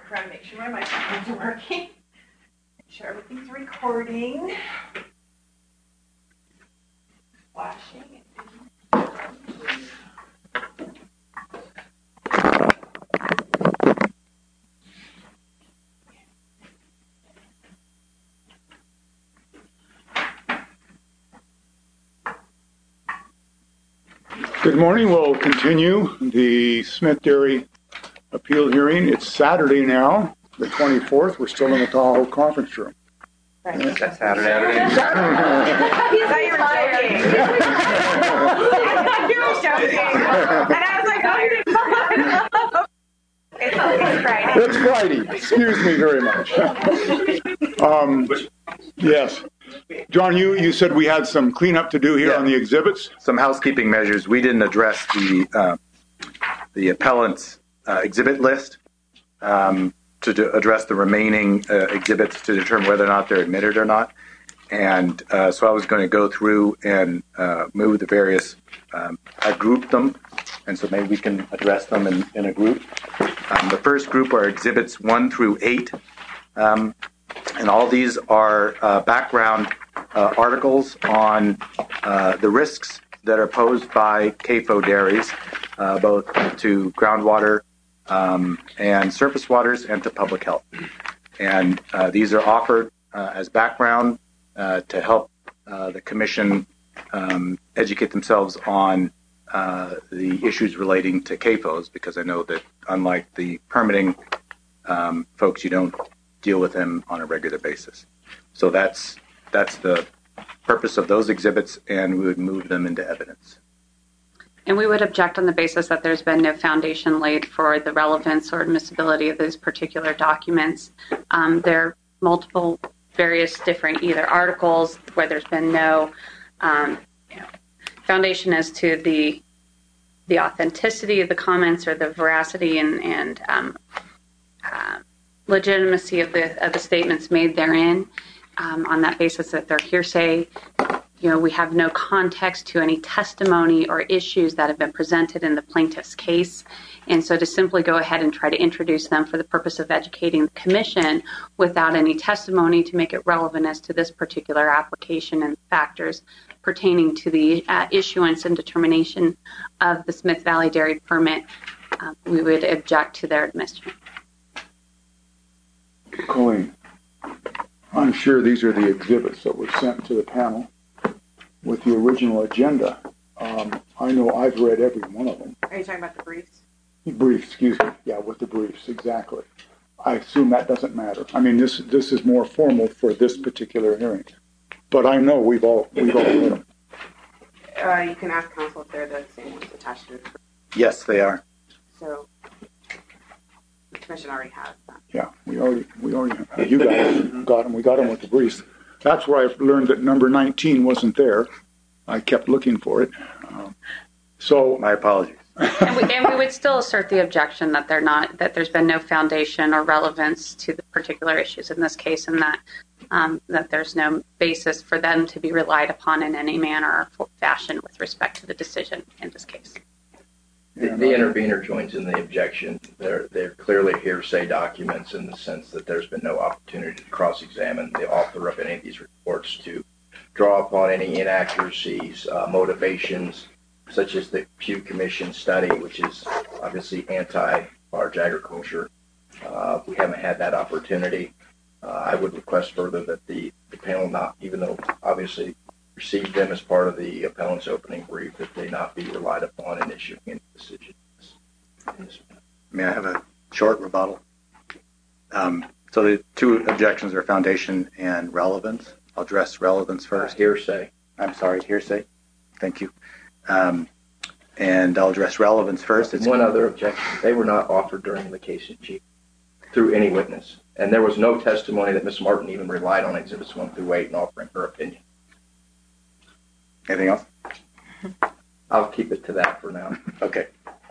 walk around and make sure my microphones are working. Make sure everything's recording. Flashing. Good morning. We'll continue the Smith Dairy appeal hearing. It's Saturday now, the 24th. We're still in the Tahoe conference room. Right. That's Saturday. I thought you were joking. And I was like, it's Friday. It's Friday. Excuse me very much. Yes. John, you said we had some cleanup to do here on the exhibits. Some housekeeping measures. We didn't address the appellant's exhibit list to address the remaining exhibits to determine whether or not they're admitted or not. And so I was going to go through and move the various, I grouped them, and so maybe we can address them in a group. The first group are exhibits 1 through 8. And all these are background articles on the risks that are posed by CAFO dairies, both to groundwater and surface waters and to public health. And these are offered as background to help the Commission educate themselves on the issues relating to CAFOs, because I know that unlike the permitting folks, you don't deal with them on a regular basis. So that's the purpose of those exhibits, and we would move them into evidence. And we would object on the basis that there's been no foundation laid for the relevance or admissibility of these particular documents. There are multiple, various different either articles where there's been no foundation as to the authenticity of the comments or the veracity and legitimacy of the statements made therein. On that basis that they're hearsay, we have no context to any testimony or issues that have been presented in the plaintiff's case. And so to simply go ahead and try to introduce them for the purpose of educating the Commission without any testimony to make it relevant as to this particular application and factors pertaining to the issuance and determination of the Smith Valley Dairy permit, we would object to their admission. Colleen, I'm sure these are the exhibits that were sent to the panel with the original agenda. I know I've read every one of them. Are you talking about the briefs? Briefs, excuse me. Yeah, with the briefs, exactly. I assume that doesn't matter. I mean, this is more formal for this particular hearing. But I know we've all read them. You can ask counsel if they're the same ones attached to it. Yes, they are. So the Commission already has that. Yeah, we already you guys got them. We got them with the briefs. That's where I learned that number 19 wasn't there. I kept looking for it. So my apologies. And we would still assert the objection that that there's been no foundation or relevance to the particular issues in this case, and that there's no basis for them to be relied upon in any manner or fashion with respect to the decision in this case. The intervener joins in the objection. They're clearly hearsay documents in the sense that there's been no opportunity to cross-examine the author of any of these reports to draw upon any inaccuracies, motivations, such as the Pew Commission study, which is obviously anti-large agriculture. We haven't had that opportunity. I would request further that the panel not, even though obviously received them as part of the appellant's opening brief, that they not be relied upon in issuing any decisions. May I have a short rebuttal? So the two objections are foundation and relevance. I'll address relevance first. Hearsay. I'm sorry, hearsay. Thank you. And I'll address relevance first. One other objection. They were not offered during the case in chief through any witness. And there was no testimony that Ms. Martin even relied on exhibits 1 through 8 in offering her opinion. Anything else? I'll keep it to that for now. Okay.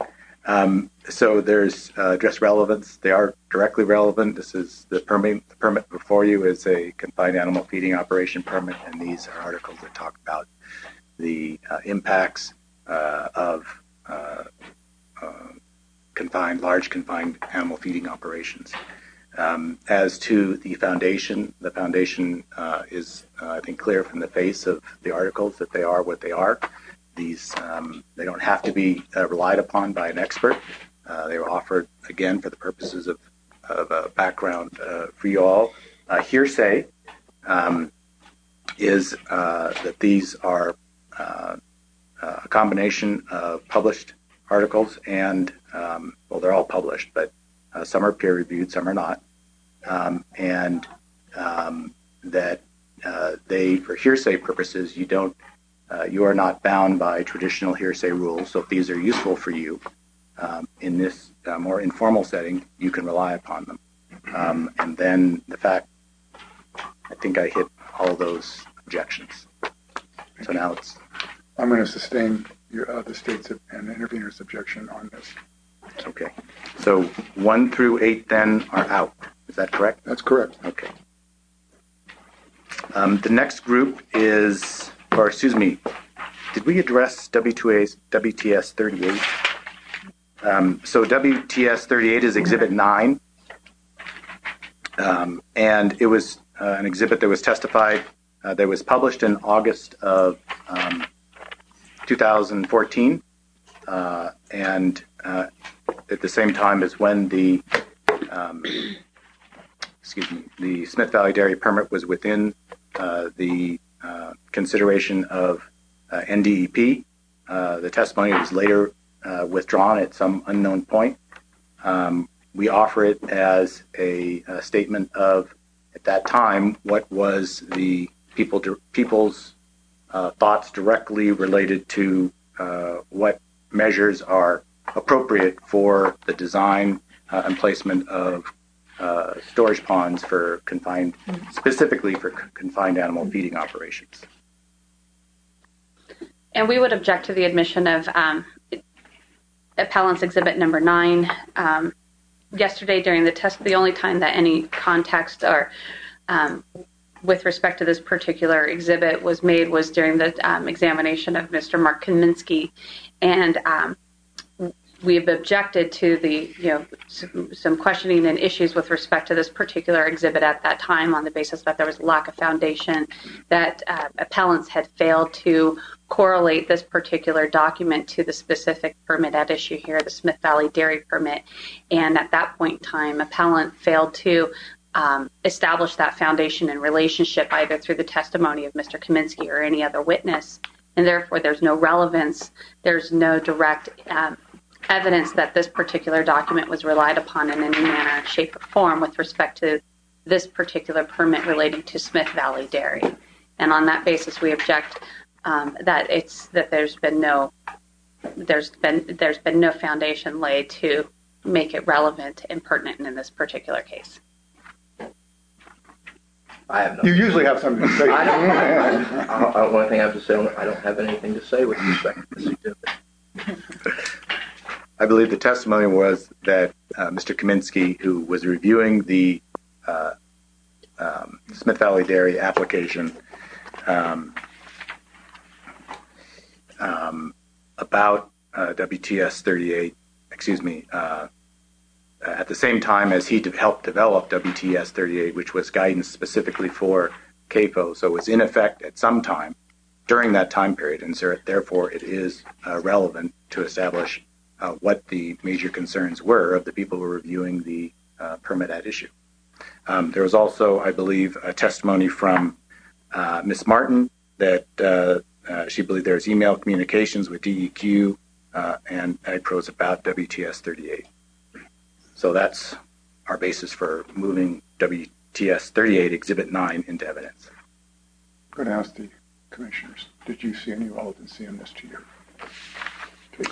So there's address relevance. They are directly relevant. This is the permit. The permit before you is a confined animal feeding operation permit, and these are articles that talk about the impacts of large confined animal feeding operations. As to the foundation is, I think, clear from the face of the articles that they are what they are. These they don't have to be relied upon by an expert. They were offered, again, for the purposes of background for you all. Hearsay is that these are a combination of published articles and, well, they're all published, but some are peer-reviewed, some are not. That they, for hearsay purposes, you are not bound by traditional hearsay rules. So if these are useful for you in this more informal setting, you can rely upon them. And then the fact, I think I hit all those objections. So now I'm going to sustain the state's and intervener's objection on this. Okay. So 1 through 8 then are out. Is that correct? That's correct. Okay. The next group is, or excuse me, did we address WTS 38? So WTS 38 is Exhibit 9. And it was an exhibit that was testified, that was published in August of 2014. And at the same time as when the Smith Valley Dairy permit was within the consideration of NDEP. The testimony was later withdrawn at some unknown point. We offer it as a statement of, at that time, what was the people's thoughts directly related to what measures are appropriate for the design and placement of storage ponds for specifically for confined animal feeding operations. And we would object to the admission of Appellant's Exhibit Number 9. Yesterday during the test, the only time that any context or with respect to this particular exhibit was made was during the examination of Mr. Mark Kaminsky, and we have objected to the some questioning and issues with respect to this particular exhibit at that time on the basis that there was a lack of foundation, that appellants had failed to correlate this particular document to the specific permit at issue here, the Smith Valley Dairy permit, and at that point in time, appellant failed to establish that foundation and relationship either through the testimony of Mr. Kaminsky or any other witness, and therefore there's no relevance, there's no direct evidence that this particular document was relied upon in any manner, shape, or form with respect to this particular permit relating to Smith Valley Dairy. And on that basis, we object that there's been no foundation laid to make it relevant and pertinent in this particular case. I have no. You usually have something to say. I don't. One thing I have to say, I don't have anything to say with respect to this exhibit. I believe the testimony was that Mr. Kaminsky, who was reviewing the Smith Valley Dairy application about WTS 38, at the same time as he helped develop WTS 38, which was guidance specifically for CAFO, so it was in effect at some time during that time period, and so therefore it is relevant to establish what the major concerns were of the people who were reviewing the permit at issue. There was also, I believe, a testimony from Ms. Martin that she believed there was email communications with DEQ and AgPros about WTS 38. So that's our basis for moving WTS 38 Exhibit 9 into evidence. I'm going to ask the commissioners, did you see any relevancy in this to your case?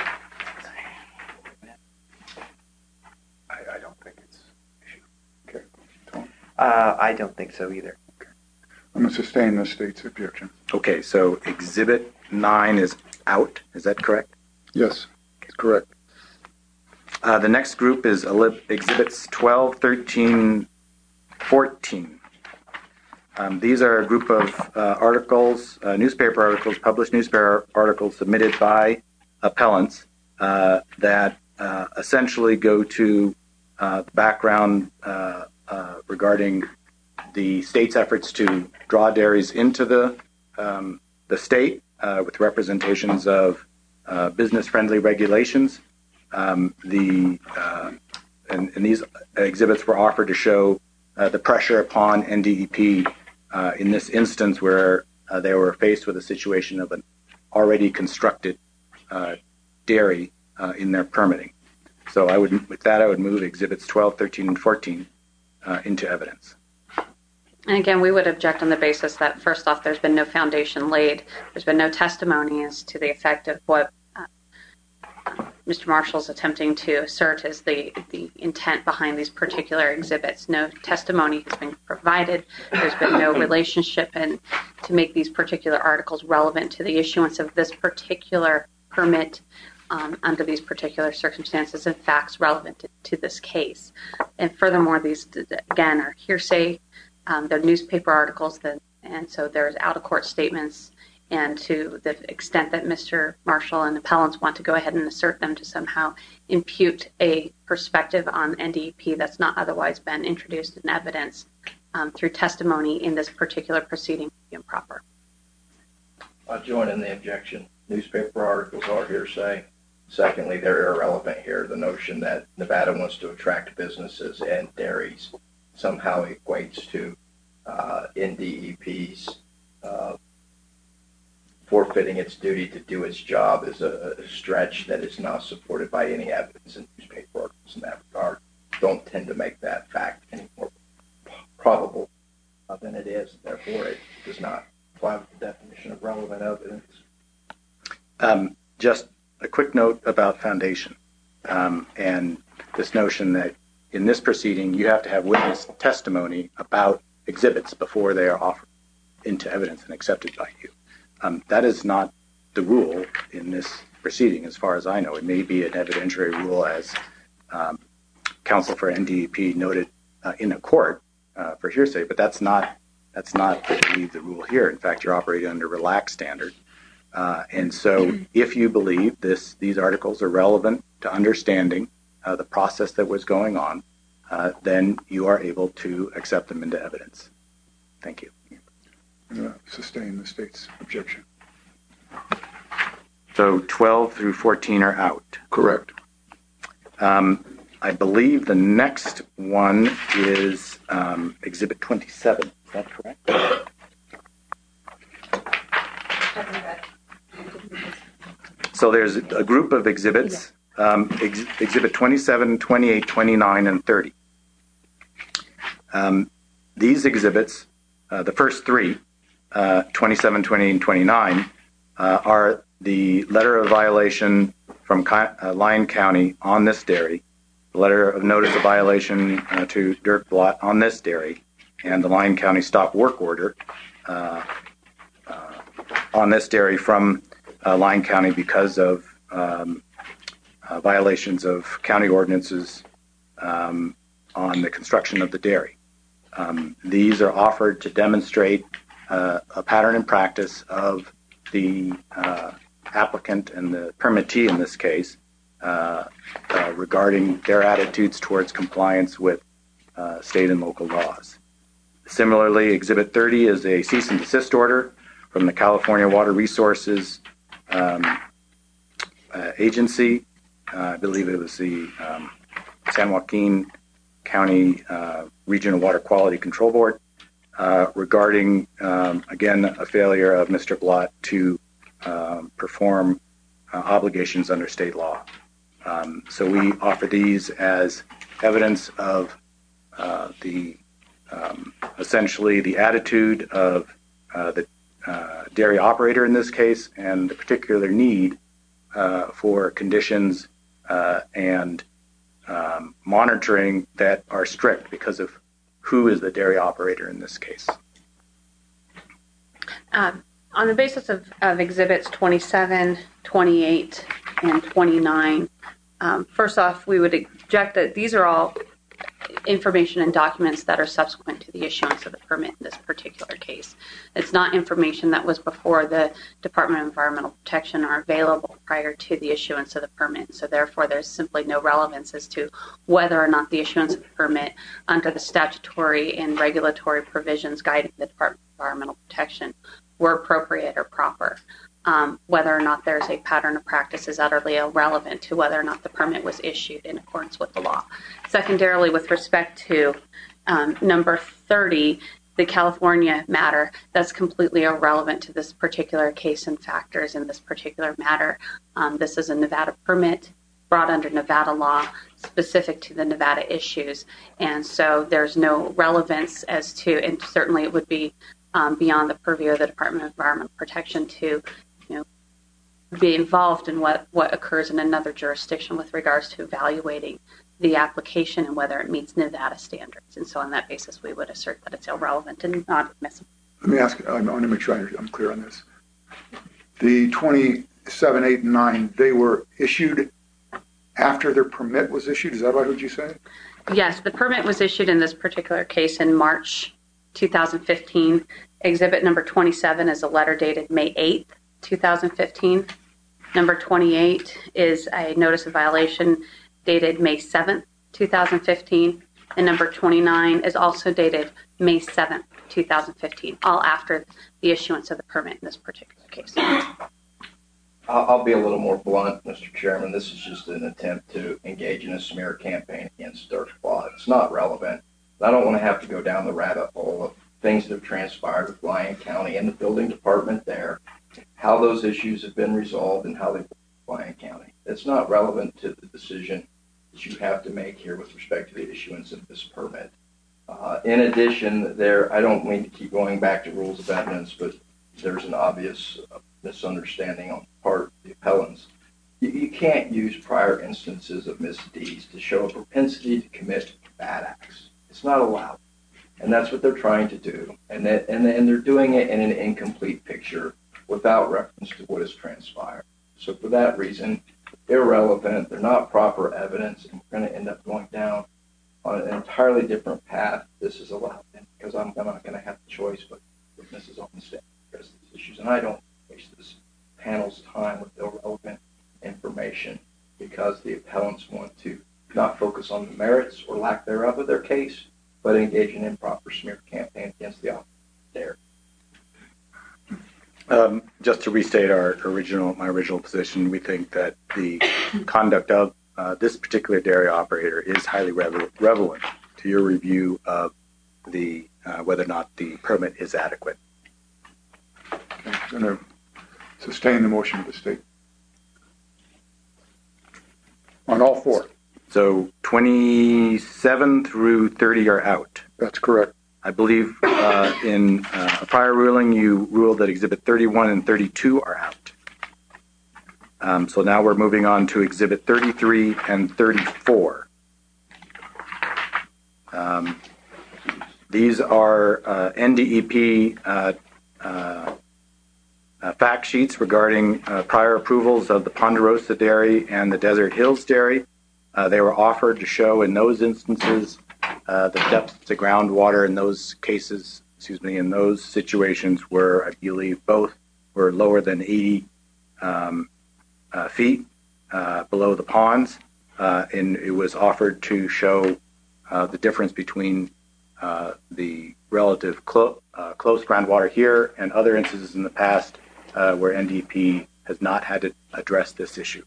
I don't think it's an issue. Okay. Tom? I don't think so either. Okay. I'm going to sustain the state's objection. Okay, so Exhibit 9 is out. Is that correct? Yes, that's correct. The next group is Exhibits 12, 13, 14. These are a group of articles, newspaper articles, published newspaper articles submitted by appellants that essentially go to background regarding the state's efforts to draw dairies into the state with representations of business-friendly regulations. And these exhibits were offered to show the pressure upon NDEP in this instance where they were faced with a situation of an already constructed dairy in their permitting. So I would move exhibits 12, 13, and 14 into evidence. And again, we would object on the basis that, first off, there's been no foundation laid. There's been no testimony as to the effect of what Mr. Marshall's attempting to assert as the intent behind these particular exhibits. No testimony has been provided. There's been no relationship and to make these particular articles relevant to the issuance of this particular permit under these particular circumstances and facts relevant to this case. And furthermore, these, again, are hearsay. They're newspaper articles, and so there's out-of-court statements. And to the extent that Mr. Marshall and appellants want to go ahead and assert them to somehow impute a perspective on NDEP that's not otherwise been introduced in evidence through testimony in this particular proceeding would be improper. I join in the objection. Newspaper articles are hearsay. Secondly, they're irrelevant here. The notion that Nevada wants to attract businesses and dairies somehow equates to NDEP's forfeiting its duty to do its job is a stretch that is not supported by any evidence in newspaper articles in that regard. Don't tend to make that fact any more probable than it is. Therefore, it does not apply with the definition of relevant evidence. Just a quick note about foundation and this notion that in this proceeding you have to have witness testimony about exhibits before they are offered into evidence and accepted by you. That is not the rule in this proceeding, as far as I know. It may be an evidentiary rule, as counsel for NDEP noted in a court for hearsay, but that's not, I believe, the rule here. In fact, you're operating under a relaxed standard. And so if you believe these articles are relevant to understanding the process that was going on, then you are able to accept them into evidence. Thank you. Sustain the state's objection. So 12 through 14 are out. Correct. I believe the next one is Exhibit 27. Is that correct? So there's a group of exhibits, Exhibit 27, 28, 29, and 30. These exhibits, the first three, 27, 28, and 29, are the letter of violation from Lyon County on this dairy, the letter of notice of violation to Dirk Blott on this dairy, and the Lyon County stop work order on this dairy from Lyon County because of violations of county ordinances on the construction of the dairy. These are offered to demonstrate a pattern and practice of the applicant and the permittee in this case regarding their attitudes towards compliance with state and local laws. Similarly, Exhibit 30 is a cease and desist order from the California Water Resources Agency. I believe it was the San Joaquin County Regional Water Quality Control Board regarding, again, a failure of Mr. Blott to perform obligations under state law. So we offer these as evidence of essentially the attitude of the dairy operator in this case and the particular need for conditions and monitoring that are strict because of who is the dairy operator in this case. On the basis of Exhibits 27, 28, and 29, first off, we would object that these are all information and documents that are subsequent to the issuance of the permit in this particular case. It's not information that was before the Department of Environmental Protection or available prior to the issuance of the permit. So therefore, there's simply no relevance as to whether or not the issuance of the permit under the statutory and regulatory provisions guiding the Department of Environmental Protection were appropriate or proper. Whether or not there's a pattern of practice is utterly irrelevant to whether or not the permit was issued in accordance with the law. Secondarily, with respect to number 30, the California matter, that's completely irrelevant to this particular case and factors in this particular matter. This is a Nevada permit brought under Nevada law specific to the Nevada issues. And so there's no relevance as to, and certainly it would be beyond the purview of the Department of Environmental Protection to be involved in what occurs in another jurisdiction with regards to evaluating the application and whether it meets Nevada standards. And so on that basis, we would assert that it's irrelevant and not admissible. Let me ask, I want to make sure I'm clear on this. The 27, 8, and 9, they were issued after their permit was issued? Is that what I heard you say? Yes, the permit was issued in this particular case in March 2015. Exhibit number 27 is a letter dated May 8th, 2015. Number 28 is a notice of violation dated May 7th, 2015. And number 29 is also dated May 7th, 2015, all after the issuance of the permit in this particular case. I'll be a little more blunt, Mr. Chairman. This is just an attempt to engage in a smear campaign against Dirtclaw. It's not relevant. I don't want to have to go down the rabbit hole of things that have transpired with Lyon County and the building department there, how those issues have been resolved and how they've been with Lyon County. It's not relevant to the decision that you have to make here with respect to the issuance of this permit. In addition, I don't mean to keep going back to rules of evidence, but there's an obvious misunderstanding on the part of the appellants. You can't use prior instances of misdeeds to show a propensity to commit bad acts. It's not allowed. And that's what they're trying to do. And they're doing it in an incomplete picture without reference to what has transpired. So for that reason, irrelevant, they're not proper evidence, and we're going to end up going down on an entirely different path. This is allowed, because I'm not going to have the choice but witnesses on the stand to address these issues. And I don't waste this panel's time with irrelevant information because the appellants want to not focus on the merits or lack thereof of their case, but engage in improper smear campaign against the officer there. Just to restate my original position, we think that the conduct of this particular dairy operator is highly relevant to your review of the whether or not the permit is adequate. Okay, I'm going to sustain the motion of the state. On all four. So 27 through 30 are out. That's correct. I believe in a prior ruling, you ruled that Exhibit 31 and 32 are out. So now we're moving on to Exhibit 33 and 34. These are NDEP fact sheets regarding prior approvals of the Ponderosa Dairy and the Desert Hills Dairy. They were offered to show in those instances the depths to groundwater in those cases, in those situations where I believe both were lower than 80 feet below the ponds. And it was offered to show the difference between the relative close groundwater here and other instances in the past where NDEP has not had to address this issue.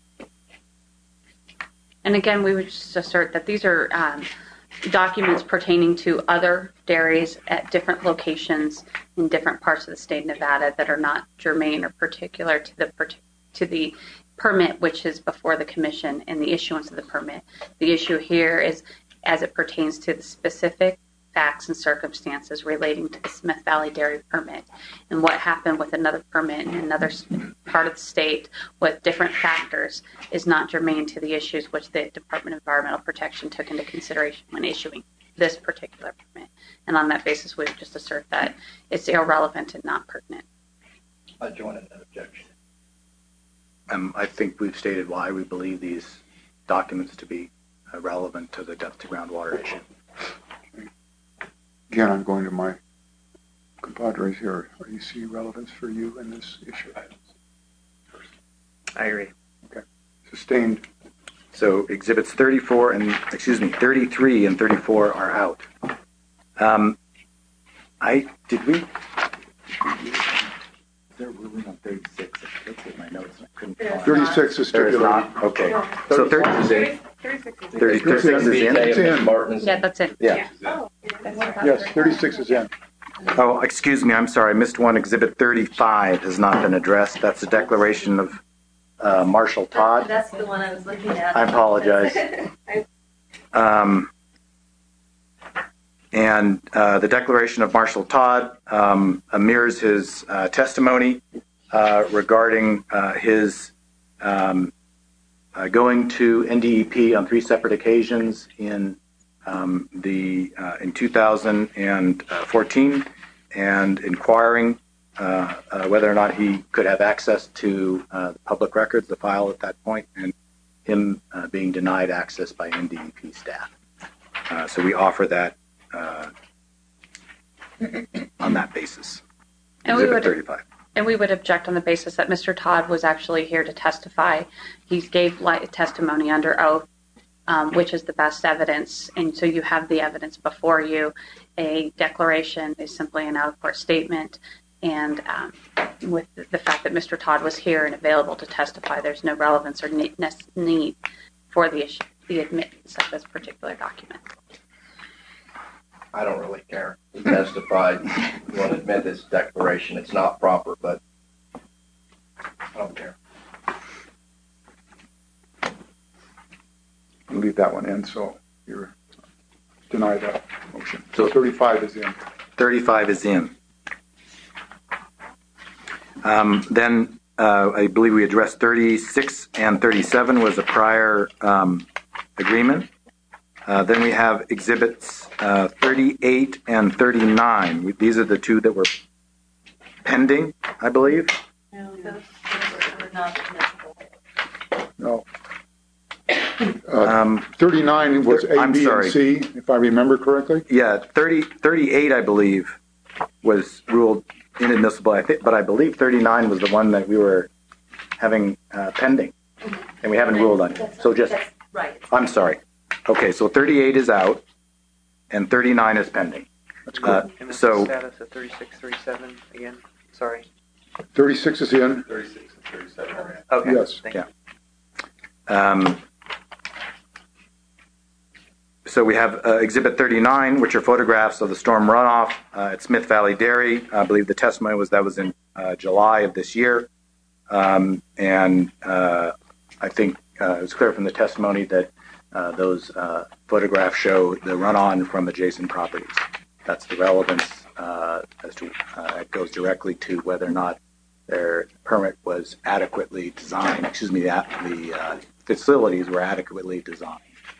And again, we would just assert that these are documents pertaining to other dairies at different locations in different parts of the state of Nevada that are not germane or particular to the permit, which is before the commission and the issuance of the permit. The issue here is as it pertains to the specific facts and circumstances relating to the Smith Valley Dairy permit and what happened with another permit in another part of the state with different factors is not germane to the issues which the Department of Environmental Protection took into consideration when issuing this particular permit. And on that basis, we would just assert that it's irrelevant and not pertinent. I join in that objection. I think we've stated why we believe these documents to be relevant to the depth to groundwater issue. Again, I'm going to my compadres here. Do you see relevance for you in this issue? I agree. Sustained. So exhibits 33 and 34 are out. Is there a ruling on 36? I looked at my notes and I couldn't find it. 36 is There is stipulated. not? Okay. So 36 36 is in? It's in. Martin's. Yeah, that's it. Yeah. Yes, 36 is in. Oh, excuse me. I'm sorry. I missed one. Exhibit 35 has not been addressed. That's a declaration of Marshall Todd. That's the one I was looking at. I apologize. And the declaration of Marshall Todd mirrors his testimony regarding his going to NDEP on 3 separate occasions in 2014 and inquiring whether or not he could have access to the public records, the file at that point, and him being denied access by NDEP staff. So we offer that on that basis. And Exhibit 35. And we would object on the basis that Mr. Todd was actually here to testify. He gave testimony under oath, which is the best evidence. And so you have the evidence before you. A declaration is simply an out-of-court statement. And with the fact that Mr. Todd was here and available to testify, there's no relevance or need for the admittance of this particular document. I don't really care. He testified. You want to admit this declaration? It's not proper, but I don't care. I'll leave that one in, so you're deny that motion. So 35 is in. 35 is in. Then I believe we addressed 36 and 37 was a prior agreement. Then we have exhibits 38 and 39. These are the two that were pending, I believe. No, those were not admissible. No. 39 was A, I'm B, sorry. and C, if I remember correctly. Yeah, 38, I believe, was ruled inadmissible. But I believe 39 was the one that we were having pending, and we haven't ruled on it. So That's right. I'm sorry. Okay, so 38 is out, and 39 is pending. That's good. And what's So- the status of 36, 37 again? Sorry. 36 is in. 36 and 37 are in. Okay. Yes. Thank Yeah. you. So we have Exhibit 39, which are photographs of the storm runoff at Smith Valley Dairy. I believe the testimony was that was in July of this year. And I think it was clear from the testimony that those photographs show the run-on from adjacent properties. That's the relevance as to it goes directly to whether or not their permit was adequately designed. Excuse me, the facilities were adequately designed.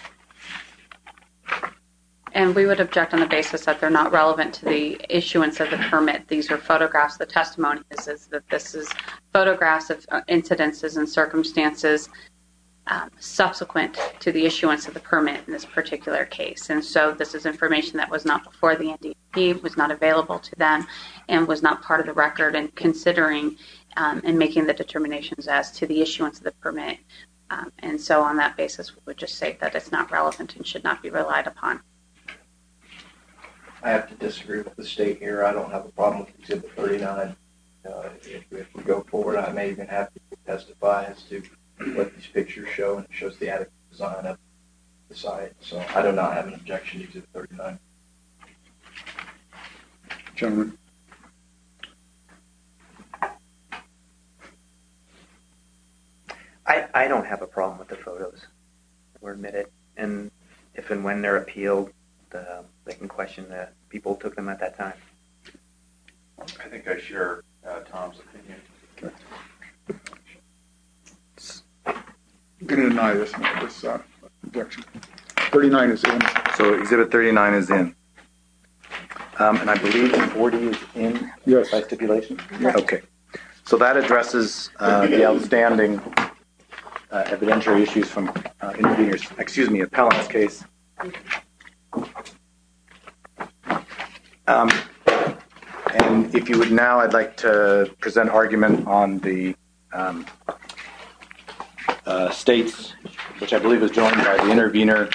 And we would object on the basis that they're not relevant to the issuance of the permit. These are photographs. The testimony is that this is photographs of incidences and circumstances subsequent to the issuance of the permit in this particular case. And so this is information that was not before the NDEP, was not available to them, and was not part of the record in considering and making the determinations as to the issuance of the permit. And so on that basis, we would just say that it's not relevant and should not be relied upon. I have to disagree with the state here. I don't have a problem with Exhibit 39. If we go forward, I may even have to testify as to what these pictures show, and it shows the adequate design of the site. So I do not have an objection to Exhibit 39. Gentlemen. I don't have a problem with the photos. We're admitted. And if and when they're appealed, they can question the people who took them at that time. I think I share Tom's opinion. I'm going to deny this objection. 39 is in. So Exhibit 39 is in. And I believe 40 is in Yes. by stipulation? Okay. So that addresses the outstanding evidentiary issues from appellant's case. And if you would now, I'd like to present argument on the states, which I believe is joined by the intervener,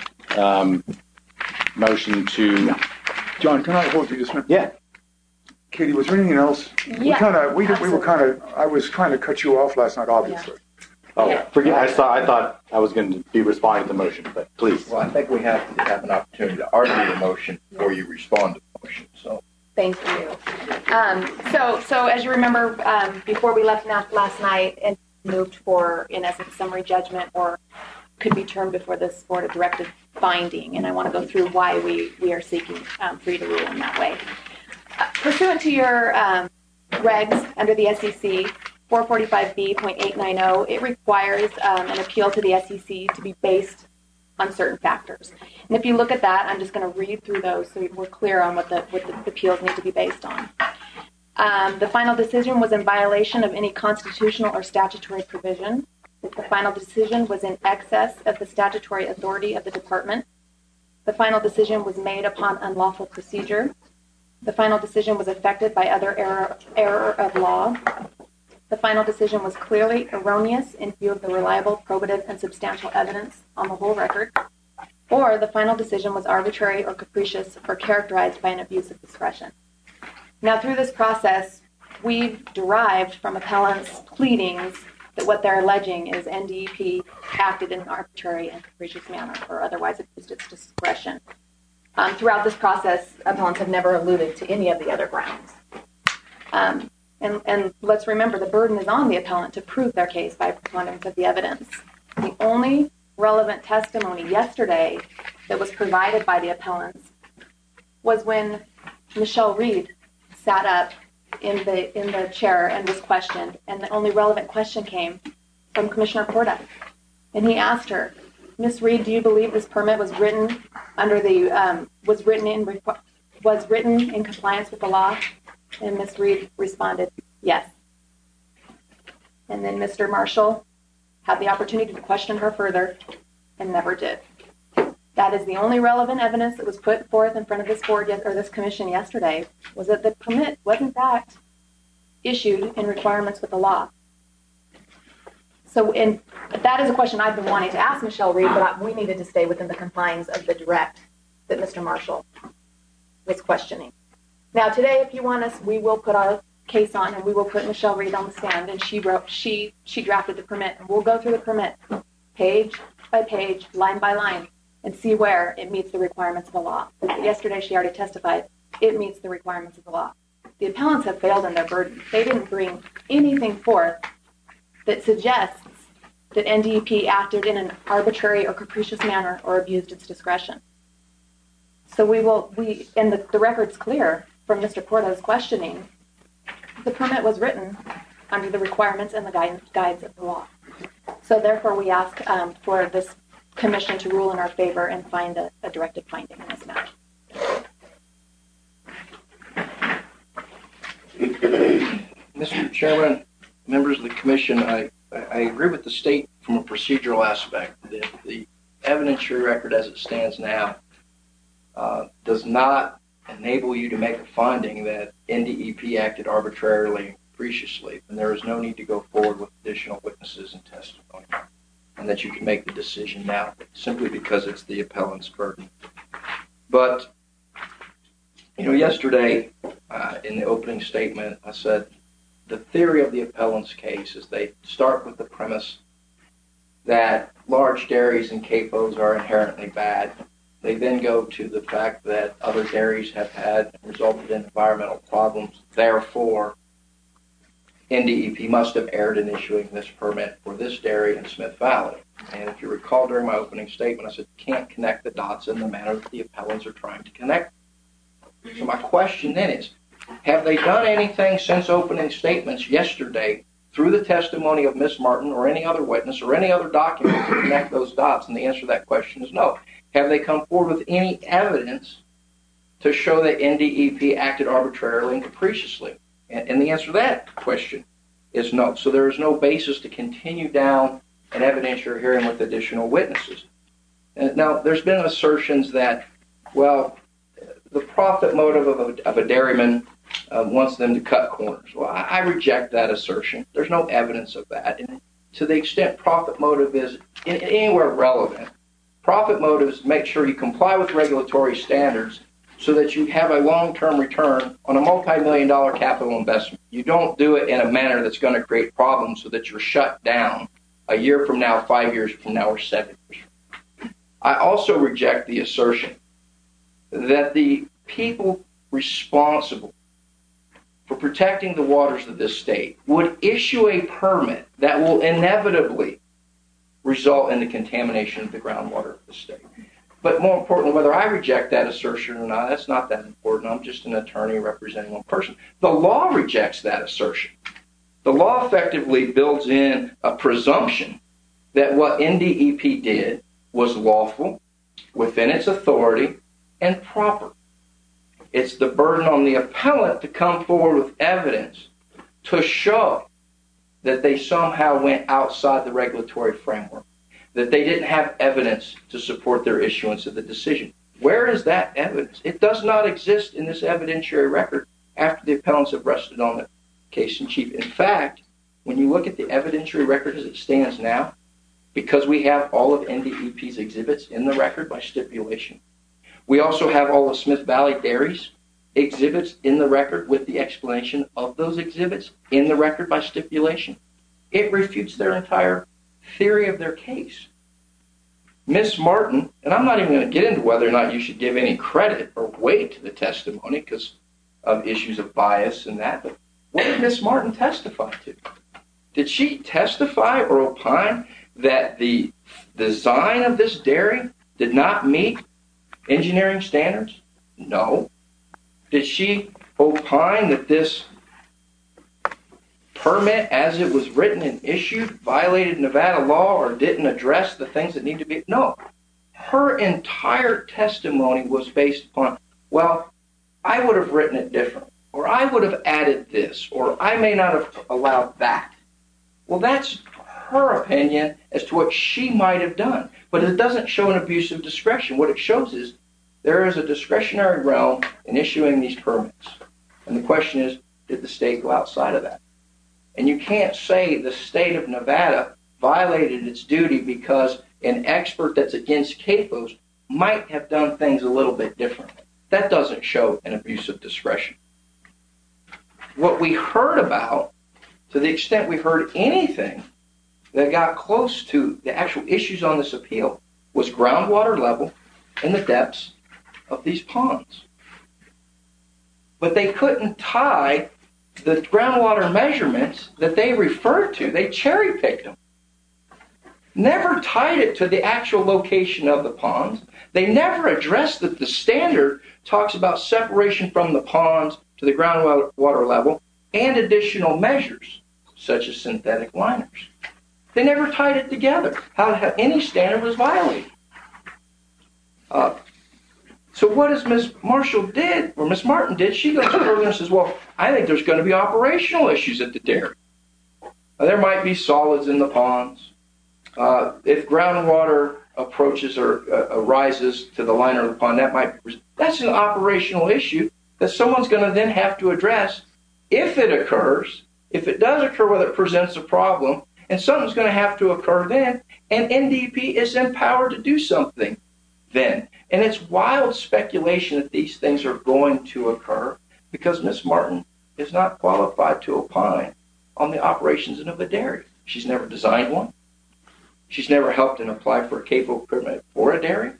motion to... John, can I hold you just a minute? Yeah. Katie, was there anything else? Yeah, we were kind of, I was trying to cut you off last night, obviously. Oh, Yeah. forgive. I thought I was going to be responding to the motion, but please. Well, I think we have to have an opportunity to argue the motion before you respond to the motion. So, Thank you. So as you remember, before we left last night and moved for, in essence, summary judgment, or could be termed before this board of directive finding, and I want to go through why we are seeking for you to rule in that way. Pursuant to your regs under the SEC, 445B.890, it requires an appeal to the SEC to be based on certain factors. And if you look at that, I'm just going to read through those so we're clear on what the appeals need to be based on. The final decision was in violation of any constitutional or statutory provision. If the final decision was in excess of the statutory authority of the department, the final decision was made upon unlawful procedure, the final decision was affected by other error of law, the final decision was clearly erroneous in view of the reliable, probative, and substantial evidence on the whole record, or the final decision was arbitrary or capricious or characterized by an abuse of discretion. Now, through this process, we've derived from appellants' pleadings that what they're alleging is NDEP acted in an arbitrary and capricious manner or otherwise abused its discretion. Throughout this process, appellants have never alluded to any of the other grounds. And let's remember, the burden is on the appellant to prove their case by preponderance of the evidence. The only relevant testimony yesterday that was provided by the appellants was when Michelle Reed sat up in the chair and was questioned, and the only relevant question came from Commissioner Porta. And he asked her, Ms. Reed, do you believe this permit was written was written in compliance with the law? And Ms. Reed responded, yes. And then Mr. Marshall had the opportunity to question her further and never did. That is the only relevant evidence that was put forth in front of this board or this commission yesterday, was that the permit was in fact issued in requirements with the law. So that is a question I've been wanting to ask Michelle Reed, but we needed to stay within the confines of the direct that Mr. Marshall was questioning. Now today, if you want us, we will put our case on and we will put Michelle Reed on the stand, and she drafted the permit, and we'll go through the permit page by page, line by line, and see where it meets the requirements of the law. Yesterday, she already testified it meets the requirements of the law. The appellants have failed in their burden. They didn't bring anything forth that suggests that NDEP acted in an arbitrary or capricious manner or abused its discretion. So and the record's clear from Mr. Porta's questioning, the permit was written under the requirements and the guides of the law. So therefore, we ask for this commission to rule in our favor and find a directed finding in this matter. Mr. Chairman, members of the commission, I agree with the state from a procedural aspect that the evidentiary record as it stands now does not enable you to make a finding that NDEP acted arbitrarily and capriciously, and there is no need to go forward with additional witnesses and testimony, and that you can make the decision now simply because it's the appellant's burden. But, yesterday in the opening statement, I said the theory of the appellant's case is they start with the premise that large dairies and CAFOs are inherently bad. They then go to the fact that other dairies have had resulted in environmental problems. Therefore, NDEP must have erred in issuing this permit for this dairy in Smith Valley. And if you recall during my opening statement, I said you can't connect the dots in the manner that the appellants are trying to connect. So my question then is, have they done anything since opening statements yesterday through the testimony of Ms. Martin or any other witness or any other document to connect those dots? And the answer to that question is no. Have they come forward with any evidence to show that NDEP acted arbitrarily and capriciously? And the answer to that question is no. So there is no basis to continue down an evidentiary hearing with additional witnesses. Now, there's been assertions that, well, the profit motive of a dairyman wants them to cut corners. Well, I reject that assertion. There's no evidence of that. And to the extent profit motive is anywhere relevant, profit motive is to make sure you comply with regulatory standards so that you have a long-term return on a multi-million-dollar capital investment. You don't do it in a manner that's going to create problems so that you're shut down a year from now, 5 years from now, or 7 years. I also reject the assertion that the people responsible for protecting the waters of this state would issue a permit that will inevitably result in the contamination of the groundwater of the state. But more importantly, whether I reject that assertion or not, that's not that important. I'm just an attorney representing one person. The law rejects that assertion. The law effectively builds in a presumption that what NDEP did was lawful, within its authority, and proper. It's the burden on the appellant to come forward with evidence to show that they somehow went outside the regulatory framework, that they didn't have evidence to support their issuance of the decision. Where is that evidence? It does not exist in this evidentiary record after the appellants have rested on the case in chief. In fact, when you look at the evidentiary record as it stands now, because we have all of NDEP's exhibits in the record by stipulation, we also have all of Smith Valley Dairy's exhibits in the record with the explanation of those exhibits in the record by stipulation. It refutes their entire theory of their case. Miss Martin, and I'm not even going to get into whether or not you should give any credit or weight to the testimony because of issues of bias and that, but what did Miss Martin testify to? Did she testify or opine that the design of this dairy did not meet engineering standards? No. Did she opine that this permit, as it was written and issued, violated Nevada law or didn't address the things that need to be? No. Her entire testimony was based upon, well, I would have written it different, or I would have added this, or I may not have allowed that. Well, that's her opinion as to what she might have done, but it doesn't show an abuse of discretion. What it shows is there is a discretionary realm in issuing these permits. And the question is, did the state go outside of that? And you can't say the state of Nevada violated its duty because an expert that's against CAFOs might have done things a little bit differently. That doesn't show an abuse of discretion. What we heard about, to the extent we heard anything that got close to the actual issues on this appeal, was groundwater level in the depths of these ponds. But they couldn't tie the groundwater measurements that they referred to. They cherry-picked them. Never tied it to the actual location of the ponds. They never addressed that the standard talks about separation from the ponds to the groundwater level and additional measures, such as synthetic liners. They never tied it together, how any standard was violated. So what does Ms. Marshall did, or Ms. Martin did, she goes further and says, well, I think there's going to be operational issues at the dairy. There might be solids in the ponds. If groundwater approaches or arises to the liner of the pond, that's an operational issue that someone's going to then have to address if it occurs. If it does occur, whether it presents a problem, and something's going to have to occur then, and NDEP is empowered to do something then. And it's wild speculation that these things are going to occur because Ms. Martin is not qualified to opine on the operations of a dairy. She's never designed one. She's never helped and applied for a CAFO permit for a dairy.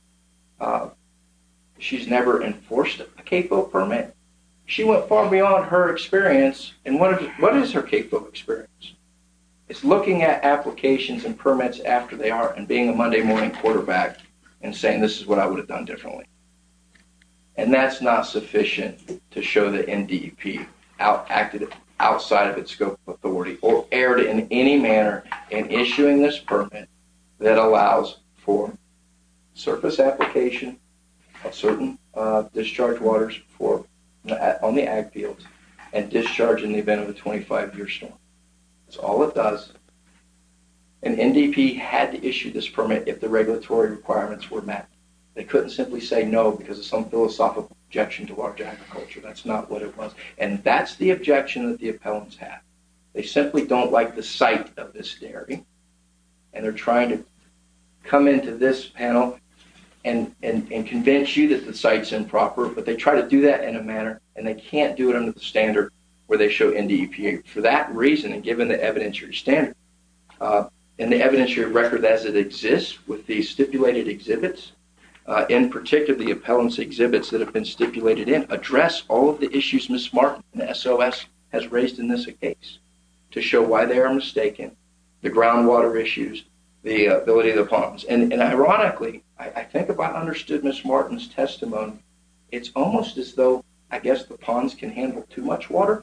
She's never enforced a CAFO permit. She went far beyond her experience. And what is her CAFO experience? It's looking at applications and permits after they are and being a Monday morning quarterback and saying this is what I would have done differently. And that's not sufficient to show that NDEP acted outside of its scope of authority or erred in any manner in issuing this permit that allows for surface application of certain discharge waters on the ag fields and discharge in the event of a 25-year storm. That's all it does. And NDEP had to issue this permit if the regulatory requirements were met. They couldn't simply say no because of some philosophical objection to large agriculture. That's not what it was. And that's the objection that the appellants have. They simply don't like the site of this dairy, and they're trying to come into this panel and convince you that the site's improper, but they try to do that in a manner, and they can't do it under the standard where they show NDEPA. For that reason, and given the evidentiary standard, and the evidentiary record as it exists with these stipulated exhibits, in particular the appellant's exhibits that have been stipulated in, address all of the issues Ms. Martin and the SOS has raised in this case to show why they are mistaken, the groundwater issues, the ability of the ponds. And ironically, I think if I understood Ms. Martin's testimony, it's almost as though, I guess, the ponds can handle too much water,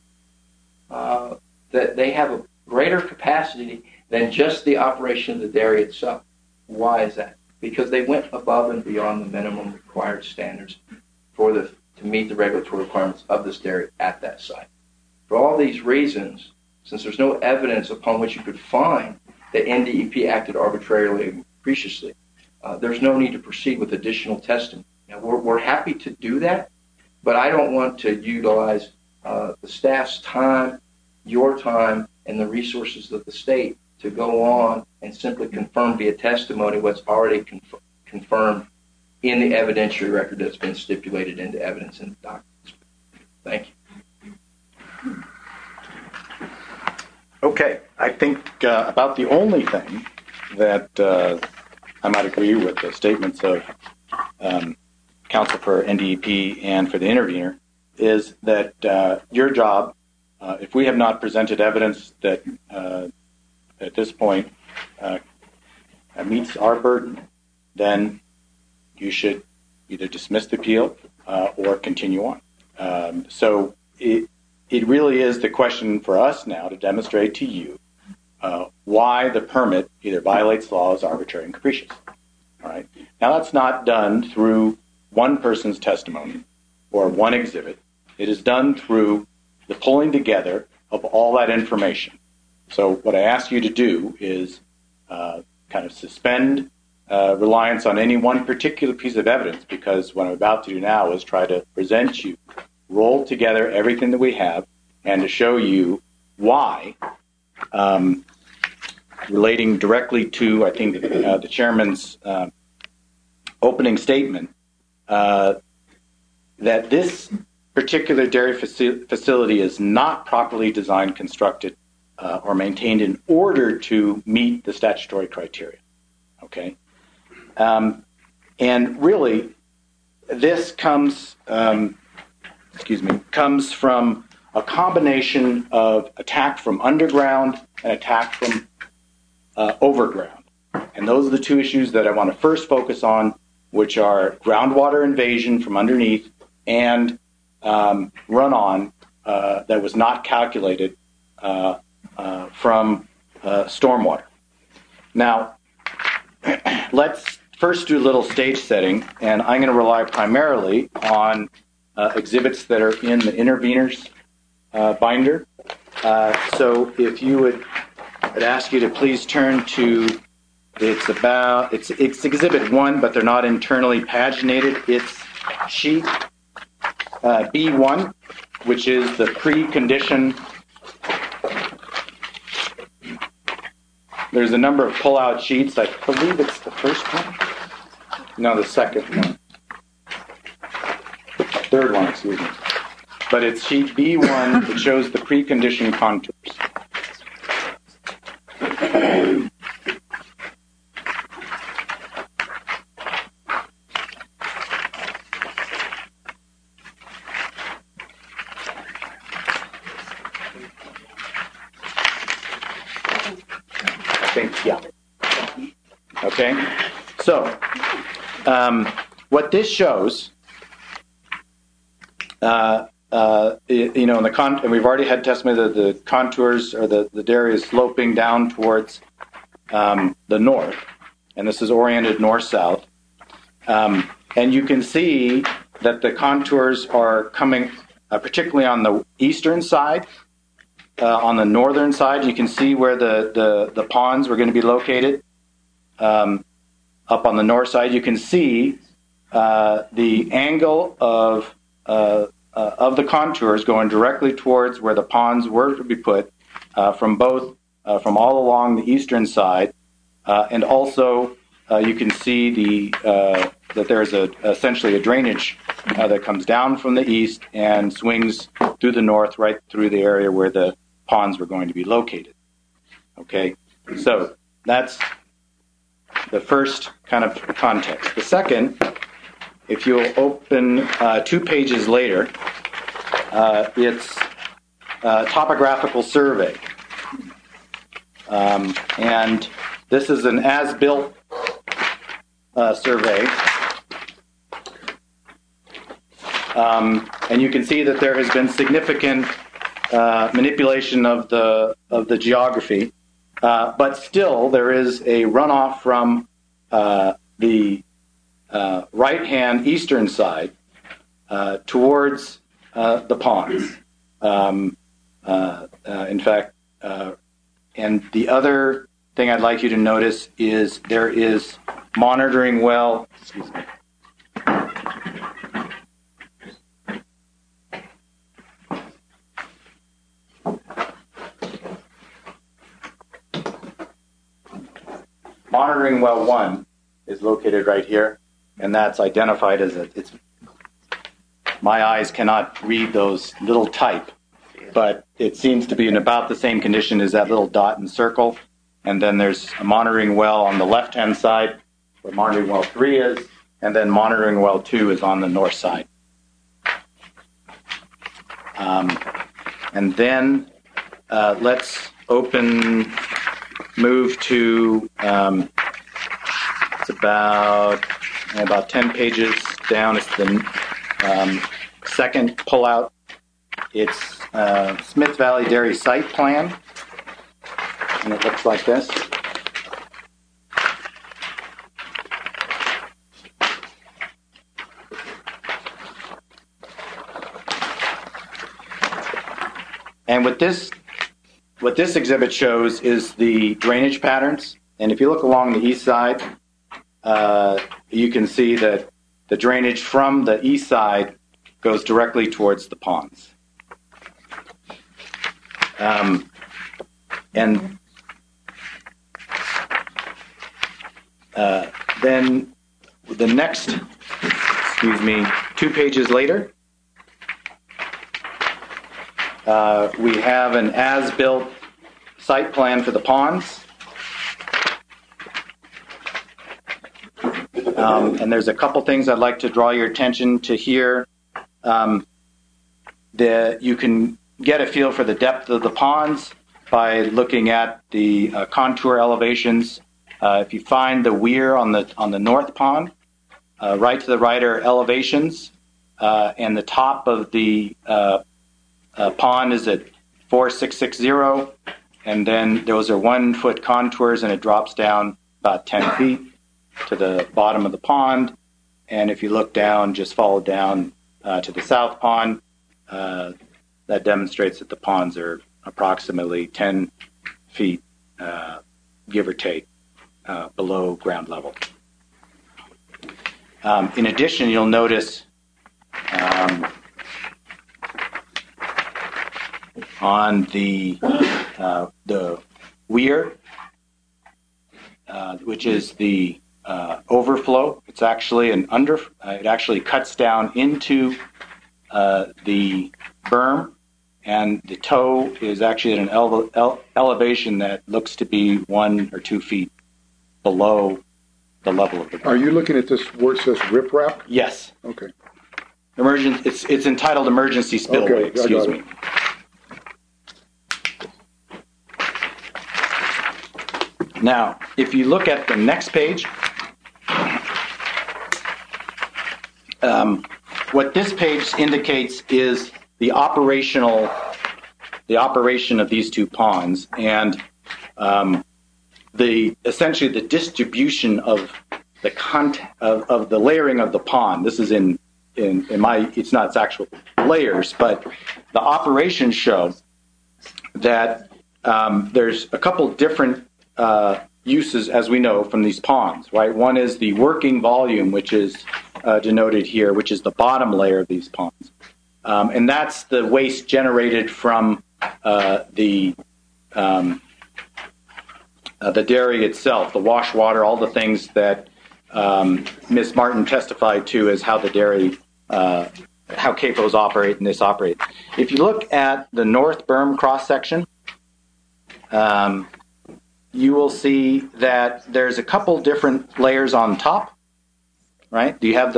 that they have a greater capacity than just the operation of the dairy itself. Why is that? Because they went above and beyond the minimum required standards to meet the regulatory requirements of this dairy at that site. For all these reasons, since there's no evidence upon which you could find that NDEP acted arbitrarily and capriciously, there's no need to proceed with additional testimony. Now, we're happy to do that, but I don't want to utilize the staff's time, your time, and the resources of the state to go on and simply confirm via testimony what's already confirmed in the evidentiary record that's been stipulated into evidence in the documents. Thank you. Okay, I think about the only thing that I might agree with the statements of counsel for NDEP and for the intervener is that your job, if we have not presented evidence that at this point meets our burden, then you should either dismiss the appeal or continue on. So it really is the question for us now to demonstrate to you why the permit either violates law, is arbitrary and capricious. All right. Now that's not done through one person's testimony or one exhibit. It is done through the pulling together of all that information. So what I ask you to do is kind of suspend reliance on any one particular piece of evidence, because what I'm about to do now is try to present you, roll together everything that we have, and to show you why, relating directly to, I think, the chairman's opening statement, that this particular dairy facility is not properly designed, constructed, or maintained in order to meet the statutory criteria. Okay? And really, this comes from a combination of attack from underground and attack from overground. And those are the two issues that I want to first focus on, which are groundwater invasion from underneath and run-on that was not calculated from stormwater. Now, let's first do a little stage setting, and I'm going to rely primarily on exhibits that are in the intervener's binder. So if you would, I'd ask you to please turn to, it's exhibit 1, but they're not internally paginated. It's sheet B1, which is the precondition. There's a number of pull-out sheets. I believe it's the first one. No, the second one. Third one, excuse me. But it's sheet B1 that shows the precondition contours. Yeah. Okay. So, what this shows, in the and we've already had testimony that the contours or the dairy is sloping down towards the north, and this is oriented north-south. And you can see that the contours are coming, particularly on the eastern side. On the northern side, you can see where the ponds were going to be located. up on the north side, you can see the angle of the contours going directly towards where the ponds were to be put from all along the eastern side, and also you can see that there's essentially a drainage that comes down from the east and swings through the north right through the area where the ponds were going to be located. Okay, so that's the first kind of context. The second, if you'll open 2 pages later, it's a topographical survey. And this is an as-built survey. And you can see that there has been significant manipulation of the geography. But still, there is a runoff from the right-hand eastern side towards the ponds. In fact, and the other thing I'd like you to notice is there is monitoring well. Excuse me. Monitoring well 1 is located right here, and that's identified as it's. My eyes cannot read those little type, but it seems to be in about the same condition as that little dot and circle. And then there's a monitoring well on the left-hand side, where monitoring well 3 is, and then monitoring well 2 is on the north side. And then let's move to, it's about 10 pages down. It's the second pullout. It's Smith Valley Dairy Site Plan, and it looks like this. And what this exhibit shows is the drainage patterns. And if you look along the east side, you can see that the drainage from the east side goes directly towards the ponds. And then the next, 2 pages later, we have an as-built site plan for the ponds. And there's a couple things I'd like to draw your attention to here. That you can get a feel for the depth of the ponds by looking at the contour elevations. If you find the weir on the north pond, right to the right are elevations, and the top of the pond is at 4660, and then those are 1 foot contours, and it drops down about 10 feet to the bottom of the pond. And if you look down, just follow down to the south pond, that demonstrates that the ponds are approximately 10 feet, give or take, below ground level. In addition, you'll notice on the weir, which is the overflow, it's actually it actually cuts down into the berm, and the toe is actually at an elevation that looks to be 1 or 2 feet below the level of the berm. Are you looking at this where it says riprap? Yes. Okay. It's entitled Emergency Spillway. Okay, excuse me. Now, if you look at the next page, what this page indicates is the operation of these 2 ponds, and essentially the distribution of the content of the layering of the pond. This is it's not its actual layers, but the operations show that there's a couple different uses, as we know, from these ponds, right? One is the working volume, which is denoted here, which is the bottom layer of these ponds. And that's the waste generated from the dairy itself, the wash water, all the things that Ms. Martin testified to as how the dairy, how CAFOs operate and this operate. If you look at the North Berm cross-section, you will see that there's a couple different layers on top, right? You have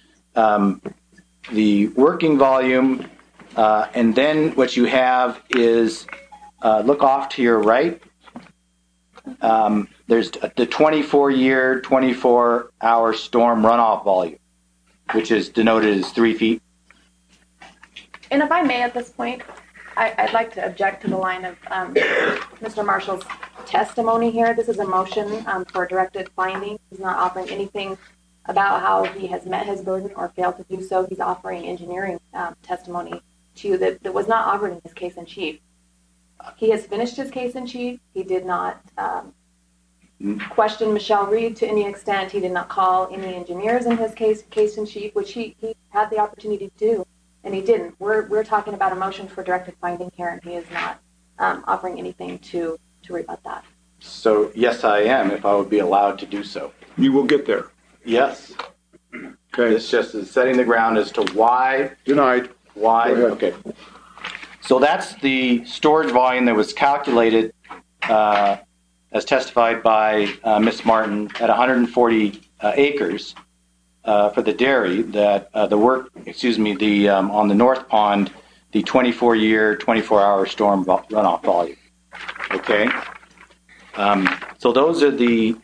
the working volume, and then what you have is, look off to your right, there's the 24-year, 24-hour storm runoff volume, which is denoted as 3 feet. And if I may at this point, I'd like to object to the line of Mr. Marshall's testimony here. This is a motion for a directed finding. He's not offering anything about how he has met his burden or failed to do so. He's offering engineering testimony to you that was not offered in his case in chief. He has finished his case in chief. He did not question Michelle Reed to any extent. He did not call any engineers in his case in chief, which he had the opportunity to do, and he didn't. We're talking about a motion for directed finding here, and he is not offering anything to rebut that. So yes, I am, if I would be allowed to do so. You will get there. Yes. Okay. It's just setting the ground as to why. Denied. Why? Okay. So that's the storage volume that was calculated as testified by Ms. Martin at 140 acres for the dairy. That on the North Pond, the 24-year, 24-hour storm runoff volume. Okay. So those are the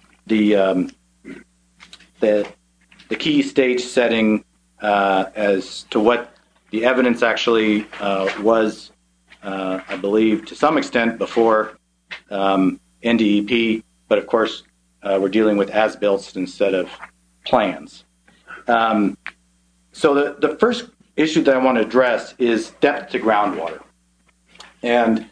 key stage setting as to what the evidence actually was, I believe, to some extent before NDEP, but of course we're dealing with as-built instead of plans. So the first issue that I want to address is depth to groundwater. And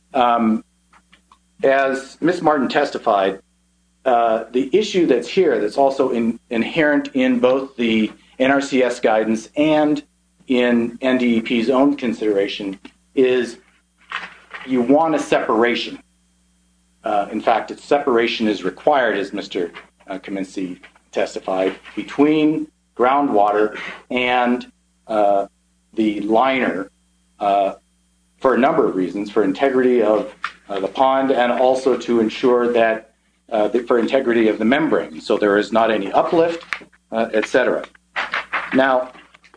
as Ms. Martin testified, the issue that's here that's also inherent in both the NRCS guidance and in NDEP's own consideration is you want a separation. In fact, separation is required, as Mr. Kaminsky testified, between groundwater and the liner for a number of reasons, for integrity of the pond and also to ensure that for integrity of the membrane, so there is not any uplift, etc. Now,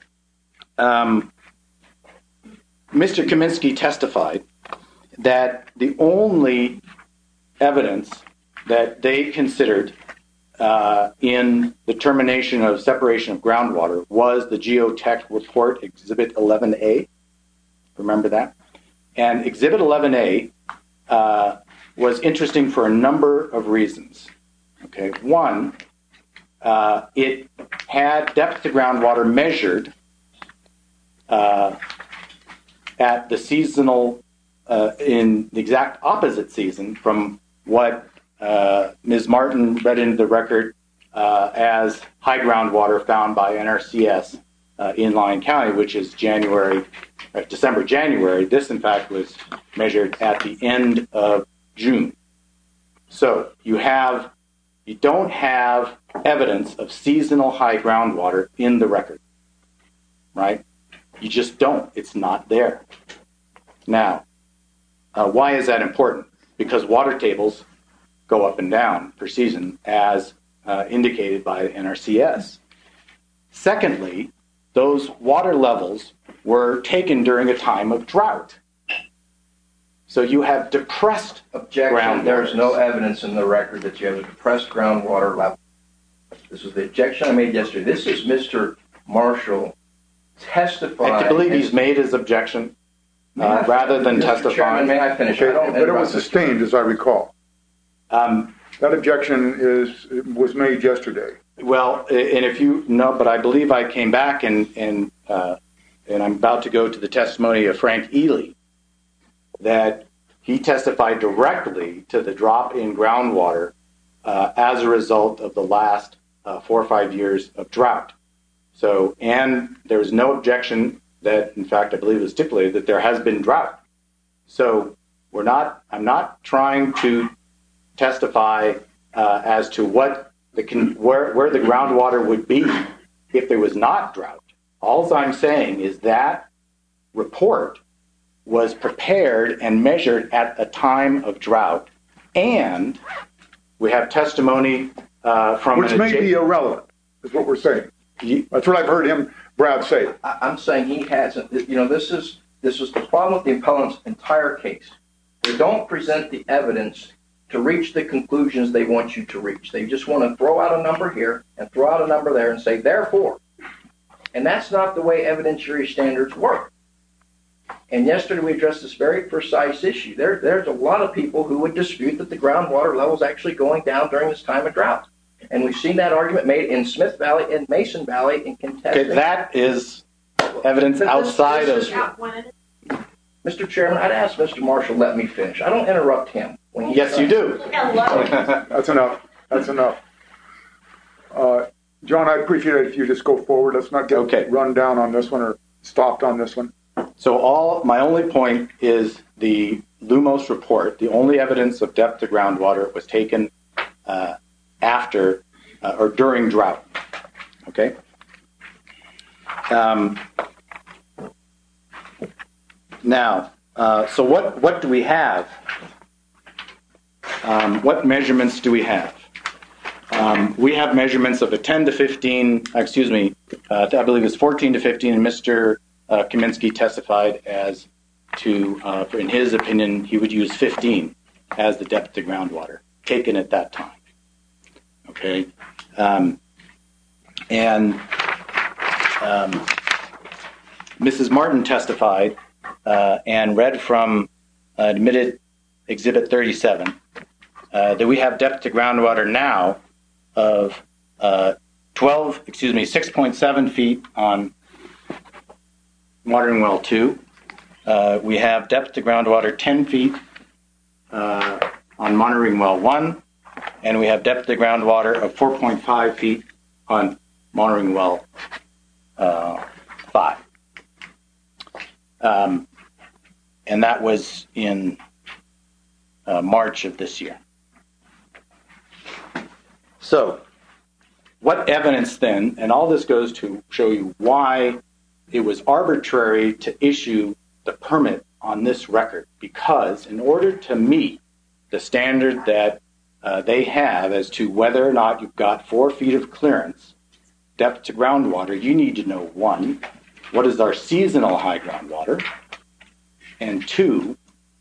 Mr. Kaminsky testified that the only evidence that they considered in the determination of separation of groundwater was the Geotech report, Exhibit 11A. Remember that? And Exhibit 11A was interesting for a number of reasons. Okay, one, it had depth to groundwater measured at the seasonal, in the exact opposite season from what Ms. Martin read into the record as high groundwater found by NRCS in Lyon County, which is December, January. This, in fact, was measured at the end of June. So you don't have evidence of seasonal high groundwater in the record, right? You just don't. It's not there. Now, why is that important? Because water tables go up and down per season as indicated by NRCS. Secondly, those water levels were taken during a time of drought. So you have depressed groundwater. There's no evidence in the record that you have a depressed groundwater level. This was the objection I made yesterday. This is Mr. Marshall testifying. I believe he's made his objection rather than testifying. Chairman, may I finish? Okay, but it was sustained, as I recall. That objection was made yesterday. Well, and if you know, but I believe I came back and I'm about to go to the testimony of Frank Ely, that he testified directly to the drop in groundwater as a result of the last 4 or 5 years of drought. So, and there was no objection that, in fact, I believe it was stipulated that there has been drought. So I'm not trying to testify as to what where the groundwater would be if there was not drought. All I'm saying is that report was prepared and measured at a time of drought, and we have testimony from Which may be irrelevant, is what we're saying. That's what I've heard Brad say. I'm saying he hasn't. This is the problem with the appellant's entire case. They don't present the evidence to reach the conclusions they want you to reach. They just want to throw out a number here and throw out a number there and say, therefore. And that's not the way evidentiary standards work. And yesterday we addressed this very precise issue. There's a lot of people who would dispute that the groundwater level is actually going down during this time of drought. And we've seen that argument made in Smith Valley and Mason Valley in contesting. Okay, that is evidence outside of... Mr. Chairman, I'd ask Mr. Marshall let me finish. I don't interrupt him. Yes, you do. That's enough. That's enough. John, I'd appreciate it if you just go forward. Let's not get run down on this one or stopped on this one. So my only point is the Lumos report, the only evidence of depth to groundwater was taken after or during drought. Okay? Now, so what do we have? What measurements do we have? We have measurements of a 10 to 15, I believe it's 14 to 15, and Mr. Kaminsky testified as to, in his opinion, he would use 15 as the depth to groundwater taken at that time. Okay? Mrs. Martin testified and read from admitted Exhibit 37 that we have depth to groundwater now of 6.7 feet on watering well 2. We have depth to groundwater 10 feet on monitoring well 1, and we have depth to groundwater of 4.5 feet on monitoring well 5. And that was in March of this year. So, what evidence then, and all this goes to show you why it was arbitrary to issue the permit on this record, because in order to meet the standard that they have as to whether or not you've got 4 feet of clearance, depth to groundwater, you need to know, 1, what is our seasonal high groundwater, and 2,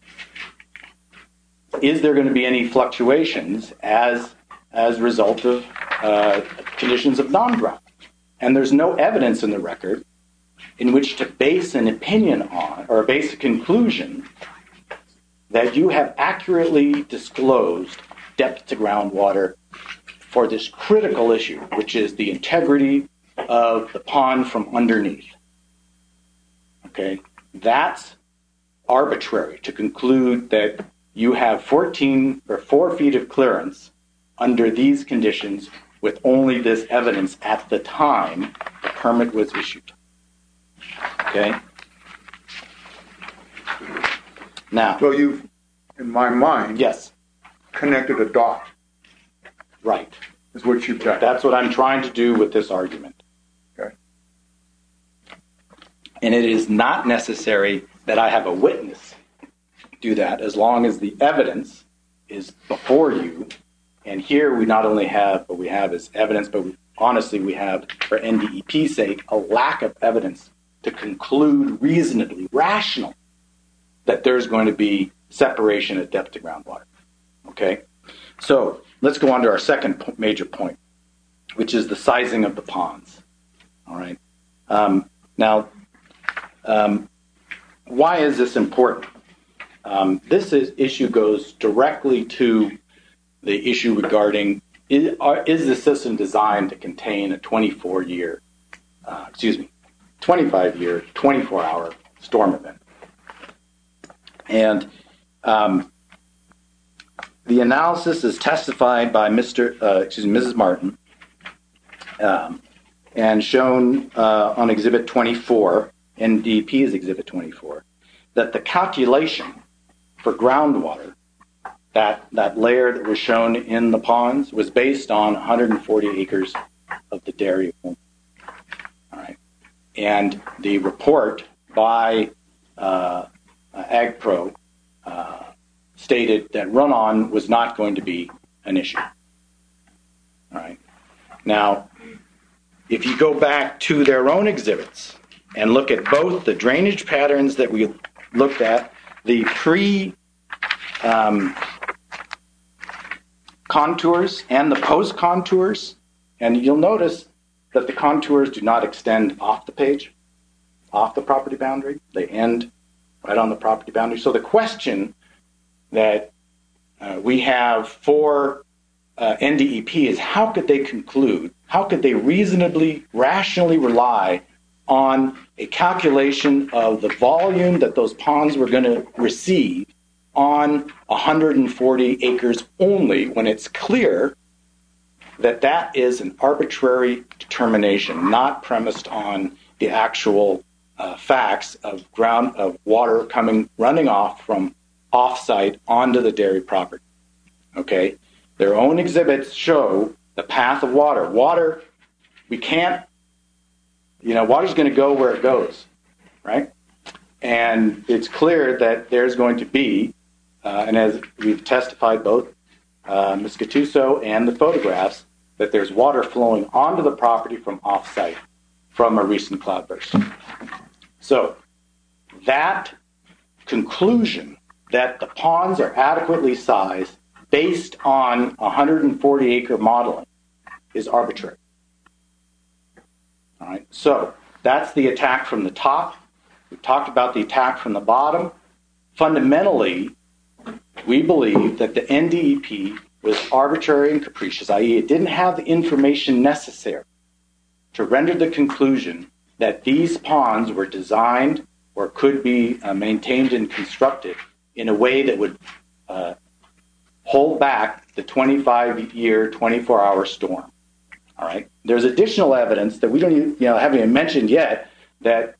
is there going to be any fluctuations as a result of conditions of non-drought? And there's no evidence in the record in which to base an opinion on, or base a conclusion that you have accurately disclosed depth to groundwater for this critical issue, which is the integrity of the pond from underneath. Okay, that's arbitrary to conclude that you have 14 or 4 feet of clearance under these conditions with only this evidence at the time the permit was issued. Okay? Now. So you've, in my mind, yes, connected a dot. Right. Is what you've done. That's what I'm trying to do with this argument. Okay. And it is not necessary that I have a witness do that, as long as the evidence is before you. And here we not only have what we have as evidence, but honestly we have, for NDEP's sake, a lack of evidence to conclude reasonably, rational, that there's going to be separation at depth to groundwater. Okay? So let's go on to our second major point, which is the sizing of the ponds. All right? Now, why is this important? This issue goes directly to the issue regarding, is the system designed to contain a 25-year, 24-hour storm event? And the analysis is testified by Mrs. Martin, and shown on Exhibit 24, NDP's Exhibit 24, that the calculation for groundwater, that layer that was shown in the ponds, was based on 140 acres of the dairy. All right. And the report by AgPro stated that run-on was not going to be an issue. All right. Now, if you go back to their own exhibits and look at both the drainage patterns that we looked at, the contours and the post contours, and you'll notice that the contours do not extend off the page, off the property boundary. They end right on the property boundary. So the question that we have for NDEP is, how could they conclude, how could they reasonably, rationally rely on a calculation of the volume that those ponds were going to receive on 140 acres only, when it's clear that that is an arbitrary determination, not premised on the actual facts of water running off from off-site onto the dairy property. Okay? Their own exhibits show the path of water. Water, we can't, water's going to go where it goes, right? And it's clear that there's going to be, and as we've testified both, Ms. Gattuso and the photographs, that there's water flowing onto the property from off-site from a recent cloudburst. So that conclusion that the ponds are adequately sized based on 140-acre modeling is arbitrary. All right, so that's the attack from the top. We've talked about the attack from the bottom. Fundamentally, we believe that the NDEP was arbitrary and capricious, i.e. it didn't have the information necessary to render the conclusion that these ponds were designed or could be maintained and constructed in a way that would hold back the 25-year, 24-hour storm. All right. There's additional evidence that we haven't even mentioned yet that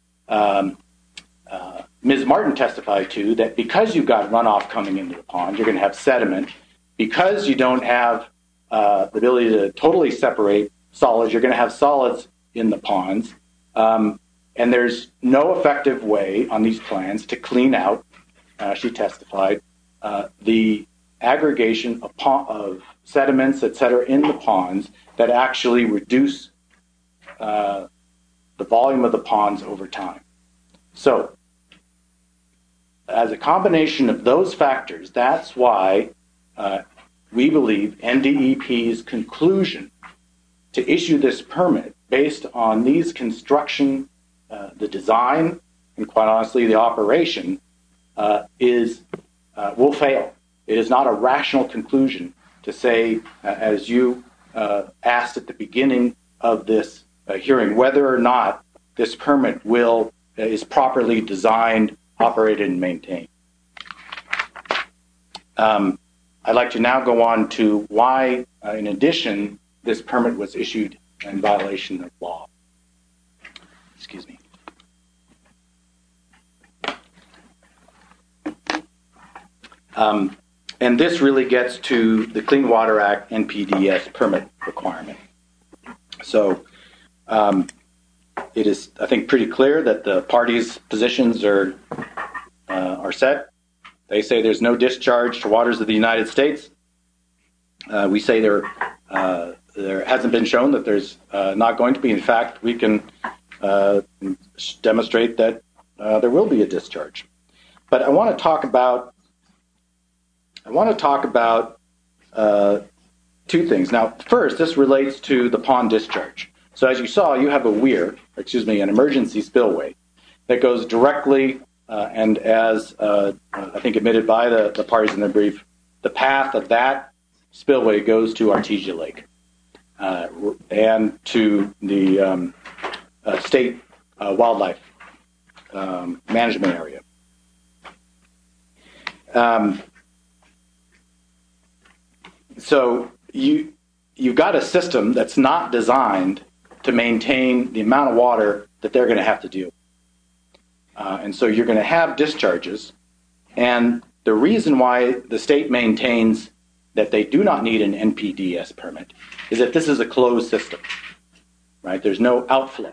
Ms. Martin testified to, that because you've got runoff coming into the pond, you're going to have sediment. Because you don't have the ability to totally separate solids, you're going to have solids in the ponds. And there's no effective way on these plans to clean out, she testified, the aggregation of sediments, et cetera, in the ponds that actually reduce the volume of the ponds over time. So, as a combination of those factors, that's why we believe NDEP's conclusion to issue this permit based on these construction, the design, and quite honestly, the operation, will fail. It is not a rational conclusion to say, as you asked at the beginning of this hearing, whether or not this permit is properly designed, operated, and maintained. I'd like to now go on to why, in addition, this permit was issued in violation of law. Excuse me. And this really gets to the Clean Water Act NPDES permit requirement. So it is, I think, pretty clear that the parties' positions are set. They say there's no discharge to waters of the United States. We say there hasn't been shown that there's not going to be. In fact, we can demonstrate that there will be a discharge. But I want to talk about two things. Now, first, this relates to the pond discharge. So as you saw, you have an emergency spillway that goes directly, and as I think admitted by the parties in the brief, the path of that spillway goes to Artesia Lake and to the state wildlife management area. so you've got a system that's not designed to maintain the amount of water that they're going to have to deal with. And so you're going to have discharges. And the reason why the state maintains that they do not need an NPDES permit is that this is a closed system, right? There's no outflow.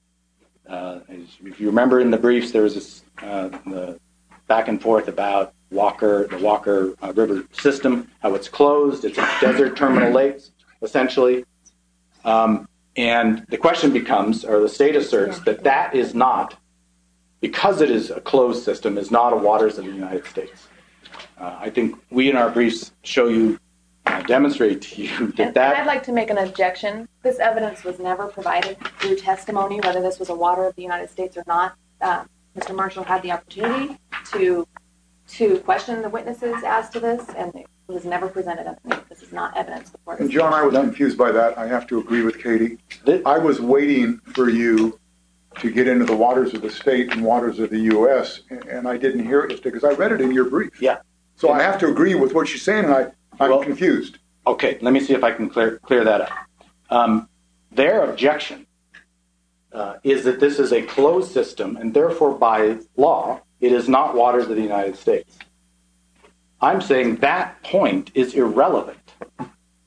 If you remember in the briefs, there was this the back and forth about the Walker River system, how it's closed. It's a desert terminal lakes, essentially. And the question becomes, or the state asserts, that is not, because it is a closed system, is not a waters of the United States. I think we in our briefs show you, demonstrate to you that and I'd like to make an objection. This evidence was never provided through testimony, whether this was a water of the United States or not. Mr. Marshall had the opportunity to question the witnesses as to this, and it was never presented as me. This is not evidence before. And John, I was confused by that. I have to agree with Katie. I was waiting for you to get into the waters of the state and waters of the U.S., and I didn't hear it because I read it in your brief. Yeah. So I have to agree with what she's saying, and I'm confused. Okay, let me see if I can clear that up. Their objection is that this is a closed system, and therefore by law, it is not waters of the United States. I'm saying that point is irrelevant to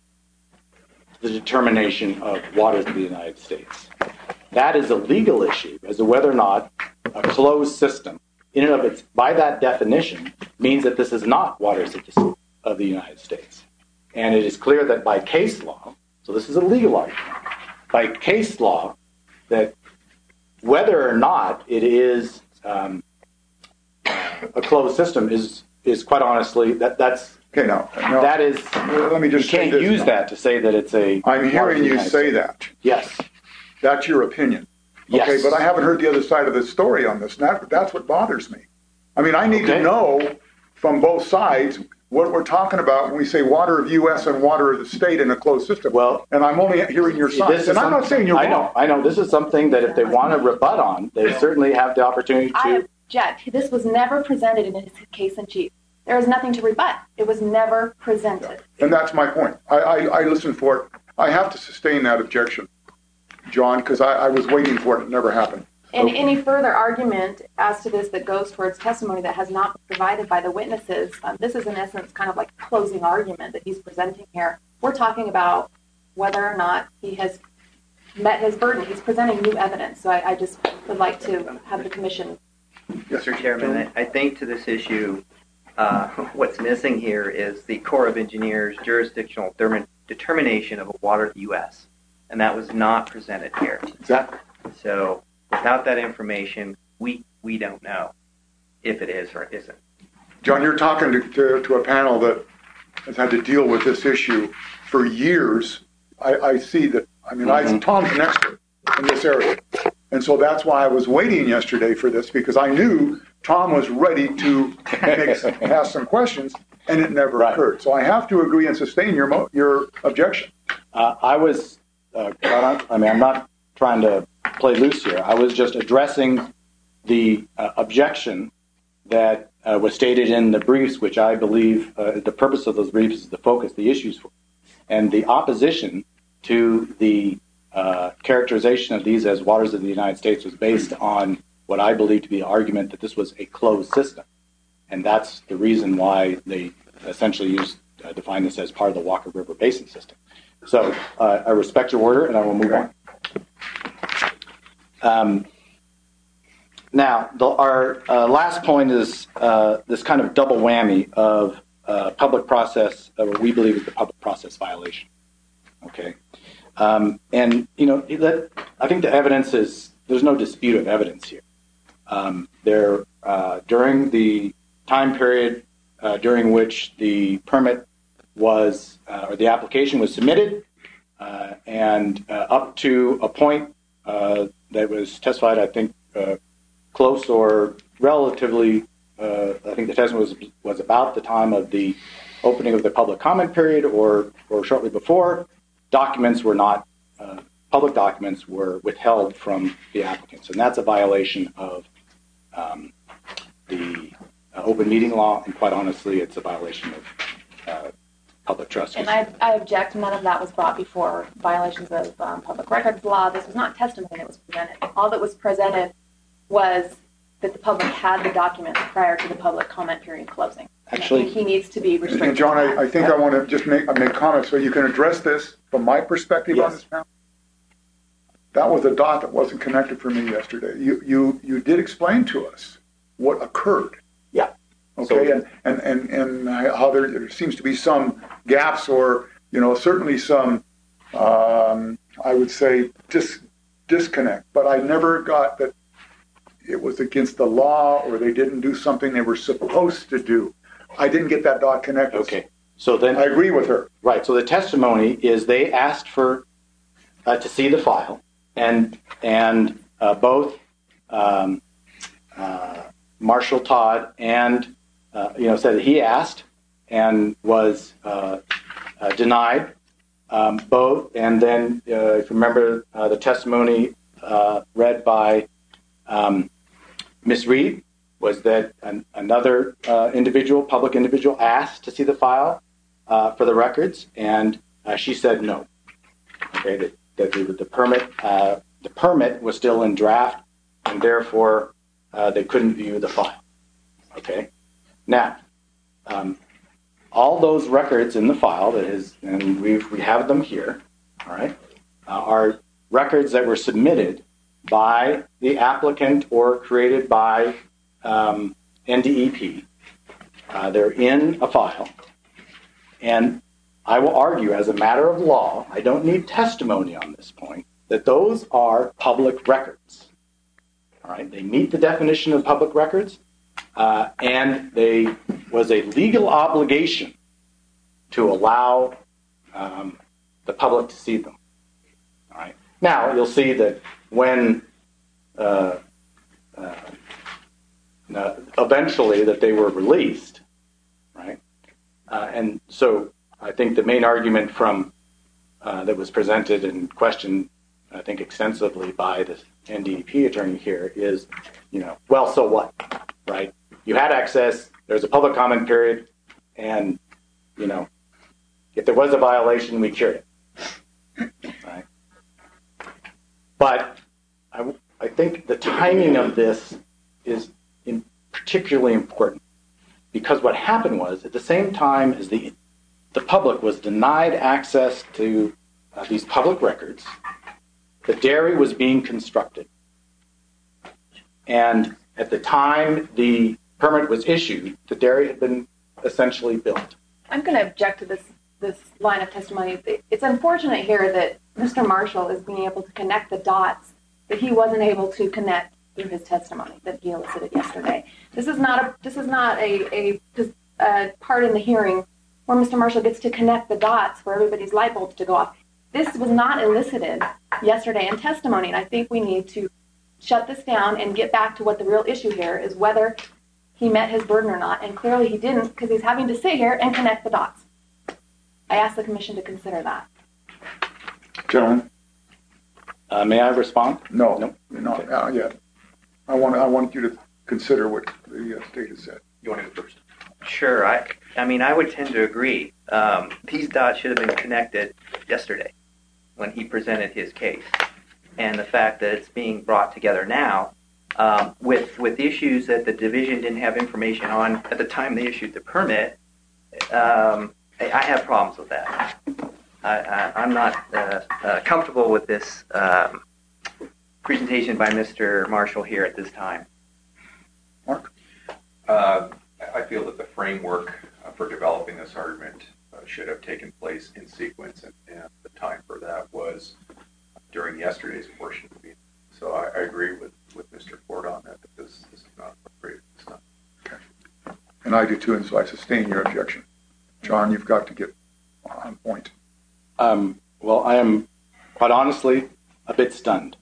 the determination of waters of the United States. That is a legal issue as to whether or not a closed system, in and of its, by that definition, means that this is not waters of the United States. And it is clear that by case law, so this is a legal argument, by case law, that whether or not it is a closed system is quite honestly, that's okay. Now that is, let me just you can't use that to say that it's a. I'm hearing you say that. Yes. That's your opinion. Yes. Okay, but I haven't heard the other side of the story on this. That's what bothers me. I mean, I need to know from both sides what we're talking about when we say water of U.S. and water of the state in a closed system. Well, and I'm only hearing your side. And I'm not saying you're wrong. I know. This is something that if they want to rebut on, they certainly have the opportunity to. I object. This was never presented in his case in chief. There is nothing to rebut. It was never presented. And that's my point. I listened for it. I have to sustain that objection, John, because I was waiting for it. It never happened. And any further argument as to this that goes towards testimony that has not been provided by the witnesses, this is in essence kind of like a closing argument that he's presenting here. We're talking about whether or not he has met his burden. He's presenting new evidence. So I just would like to have the commission. Yes, Mr. Chairman, I think to this issue, what's missing here is the Corps of Engineers jurisdictional determination of a water of the U.S., and that was not presented here. Exactly. So without that information, we don't know if it is or isn't. John, you're talking to a panel that has had to deal with this issue for years. I see that. I mean, Tom's an expert in this area. And so that's why I was waiting yesterday for this, because I knew Tom was ready to ask some questions, and it never occurred. So I have to agree and sustain your objection. I'm not trying to play loose here. I was just addressing the objection that was stated in the briefs, which I believe the purpose of those briefs is to focus the issues for. And the opposition to the characterization of these as waters of the United States was based on what I believe to be the argument that this was a closed system. And that's the reason why they essentially define this as part of the Walker River Basin system. So I respect your order, and I will move on. Now, our last point is this kind of double whammy of public process, what we believe is the public process violation. Okay. And, you know, I think the evidence is, there's no dispute of evidence here. During the time period during which the permit was, or the application was submitted, and up to a point that was testified, I think, close or relatively, I think the testimony was about the time of the opening of the public comment period or shortly before. Documents were not, public documents were withheld from the applicants. And that's a violation of the open meeting law. And quite honestly, it's a violation of public trust. And I object. None of that was brought before violations of public records law. This was not testimony that was presented. All that was presented was that the public had the documents prior to the public comment period closing. Actually, I think he needs to be restricted. And John, I think I want to just make comments so you can address this from my perspective on this panel. That was a dot that wasn't connected for me yesterday. You did explain to us what occurred. Yeah. Okay, so, and how there seems to be some gaps or, certainly some, I would say, disconnect. But I never got that it was against the law or they didn't do something they were supposed to do. I didn't get that dot connected. Okay. So then I agree with her. Right. So the testimony is they asked for to see the file, and both Marshall Todd and said that he asked and was denied both. And then if you remember the testimony read by Ms. Reed was that another public individual asked to see the file for the records, and she said no. Okay, that the permit was still in draft, and therefore they couldn't view the file. Okay, now all those records in the file and we have them here. All right, are records that were submitted by the applicant or created by NDEP. They're in a file. And I will argue as a matter of law, I don't need testimony on this point, that those are public records. All right, they meet the definition of public records, and they was a legal obligation to allow the public to see them. All right. Now you'll see that when eventually that they were released, right? And so I think the main argument from that was presented and questioned, I think extensively by the NDEP attorney here is, well, so what, right? You had access. There's a public comment period, and if there was a violation, we cured it, right? But I think the timing of this is particularly important, because what happened was at the same time as the public was denied access to these public records, the dairy was being constructed. And at the time the permit was issued, the dairy had been essentially built. I'm going to object to this line of testimony. It's unfortunate here that Mr. Marshall is being able to connect the dots that he wasn't able to connect through his testimony that he elicited yesterday. This is not a part in the hearing where Mr. Marshall gets to connect the dots for everybody's light bulbs to go off. This was not elicited yesterday in testimony, and I think we need to shut this down and get back to what the real issue here is, whether he met his burden or not, and clearly he didn't, because he's having to sit here and connect the dots. I ask the commission to consider that. Gentlemen? May I respond? No, not yet. I want you to consider what the state has said. You want to go first? Sure. I mean, I would tend to agree. These dots should have been connected yesterday when he presented his case. And the fact that it's being brought together now with issues that the division didn't have information on at the time they issued the permit, I have problems with that. I'm not comfortable with this presentation by Mr. Marshall here at this time. Mark? I feel that the framework for developing this argument should have taken place in sequence, and the time for that was during yesterday's portion of the meeting. So I agree with Mr. Ford on that this is not appropriate. It's not. Okay. And I do too, and so I sustain your objection. John, you've got to get on point. Well, I am quite honestly a bit stunned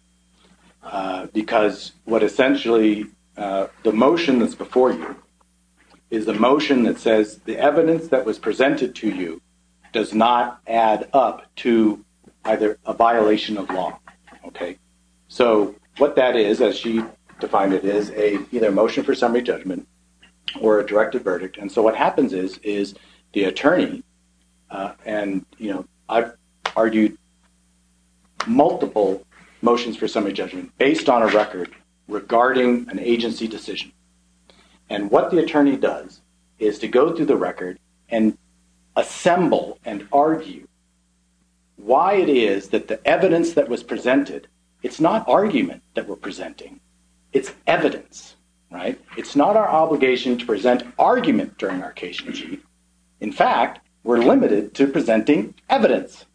because what essentially the motion that's before you is the motion that says the evidence that was presented to you does not add up to either a violation of law. Okay, so what that is, as she defined it, is either a motion for summary judgment or a directed verdict. And so what happens is the attorney and I've argued multiple motions for summary judgment based on a record regarding an agency decision. And what the attorney does is to go through the record and assemble and argue why it is that the evidence that was presented, it's not argument that we're presenting, it's evidence, right? It's not our obligation to present argument during our case in chief. In fact, we're limited to presenting evidence.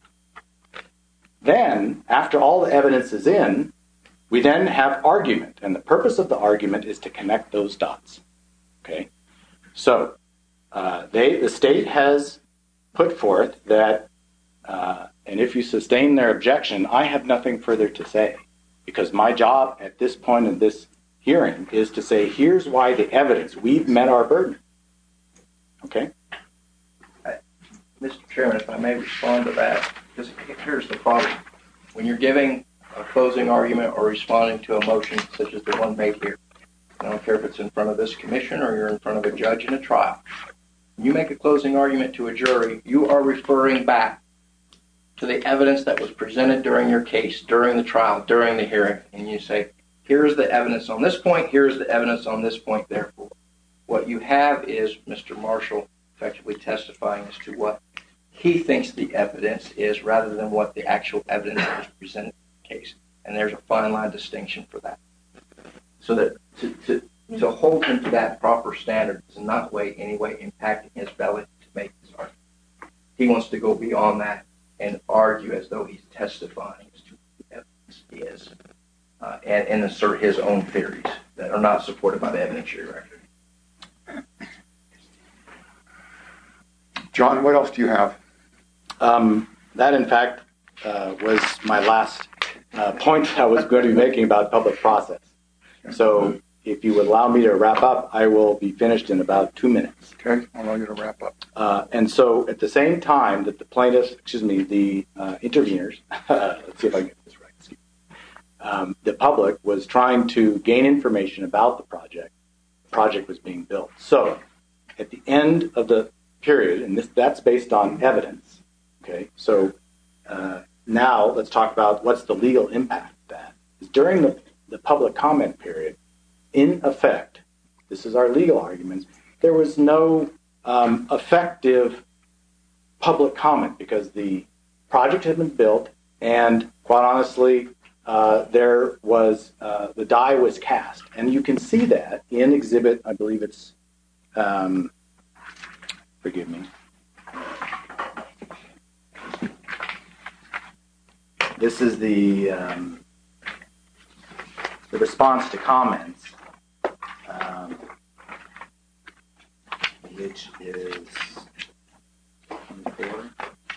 Then, after all the evidence is in, we then have argument, and the purpose of the argument is to connect those dots. Okay, so the state has put forth that, and if you sustain their objection, I have nothing further to say, because my job at this point in this hearing is to say, here's why the evidence, we've met our burden. Okay? Mr. Chairman, if I may respond to that, because here's the problem. When you're giving a closing argument or responding to a motion such as the one made here, I don't care if it's in front of this commission or you're in front of a judge in a trial, when you make a closing argument to a jury, you are referring back to the evidence that was presented during your case, during the trial, during the hearing, and you say, here's the evidence on this point, here's the evidence on this point, therefore. What you have is Mr. Marshall effectively testifying as to what he thinks the evidence is rather than what the actual evidence is presented in the case. And there's a fine line distinction for that. So that to hold him to that proper standard is in not any way impacting his ability to make his argument. He wants to go beyond that and argue as though he's testifying as to what the evidence is and assert his own theories that are not supported by the evidentiary record. John, what else do you have? That, in fact, was my last point I was going to be making about public process. So if you would allow me to wrap up, I will be finished in about 2 minutes. Okay, I'll allow you to wrap up. And so at the same time that the plaintiffs, the interveners, let's see if I can get this right, the public was trying to gain information about the project was being built. So at the end of the period, and that's based on evidence, okay, so now let's talk about what's the legal impact of that. During the public comment period, in effect, this is our legal arguments, there was no effective public comment because the project had been built and, quite honestly, there was the die was cast. And you can see that in exhibit, I believe it's, forgive me. This is the response to comments, which is 24.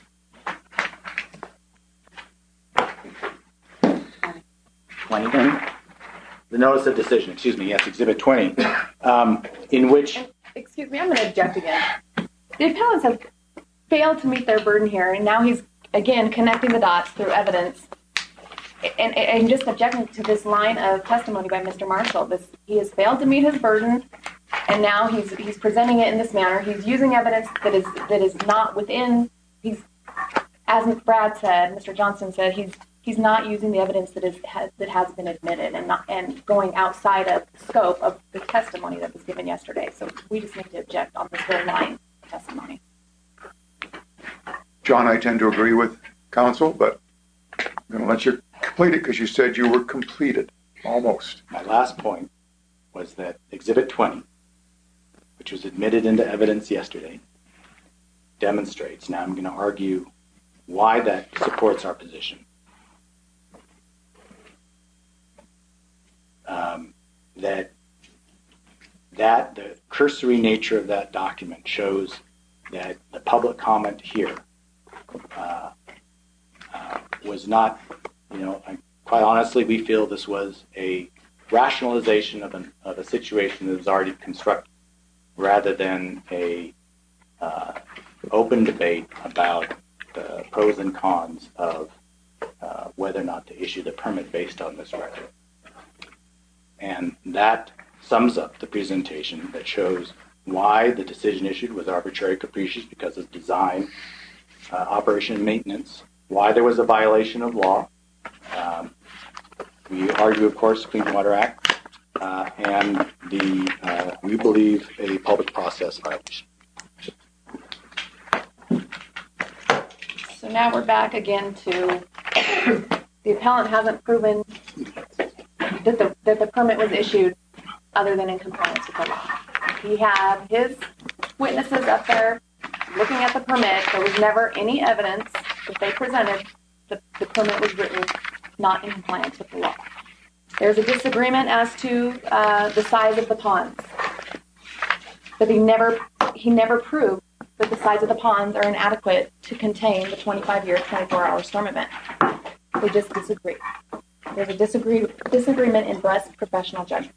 20. The notice of decision, yes, exhibit 20, in which... Excuse me, I'm going to object again. The appellants have failed to meet their burden here, and now he's, again, connecting the dots through evidence. And just objecting to this line of testimony by Mr. Marshall. He has failed to meet his burden, and now he's presenting it in this manner. He's using evidence that is not within. As Brad said, Mr. Johnson said, he's not using the evidence that has been admitted and going outside of the scope of the testimony that was given yesterday. So we just need to object on this very line of testimony. John, I tend to agree with counsel, but I'm going to let you complete it because you said you were completed, almost. My last point was that exhibit 20, which was admitted into evidence yesterday, demonstrates, now I'm going to argue why that supports our position. That the cursory nature of that document shows that the public comment here was not, quite honestly, we feel this was a rationalization of a situation that was already constructed rather than a open debate about the pros and cons of whether or not to issue the permit based on this record. And that sums up the presentation that shows why the decision issued was arbitrary capricious because of design operation and maintenance, why there was a violation of law. We argue, of course, Clean Water Act, and we believe a public process violation. So now we're back again to the appellant hasn't proven that the permit was issued other than in compliance with the law. He had his witnesses up there looking at the permit. There was never any evidence that they presented that the permit was written not in compliance with the law. There's a disagreement as to the size of the ponds, but he never proved that the size of the ponds are inadequate to contain the 25-year, 24-hour storm event. They just disagree. There's a disagreement in best professional judgment.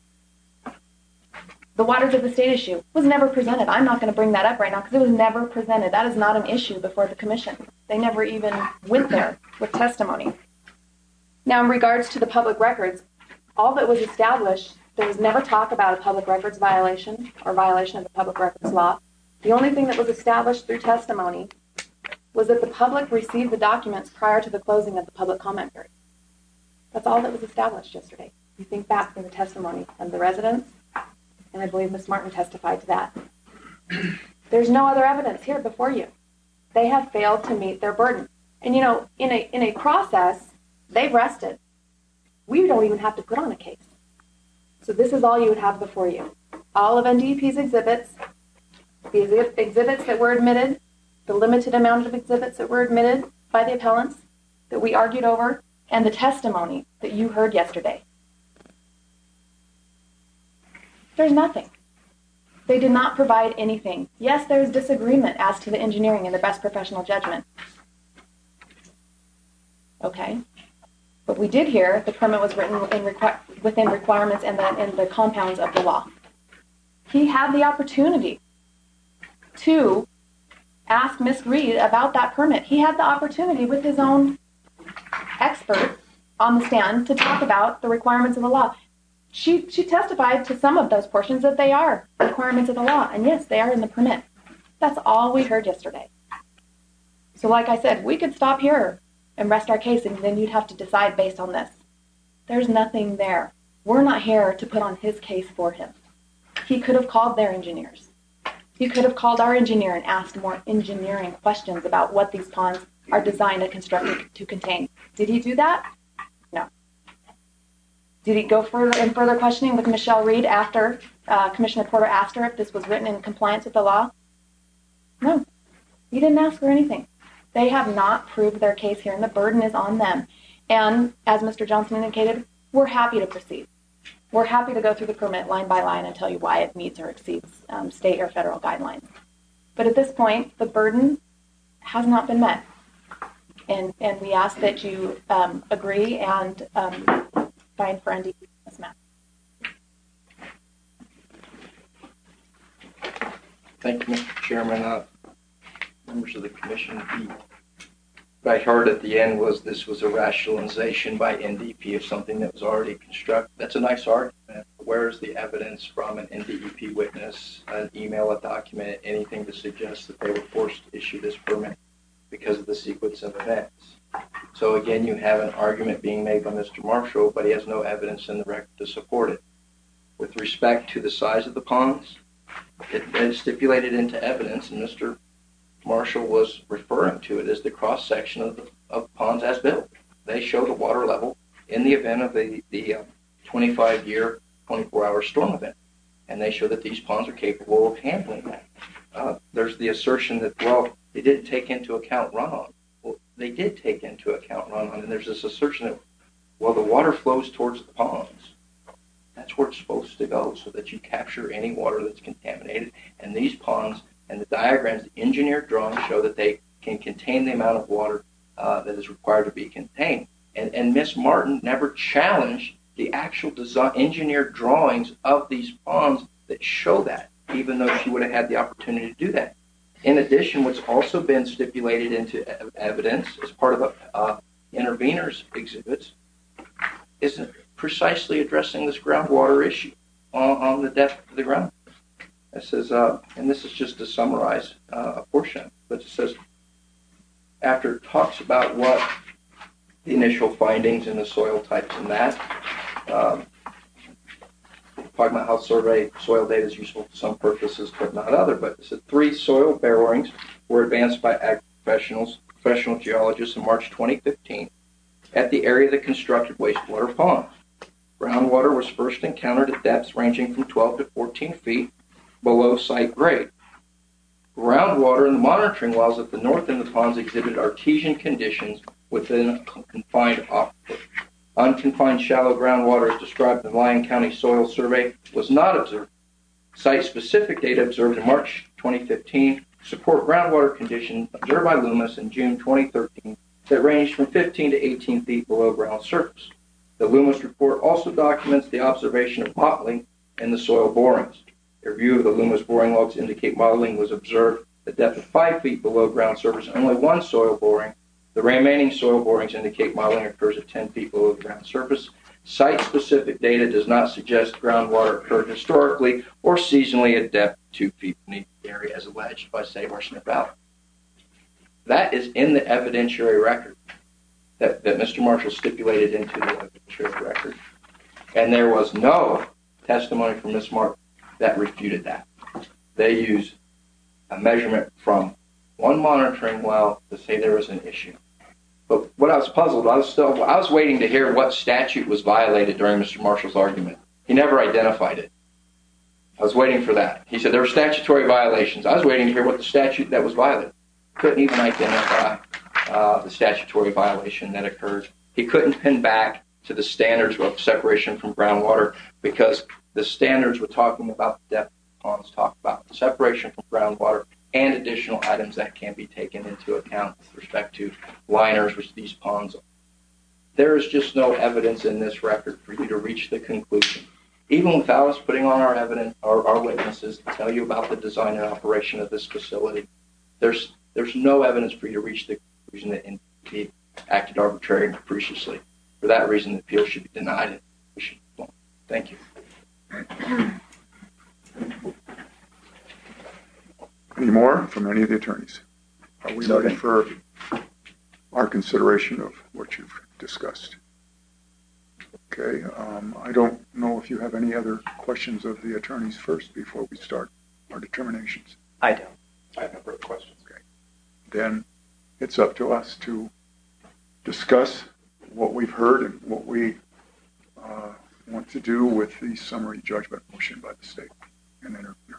The waters of the state issue was never presented. I'm not going to bring that up right now because it was never presented. That is not an issue before the commission. They never even went there with testimony. Now, in regards to the public records, all that was established, there was never talk about a public records violation or violation of the public records law. The only thing that was established through testimony was that the public received the documents prior to the closing of the public comment period. That's all that was established yesterday. You think back from the testimony of the residents, and I believe Ms. Martin testified to that. There's no other evidence here before you. They have failed to meet their burden. And in a process, they've rested. We don't even have to put on a case. So this is all you would have before you. All of NDEP's exhibits, the exhibits that were admitted, the limited amount of exhibits that were admitted by the appellants that we argued over, and the testimony that you heard yesterday. There's nothing. They did not provide anything. Yes, there's disagreement as to the engineering and the best professional judgment. Okay. But we did hear the permit was written within requirements and the compounds of the law. He had the opportunity to ask Ms. Reed about that permit. He had the opportunity with his own expert on the stand to talk about the requirements of the law. She testified to some of those portions that they are requirements of the law. And yes, they are in the permit. That's all we heard yesterday. So like I said, we could stop here and rest our case, and then you'd have to decide based on this. There's nothing there. We're not here to put on his case for him. He could have called their engineers. He could have called our engineer and asked more engineering questions about what these ponds are designed and constructed to contain. Did he do that? No. Did he go further questioning with Michelle Reed after Commissioner Porter asked her if this was written in compliance with the law? No. He didn't ask her anything. They have not proved their case here, and the burden is on them. And as Mr. Johnson indicated, we're happy to proceed. We're happy to go through the permit line by line and tell you why it meets or exceeds state or federal guidelines. But at this point, the burden has not been met. And we ask that you agree and fine for NDP this matter. Thank you, Mr. Chairman. Members of the commission, what I heard at the end was this was a rationalization by NDEP of something that was already constructed. That's a nice argument. Where's the evidence from an NDEP witness, an email, a document, anything to suggest that they were forced to issue this permit because of the sequence of events? So again, you have an argument being made by Mr. Marshall, but he has no evidence in the record to support it. With respect to the size of the ponds, it is stipulated into evidence, and Mr. Marshall was referring to it as the cross-section of ponds as built. They show the water level in the event of the 25-year, 24-hour storm event. And they show that these ponds are capable of handling that. There's the assertion that, well, they didn't take into account runoff. Well, they did take into account runoff, and there's this assertion that, well, the water flows towards the ponds. That's where it's supposed to go so that you capture any water that's contaminated. And these ponds and the diagrams, the engineered drawings show that they can contain the amount of water that is required to be contained. And Ms. Martin never challenged the actual design, engineered drawings of these ponds that show that, even though she would have had the opportunity to do that. In addition, what's also been stipulated into evidence as part of interveners' exhibits is precisely addressing this groundwater issue on the depth of the ground. It says, and this is just to summarize a portion, but it says, after it talks about what the initial findings in the soil types and that, talking about how survey soil data is useful for some purposes but not other. But it said 3 soil borings were advanced by ag professionals, professional geologists in March 2015 at the area of the constructed wastewater pond. Groundwater was first encountered at depths ranging from 12 to 14 feet below site grade. Groundwater in the monitoring wells at the north end of the ponds exhibited artesian conditions within a confined aquifer. Unconfined shallow groundwater as described in the Lyon County Soil Survey was not observed. Site-specific data observed in March 2015 support groundwater conditions observed by Loomis in June 2013 that ranged from 15 to 18 feet below ground surface. The Loomis report also documents the observation of mottling in the soil borings. A review of the Loomis boring logs indicate mottling was observed at a depth of 5 feet below ground surface in only 1 soil boring. The remaining soil borings indicate mottling occurs at 10 feet below the ground surface. Site-specific data does not suggest groundwater occurred historically or seasonally at depth 2 feet beneath the area as alleged by Save Our Smith Valley. That is in the evidentiary record that Mr. Marshall stipulated into the evidentiary record. And there was no testimony from Ms. Mark that refuted that. They used a measurement from one monitoring well to say there was an issue. But what I was puzzled, I was waiting to hear what statute was violated during Mr. Marshall's argument. He never identified it. I was waiting for that. He said there were statutory violations. I was waiting to hear what the statute that was violated. Couldn't even identify the statutory violation that occurred. He couldn't pin back to the standards of separation from groundwater because the standards were talking about the depth of the ponds, talk about the separation from groundwater and additional items that can be taken into account with respect to liners, which these ponds are. There is just no evidence in this record for you to reach the conclusion. Even without us putting on our evidence, our witnesses to tell you about the design and operation of this facility, there's no evidence for you to reach the conclusion that he acted arbitrarily and capriciously. For that reason, the appeal should be denied. Thank you. Any more from any of the attorneys? Are we ready for our consideration of what you've discussed? Okay. I don't know if you have any other questions of the attorneys first before we start our determinations. I don't. I have no further questions. Okay. Then it's up to us to discuss what we've heard and what we want to do with the summary judgment motion by the state and intervener.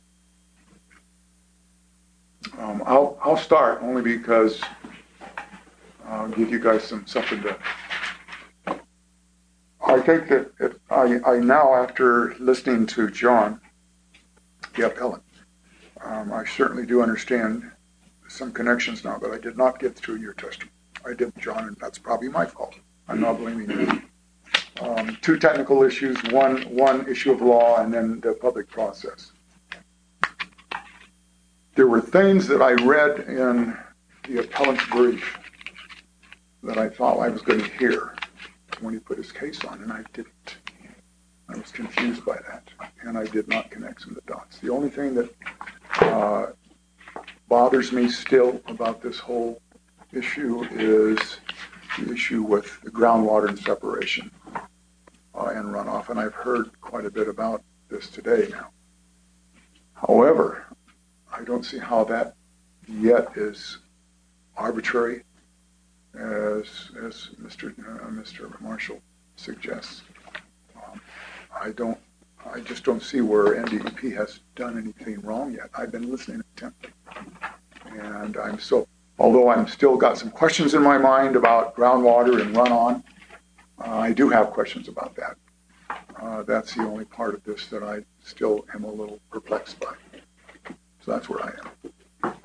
I'll start only because I'll give you guys something to. I think that I now, after listening to John, the appellant, I certainly do understand some connections now that I did not get through your testimony. I did, John, and that's probably my fault. I'm not blaming you. 2 technical issues, one issue of law, and then the public process. There were things that I read in the appellant's brief that I thought I was going to hear when he put his case on, and I didn't. I was confused by that, and I did not connect some of the dots. The only thing that bothers me still about this whole issue is the issue with the groundwater and separation and runoff, and I've heard quite a bit about this today now. However, I don't see how that yet is arbitrary, as Mr. Marshall suggests. I just don't see where NDEP has done anything wrong yet. I've been listening intently, and although I'm still got some questions in my mind about groundwater and run-on, I do have questions about that. That's the only part of this that I still am a little perplexed by. So that's where I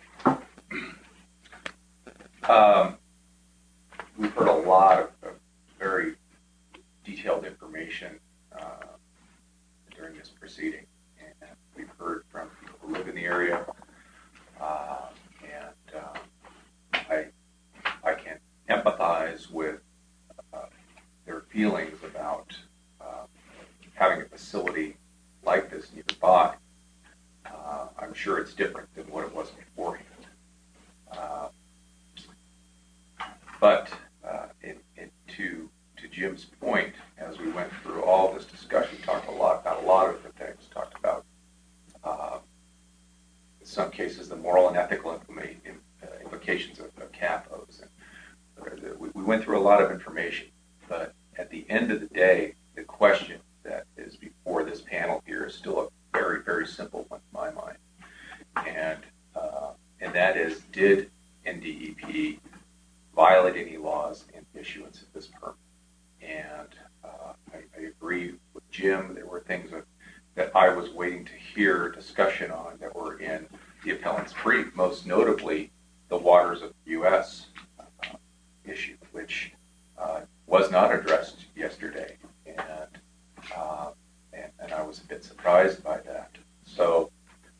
am. We've heard a lot of very detailed information during this proceeding, and we've heard from people who live in the area, and I can empathize with their feelings about having a facility like this nearby. I'm sure it's different than what it was beforehand. as we went through all of this discussion, talked a lot about a lot of different things. Talked about, in some cases, the moral and ethical implications of CAFOs. And we went through a lot of information, but at the end of the day, the question that is before this panel here is still a very, very simple one in my mind. And that is, did NDEP violate any laws in issuance of this permit? And I agree with Jim. There were things that I was waiting to hear discussion on that were in the appellant's brief, most notably the waters of the U.S. Issue, which was not addressed yesterday. And I was a bit surprised by that. So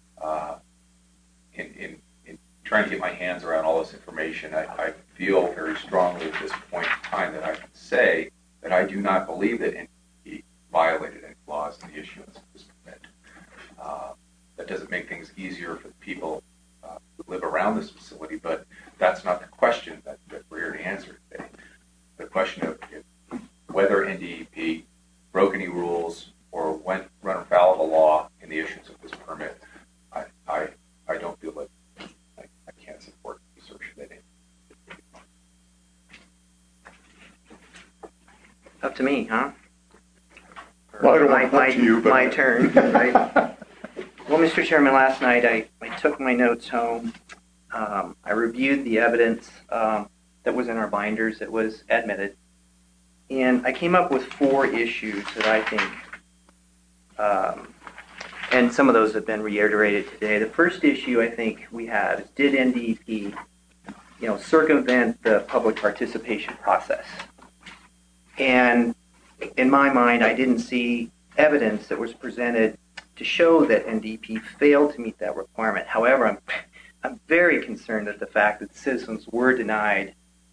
in trying to get my hands around all this information, I feel very strongly at this point in time that I can say that I do not believe that NDEP violated any laws in the issuance of this permit. That doesn't make things easier for the people who live around this facility, but that's not the question that we're here to answer today. The question of whether NDEP broke any rules or run afoul of a law in the issuance of this permit, I don't feel like I can't support research that. Up to me, huh? Well, I don't want to to you, but my turn, right? Well, Mr. Chairman, last night I took my notes home. I reviewed the evidence that was in our binders that was admitted, and I came up with 4 issues that I think, and some of those have been reiterated today. The first issue I think we have is, did NDEP, circumvent the public participation process? And in my mind, I didn't see evidence that was presented to show that NDEP failed to meet that requirement. However, I'm very concerned at the fact that citizens were denied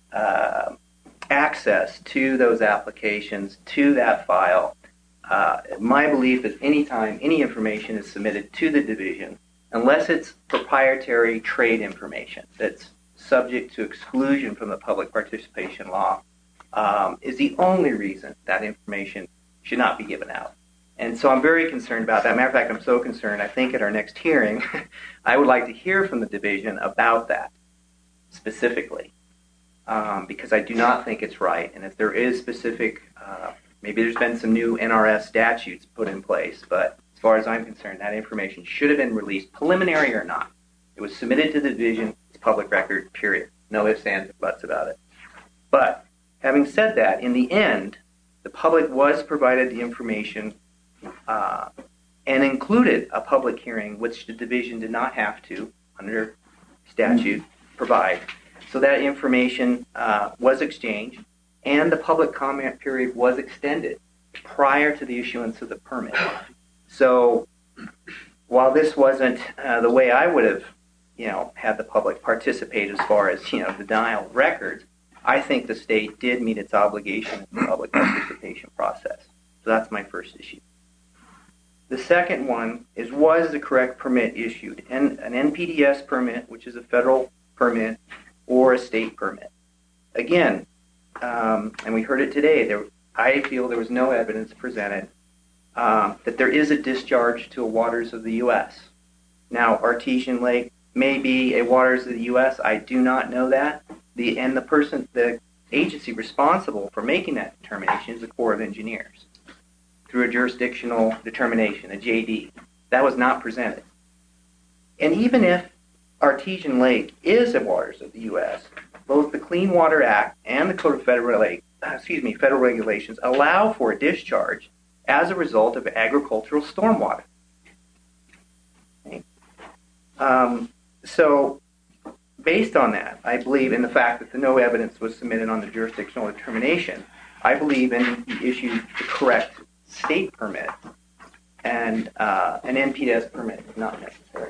access to those applications, to that file. My belief is anytime any information is submitted to the division, unless it's proprietary trade information that's subject to exclusion from the public participation law, is the only reason that information should not be given out. And so I'm very concerned about that. Matter of fact, I'm so concerned, I think at our next hearing, I would like to hear from the division about that specifically, because I do not think it's right. And if there is specific, maybe there's been some new NRS statutes put in place, but as far as I'm concerned, that information should have been released, preliminary or not. It was submitted to the division, it's public record, period. No ifs, ands, or buts about it. But having said that, in the end, the public was provided the information and included a public hearing, which the division did not have to, under statute, provide. So that information was exchanged, and the public comment period was extended prior to the issuance of the permit. So while this wasn't the way I would have, had the public participate as far as, the denial of records, I think the state did meet its obligation in the public participation process. So that's my first issue. The second one is, was the correct permit issued? And an NPDES permit, which is a federal permit, or a state permit. Again, and we heard it today, I feel there was no evidence presented that there is a discharge to waters of the U.S. Now, Artesian Lake may be a waters of the U.S. I do not know that. The agency responsible for making that determination is the Corps of Engineers through a jurisdictional determination, a JD. That was not presented. And even if Artesian Lake is a waters of the U.S., both the Clean Water Act and the Code of Federal Regulations allow for a discharge as a result of agricultural stormwater. Okay. So based on that, I believe in the fact that no evidence was submitted on the jurisdictional determination, I believe NDEP issued the correct state permit, and an NPDES permit is not necessary.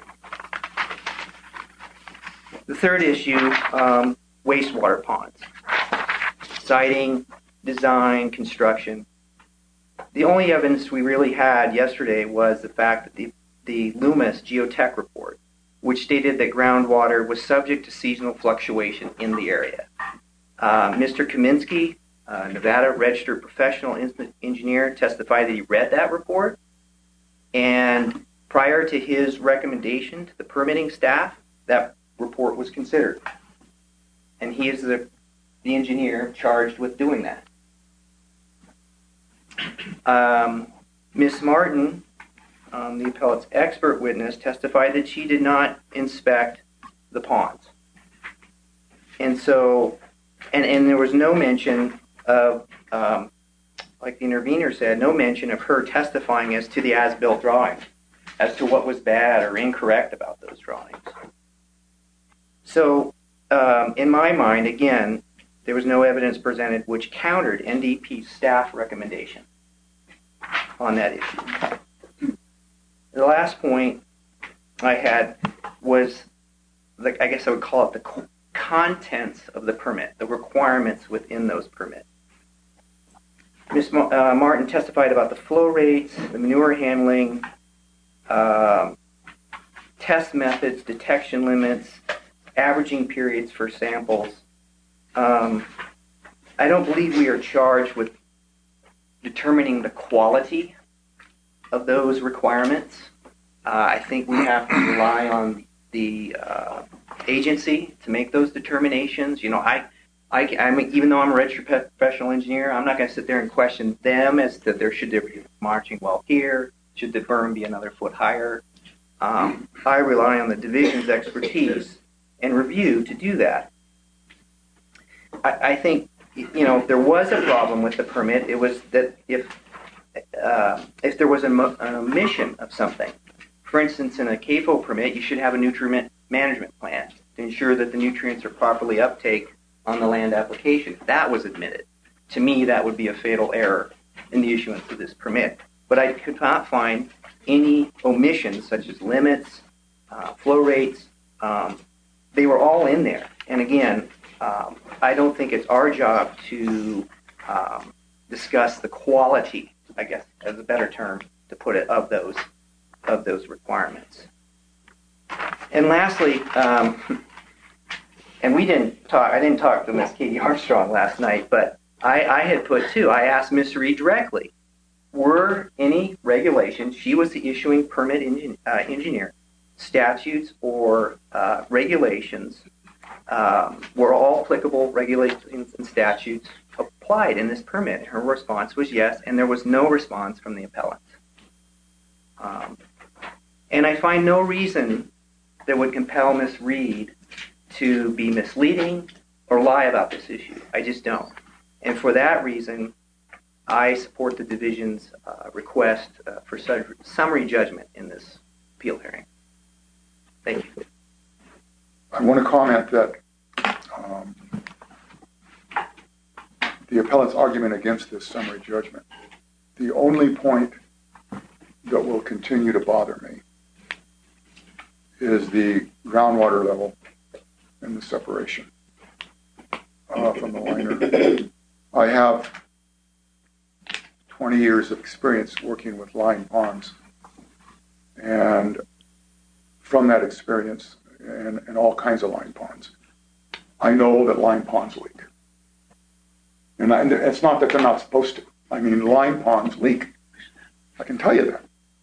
The third issue, wastewater ponds. Siting, design, construction. The only evidence we really had yesterday was the fact that the Loomis geotech report, which stated that groundwater was subject to seasonal fluctuation in the area. Mr. Kaminsky Nevada registered professional engineer, testified that he read that report, and prior to his recommendation to the permitting staff, that report was considered. And he is the engineer charged with doing that. Ms. Martin, the appellate's expert witness, testified that she did not inspect the ponds. And so, and there was no mention of, like the intervener said, no mention of her testifying as to the as-built drawings, as to what was bad or incorrect about those drawings. So, in my mind, again, there was no evidence presented which countered NDP's staff recommendation on that issue. The last point I had was, I guess I would call it the contents of the permit, the requirements within those permits. Ms. Martin testified about the flow rates, the manure handling, test methods, detection limits, averaging periods for samples. I don't believe we are charged with determining the quality of those requirements. I think we have to rely on the agency to make those determinations. You know, I'm even though I'm a registered professional engineer, I'm not going to sit there and question them as to should there be a marching well here, should the berm be another foot higher. I rely on the division's expertise and review to do that. I think, you know, if there was a problem with the permit, it was that if there was an omission of something, for instance, in a CAFO permit, you should have a nutrient management plan to ensure that the nutrients are properly uptake on the land application. If that was admitted, to me, that would be a fatal error in the issuance of this permit. But I could not find any omissions, such as limits, flow rates. They were all in there. And again, I don't think it's our job to discuss the quality, I guess, as a better term to put it, of those requirements. And lastly, and I didn't talk to Ms. Katie Armstrong last night, but I had put too, I asked Ms. Reed directly, were any regulations, she was the issuing permit engineer, statutes or regulations, were all applicable regulations and statutes applied in this permit? Her response was yes, and there was no response from the appellant. And I find no reason that would compel Ms. Reed to be misleading or lie about this issue. I just don't. And for that reason, I support the division's request for summary judgment in this appeal hearing. Thank you. I want to comment that the appellant's argument against this summary judgment, the only point that will continue to bother me is the groundwater level and the separation from the liner. I have 20 years of experience working with line ponds, and from that experience and all kinds of line ponds, I know that line ponds leak. And it's not that they're not supposed to. I mean, line ponds leak. I can tell you that.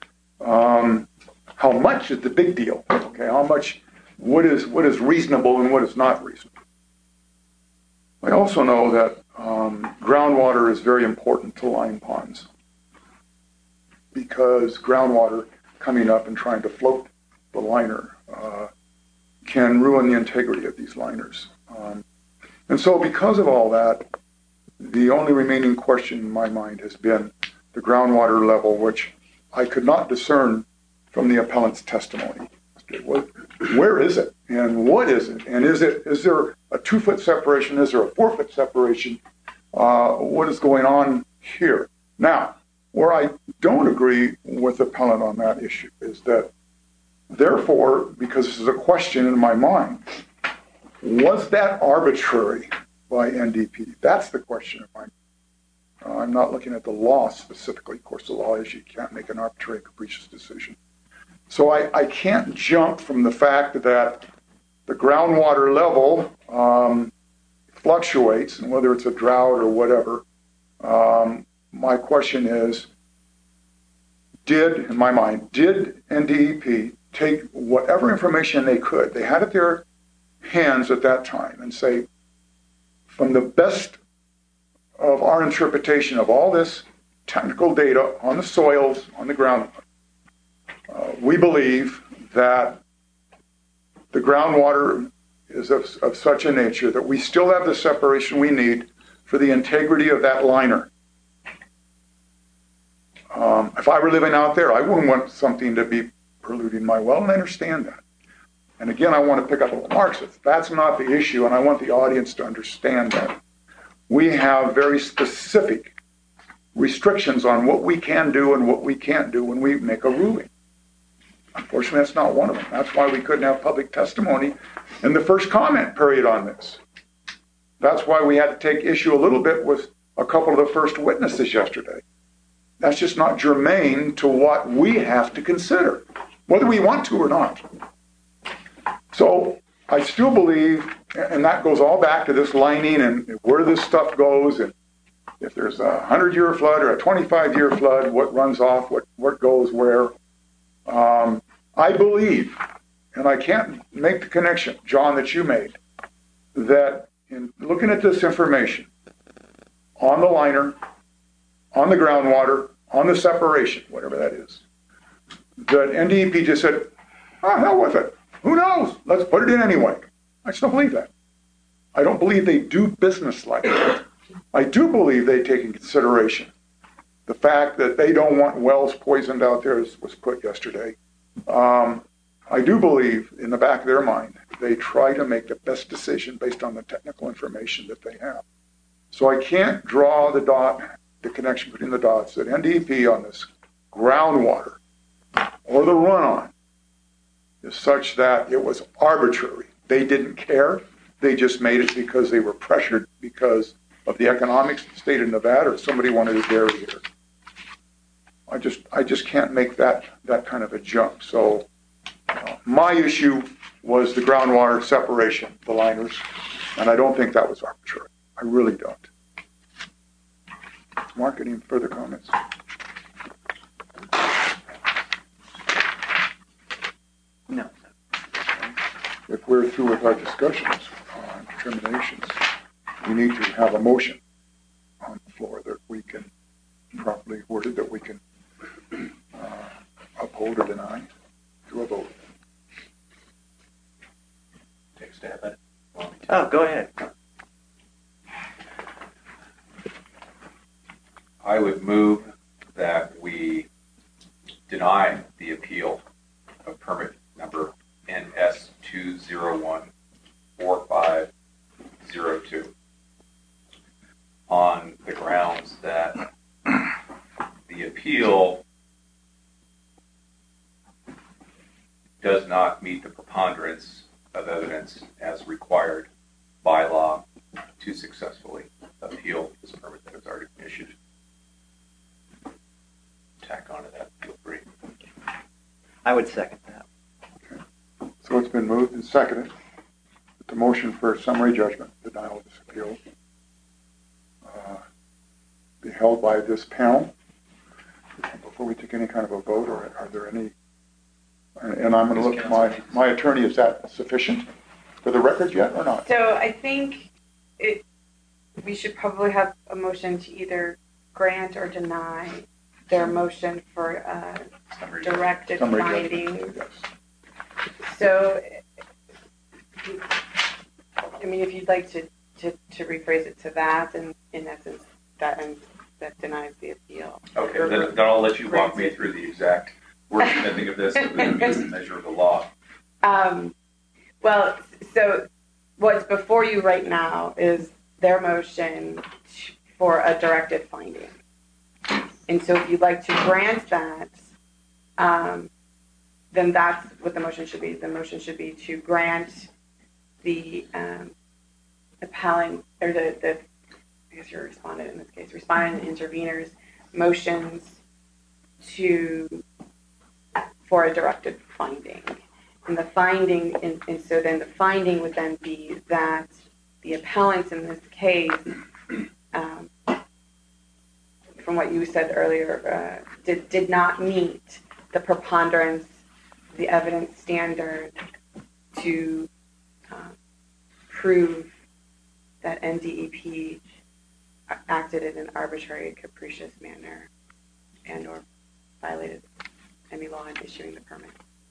How much is the big deal? Okay, how much? What is reasonable and what is not reasonable? I also know that groundwater is very important to line ponds because groundwater coming up and trying to float the liner can ruin the integrity of these liners. And so because of all that, the only remaining question in my mind has been the groundwater level, which I could not discern from the appellant's testimony. Where is it? And what is it? And is there a 2-foot separation? Is there a 4-foot separation? What is going on here? Now, where I don't agree with the appellant on that issue is that, therefore, because this is a question in my mind, was that arbitrary by NDP? That's the question in my mind. I'm not looking at the law specifically. Of course, the law is you can't make an arbitrary and capricious decision. So I can't jump from the fact that the groundwater level fluctuates, and whether it's a drought or whatever, my question is, in my mind, did NDEP take whatever information they could, they had at their hands at that time, and say, from the best of our interpretation of all this technical data on the soils, on the ground, we believe that the groundwater is of such a nature that we still have the separation we need for the integrity of that liner. If I were living out there, I wouldn't want something to be polluting my well, and I understand that. And again, I want to pick up what Mark says. That's not the issue, and I want the audience to understand that. We have very specific restrictions on what we can do and what we can't do when we make a ruling. Unfortunately, that's not one of them. That's why we couldn't have public testimony in the first comment period on this. That's why we had to take issue a little bit with a couple of the first witnesses yesterday. That's just not germane to what we have to consider, whether we want to or not. So I still believe, and that goes all back to this lining and where this stuff goes, and if there's a 100-year flood or a 25-year flood, what runs off, what goes where. I believe, and I can't make the connection, John, that you made, that in looking at this information on the liner, on the groundwater, on the separation, whatever that is, that NDEP just said, oh, hell with it. Who knows? Let's put it in anyway. I just don't believe that. I don't believe they do business like that. I do believe they take in consideration the fact that they don't want wells poisoned out there, as was put yesterday. I do believe in the back of their mind, they try to make the best decision based on the technical information that they have. So I can't draw the connection between the dots that NDEP on this groundwater or the runoff is such that it was arbitrary. They didn't care. They just made it because they were pressured because of the economics of the state of Nevada, or somebody wanted a dairy here. I just can't make that kind of a jump. So my issue was the groundwater separation, the liners, and I don't think that was arbitrary. I really don't. Mark, any further comments? No. If we're through with our discussions on determinations, we need to have a motion on the floor that we can properly worded, that we can uphold or deny through a vote. Take a stab at it. Oh, go ahead. I would move that we deny the appeal of permit number NS2014502 on the grounds that the appeal does not meet the preponderance of evidence as required by law to successfully appeal this permit that has already been issued. Tack onto that, feel free. I would second that. Okay. So it's been moved and seconded that the motion for summary judgment, denial of this appeal, be held by this panel. Before we take any kind of a vote, or are there any? And I'm going to look at my attorney. Is that sufficient for the record yet or not? So I think we should probably have a motion to either grant or deny their motion for directed finding. Yes. So, I mean, if you'd like to rephrase it to that, and in essence, that denies the appeal. Okay, then I'll let you walk me through the exact wordsmithing of this within the measure of the law. Well, so what's before you right now is their motion for a directed finding. And so if you'd like to grant that, then that's what the motion should be. The motion should be to grant the appellant, or the I guess you're respondent in this case, respondent and interveners motions for a directed finding. And the finding, and so then the finding would then be that the appellants in this case, from what you said earlier, did not meet the preponderance, the evidence standard to prove that NDEP acted in an arbitrary and capricious manner and or violated any law in issuing the permit.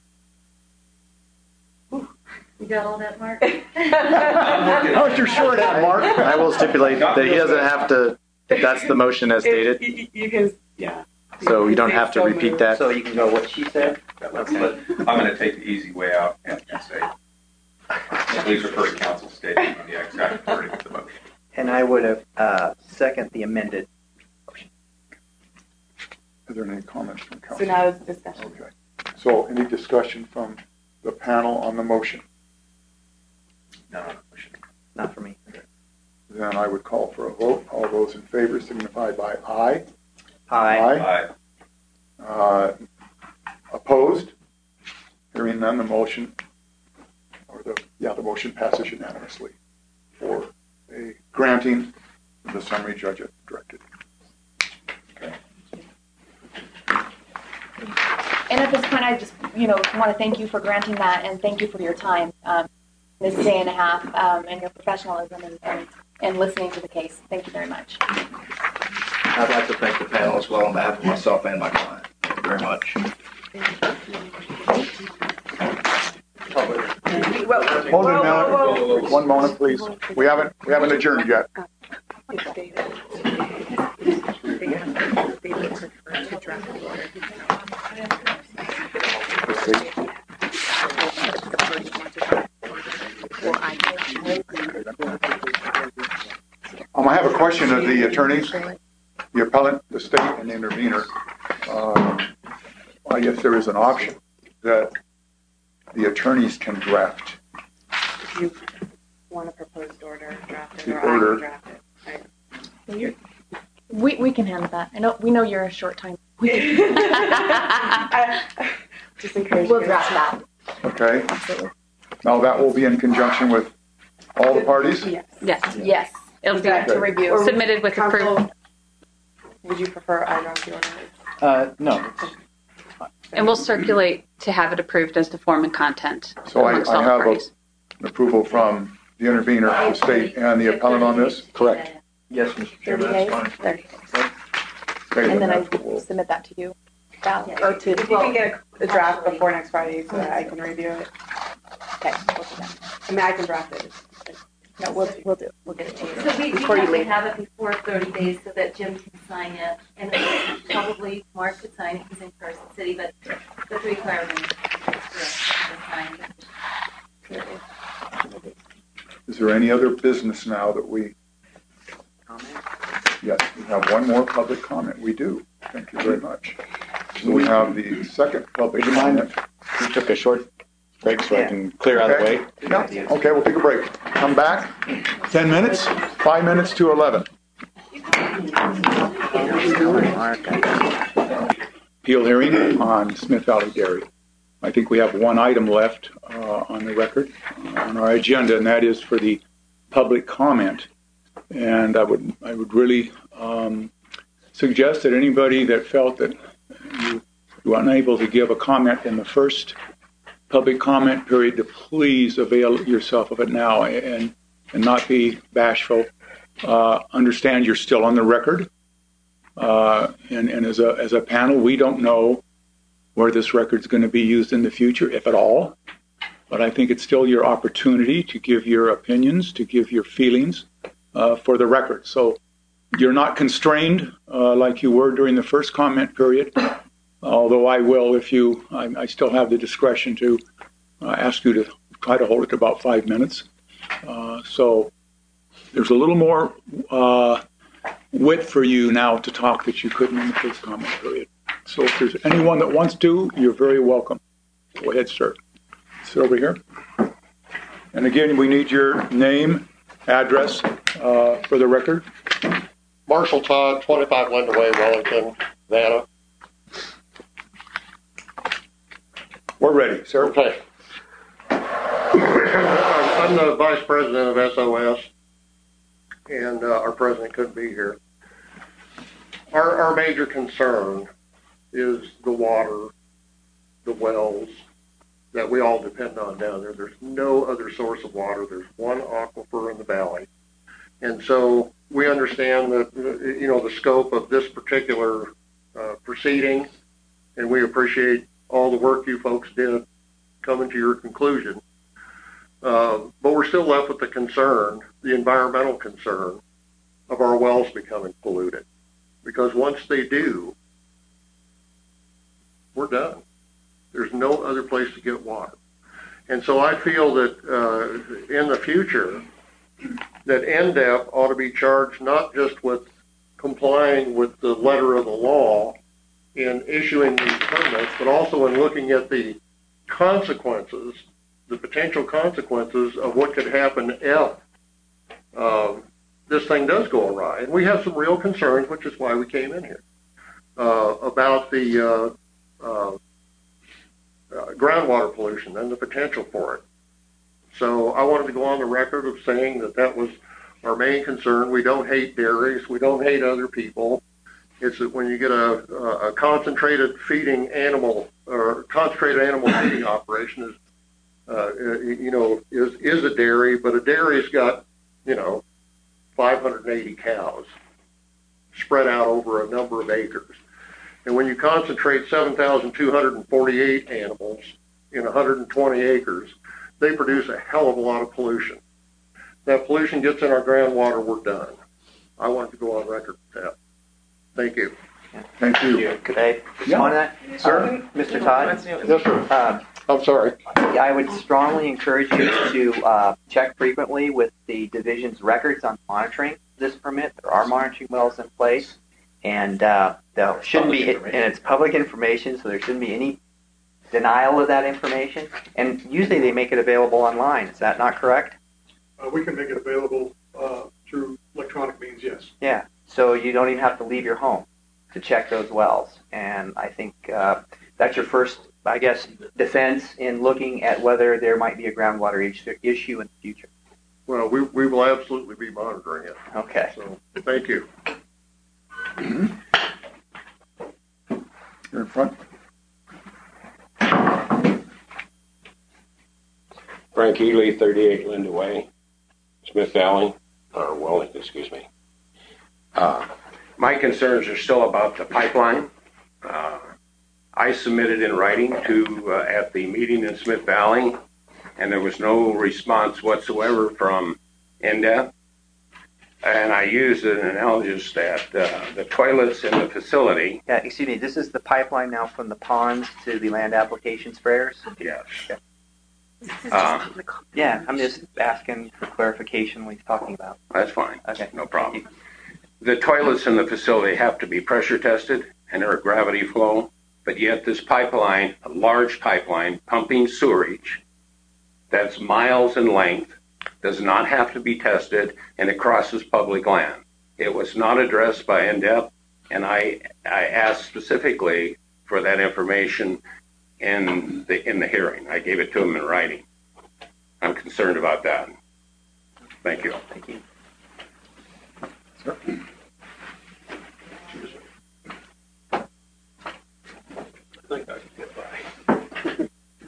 You got all that, Mark? How much you're short at, Mark? I will stipulate that he doesn't have to, if that's the motion as stated, You can, yeah. so you don't have to repeat that. So you can go what she said? I'm going to take the easy way out and say, please refer to counsel's statement on the exact wording of the motion. And I would have second the amended motion. Are there any comments from So council? now it's discussion. Okay. So any discussion from the panel on the motion? No, on the motion. Not for me. Then I would call for a vote. All those in favor signify by aye. Aye. Aye. Opposed? Hearing none, the motion, the motion passes unanimously for a granting the summary judgment directed. Okay. And at this point, I just, want to thank you for granting that, and thank you for your time, this day and a half, and your professionalism and listening to the case. Thank you very much. I'd like to thank the panel as well on behalf of myself and my client. Thank you very much. Hold it now. One moment, please. We haven't adjourned yet. Let's see. I have a question of the attorneys, the appellant, the state, and the intervener. I guess there is an option that the attorneys can draft. If you want a proposed order drafted, The or I order. can draft it. We can handle that. We know you're a short time. Just encourage We'll you draft guys. that. Okay. Absolutely. Now that will be in conjunction with all the parties? Yes. Yes. Yes. It'll be To review. submitted with Counsel, approval. would you prefer I draft the order? No. And we'll circulate to have it approved as the form and content. So amongst I all the have parties. an approval from the intervener, the state, and the appellant on this? Correct. Yes, Mr. 30 Chairman, days? that's fine. 30 days. Okay, And then I that's what we'll- submit that to you. Or to, If you can get a draft before next Friday so that I can review it. okay, we'll do that. I mean, I can draft it. No, we'll do it. We'll get it to you. So we Before you have to leave. have it before 30 days so that Jim can sign it, and then probably Mark could sign it, he's in Carson City, but the requirement is to sign it. Is there any other business now that we, yes, we have one more public comment. We do. Thank you very much. So we have the second public Would you mind comment. if we took a short break so I can clear out of the way? Yeah, okay, we'll take a break. Come back, 10 minutes, 5 minutes to 11. Appeal hearing on Smith Valley Dairy. I think we have one item left on the record, on our agenda, and that is for the public comment. And I would really suggest that anybody that felt that you were unable to give a comment in the first public comment period to please avail yourself of it now and not be bashful. Understand you're still on the record. And as a panel, we don't know where this record's going to be used in the future, if at all. But I think it's still your opportunity to give your opinions, to give your feelings for the record. So you're not constrained like you were during the first comment period. Although I will, I still have the discretion to ask you to try to hold it to about 5 minutes. So there's a little more width for you now to talk that you couldn't in the first comment period. So if there's anyone that wants to, you're very welcome. Go ahead, sir. Sit over here. And again, we need your name, address for the record. Marshall Todd, 25 Linda Way, Wellington, Nevada. We're ready, sir. Okay. I'm the vice president of SOS. and our president couldn't be here. Our major concern is the water, the wells that we all depend on down there. There's no other source of water. There's one aquifer in the valley. And so we understand that, the scope of this particular proceeding, and we appreciate all the work you folks did coming to your conclusion. But we're still left with the concern, the environmental concern of our wells becoming polluted. Because once they do, we're done. There's no other place to get water. And so I feel that in the future, that NDEP ought to be charged not just with complying with the letter of the law in issuing these permits, but also in looking at the consequences, the potential consequences of what could happen if this thing does go awry. And we have some real concerns, which is why we came in here, about the groundwater pollution and the potential for it. So I wanted to go on the record of saying that was our main concern. We don't hate dairies. We don't hate other people. It's that when you get a concentrated feeding animal or concentrated animal feeding operation is a dairy, but a dairy's got, 580 cows spread out over a number of acres. And when you concentrate 7,248 animals in 120 acres, they produce a hell of a lot of pollution. That pollution gets in our groundwater, we're done. I wanted to go on record with that. Thank you. Thank you. Could I respond to that? Sir? Mr. Todd? Yes, sir. I'm sorry. I would strongly encourage you to check frequently with the division's records on monitoring this permit. There are monitoring wells in place, and there shouldn't be, and it's public information, so there shouldn't be any denial of that information. And usually they make it available online. Is that not correct? We can make it available through electronic means, yes. Yeah, so you don't even have to leave your home to check those wells. And I think that's your first, defense in looking at whether there might be a groundwater issue in the future. Well, we will absolutely be monitoring it. Okay. So, thank you. Here in front. Frank Ely, 38 Linda Way, Smith Valley, or Wellington, excuse me. My concerns are still about the pipeline. I submitted in writing to at the meeting in Smith Valley, and there was no response whatsoever from NDEP. And I used an analogy that the toilets in the facility. Yeah, excuse me, this is the pipeline now from the ponds to the land application sprayers? Yes. Okay. Yeah, I'm just asking for clarification what he's talking about. That's fine. Okay. No problem. The toilets in the facility have to be pressure tested and they're a gravity flow, but yet this pipeline, a large pipeline pumping sewerage that's miles in length, does not have to be tested, and it crosses public land. It was not addressed by NDEP, and I asked specifically for that information in the hearing. I gave it to him in writing. I'm concerned about that. Thank you. Thank you. Sir? I think I can get by.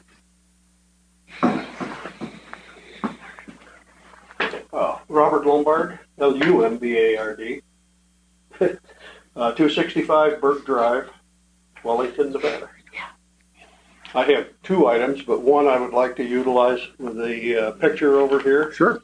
Robert Lombard, Lumbard, 265 Burke Drive, Wellington, Nevada. I have two items, but one I would like to utilize with the picture over here. Sure.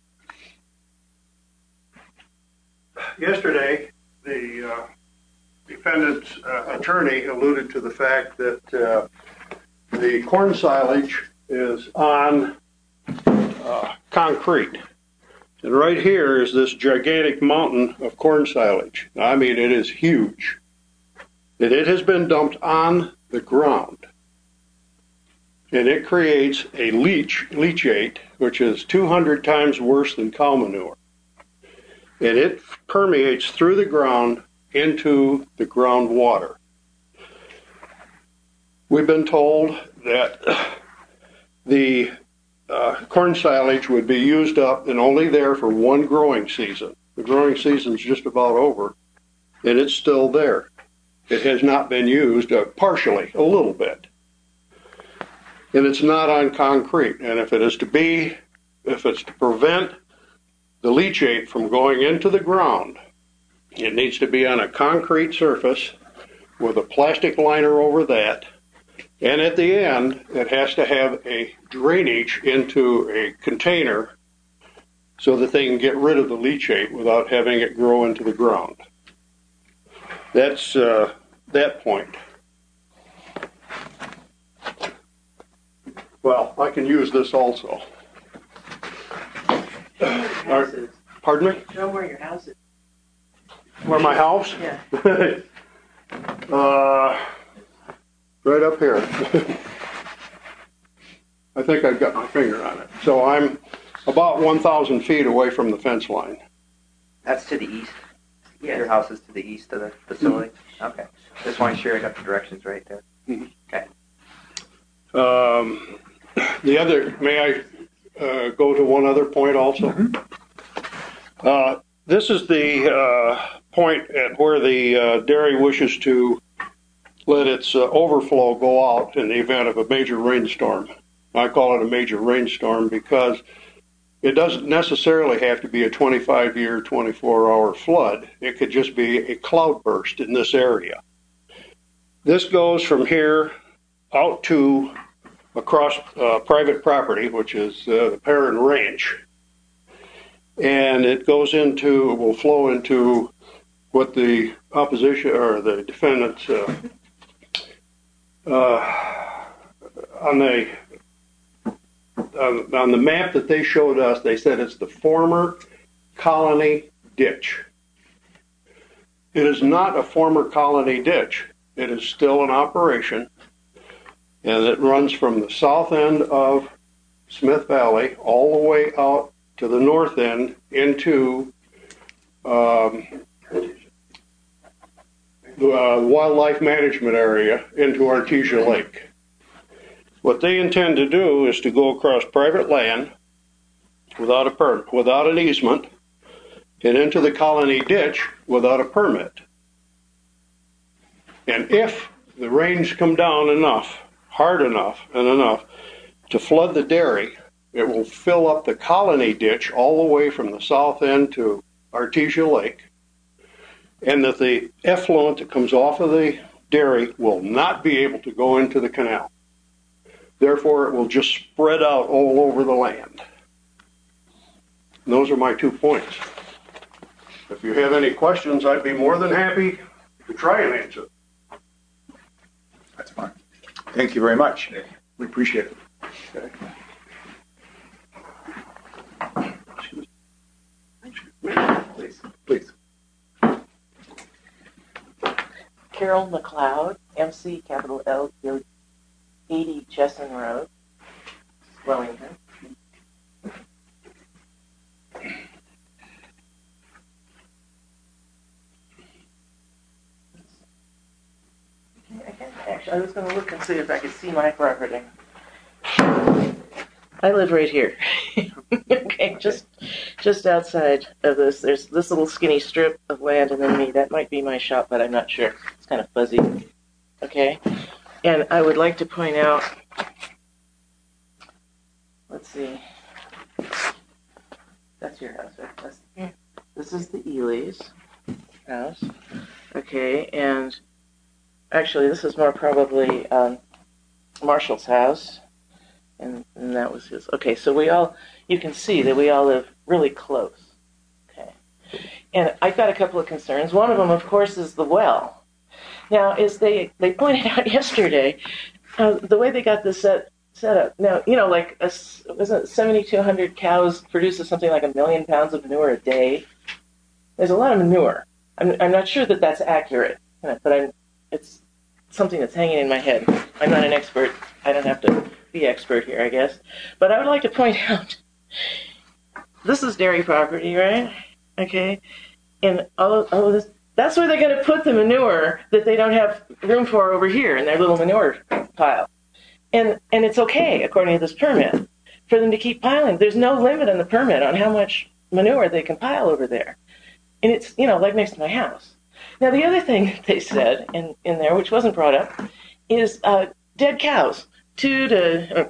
Yesterday, the defendant's attorney alluded to the fact that the corn silage is on concrete. And right here is this gigantic mountain of corn silage. I mean, it is huge. And it has been dumped on the ground. And it creates a leachate, which is 200 times worse than cow manure. And it permeates through the ground into the groundwater. We've been told that the corn silage would be used up and only there for one growing season. The growing season's just about over, and it's still there. It has not been used, partially, a little bit. And it's not on concrete. And if it's to prevent the leachate from going into the ground, it needs to be on a concrete surface with a plastic liner over that. And at the end, it has to have a drainage into a container so that they can get rid of the leachate without having it grow into the ground. That's that point. Well, I can use this also. Pardon me? Show where your house is. Where my house? Yeah. Right up here. I think I've got my finger on it. So I'm about 1,000 feet away from the fence line. That's to the east. Yes. Your house is to the east of the facility? Mm-hmm. Okay. Just want to share I got the directions right there. Mm-hmm. Okay. The other, may I go to one other point also? Mm-hmm. This is the point at where the dairy wishes to let its overflow go out in the event of a major rainstorm. I call it a major rainstorm because it doesn't necessarily have to be a 25-year, 24-hour flood. It could just be a cloudburst in this area. This goes from here out to across private property, which is the Perrin Ranch. And it goes into, will flow into what the opposition or the defendants on the map that they showed us, they said it's the former colony ditch. It is not a former colony ditch. It is still in operation, and it runs from the south end of Smith Valley all the way out to the north end into the wildlife management area into Artesia Lake. What they intend to do is to go across private land without a permit, without an easement, and into the colony ditch without a permit. And if the rains come down enough, hard enough and enough to flood the dairy, it will fill up the colony ditch all the way from the south end to Artesia Lake, and that the effluent that comes off of the dairy will not be able to go into the canal. Therefore, it will just spread out all over the land. And those are my 2 points. If you have any questions, I'd be more than happy to try and answer. That's fine. Thank you very much. We appreciate it. Okay. Please. Carol McLeod, MC capital L, 80 Chesson Road, Wellington. Actually, I was going to look and see if I could see my property. I live right here. Okay, just outside of this, there's this little skinny strip of land, and then me. That might be my shop, but I'm not sure. It's kind of fuzzy. Okay, and I would like to point out. Let's see. That's your house, right? This is the Ely's house. Okay, and actually, this is more probably Marshall's house. And that was his. Okay, so you can see that we all live really close. Okay. And I've got a couple of concerns. One of them, of course, is the well. Now, as they pointed out yesterday, the way they got this set up. Now, like, wasn't 7,200 cows produces something like 1 million pounds of manure a day? There's a lot of manure. I'm not sure that that's accurate, but it's something that's hanging in my head. I'm not an expert. I don't have to be expert here, I guess. But I would like to point out, this is dairy property, right? Okay. And all of this, that's where they're going to put the manure that they don't have room for over here in their little manure pile. And it's okay, according to this permit, for them to keep piling. There's no limit on the permit on how much manure they can pile over there. And it's, like next to my house. Now, the other thing they said in there, which wasn't brought up, is dead cows. 3 to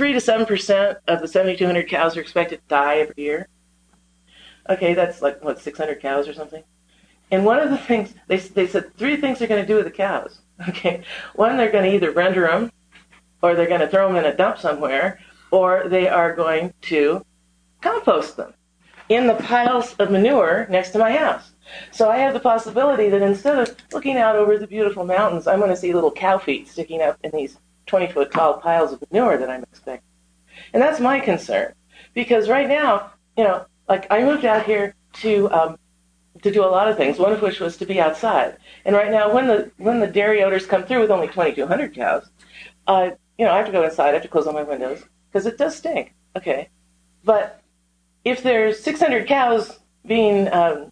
7% of the 7,200 cows are expected to die every year. Okay, that's like, 600 cows or something? And one of the things, they said 3 things they're going to do with the cows. Okay, one, they're going to either render them, or they're going to throw them in a dump somewhere, or they are going to compost them in the piles of manure next to my house. So I have the possibility that instead of looking out over the beautiful mountains, I'm going to see little cow feet sticking up in these 20-foot tall piles of manure that I'm expecting. And that's my concern. Because right now, like I moved out here to do a lot of things, one of which was to be outside. And right now, when the dairy odors come through with only 2,200 cows, I have to go inside, I have to close all my windows, because it does stink. Okay. But if there's 600 cows being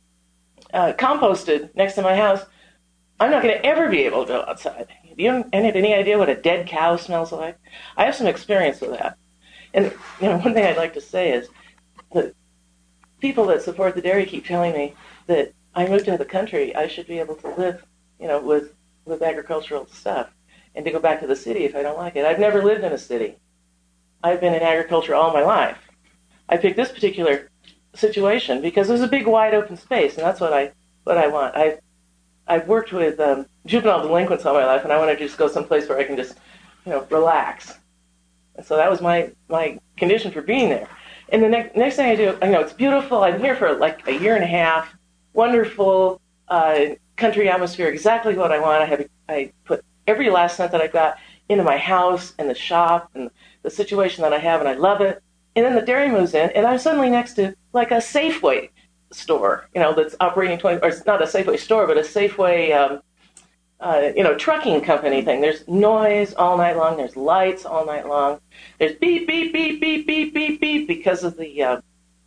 composted next to my house, I'm not going to ever be able to go outside. Do you have any idea what a dead cow smells like? I have some experience with that. And, one thing I'd like to say is that people that support the dairy keep telling me that I moved to the country, I should be able to live, with agricultural stuff and to go back to the city if I don't like it. I've never lived in a city. I've been in agriculture all my life. I picked this particular situation because there's a big wide open space, and that's what I want. I've worked with juvenile delinquents all my life, and I want to just go someplace where I can just, relax. And so that was my condition for being there. And the next thing I do, it's beautiful. I'm here for like a year and a half. Wonderful country atmosphere, exactly what I want. I put every last cent that I've got into my house and the shop and the situation that I have, and I love it. And then the dairy moves in, and I'm suddenly next to like a Safeway store, that's operating or it's not a Safeway store, but a Safeway, trucking company thing. There's noise all night long. There's lights all night long. There's beep, beep, beep, beep, beep, beep, beep because of the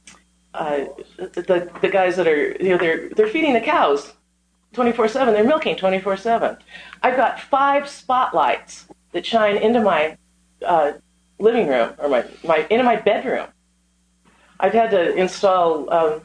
guys that are, they're feeding the cows 24/7. They're milking 24/7. I've got 5 spotlights that shine into my living room or into my bedroom. I've had to install,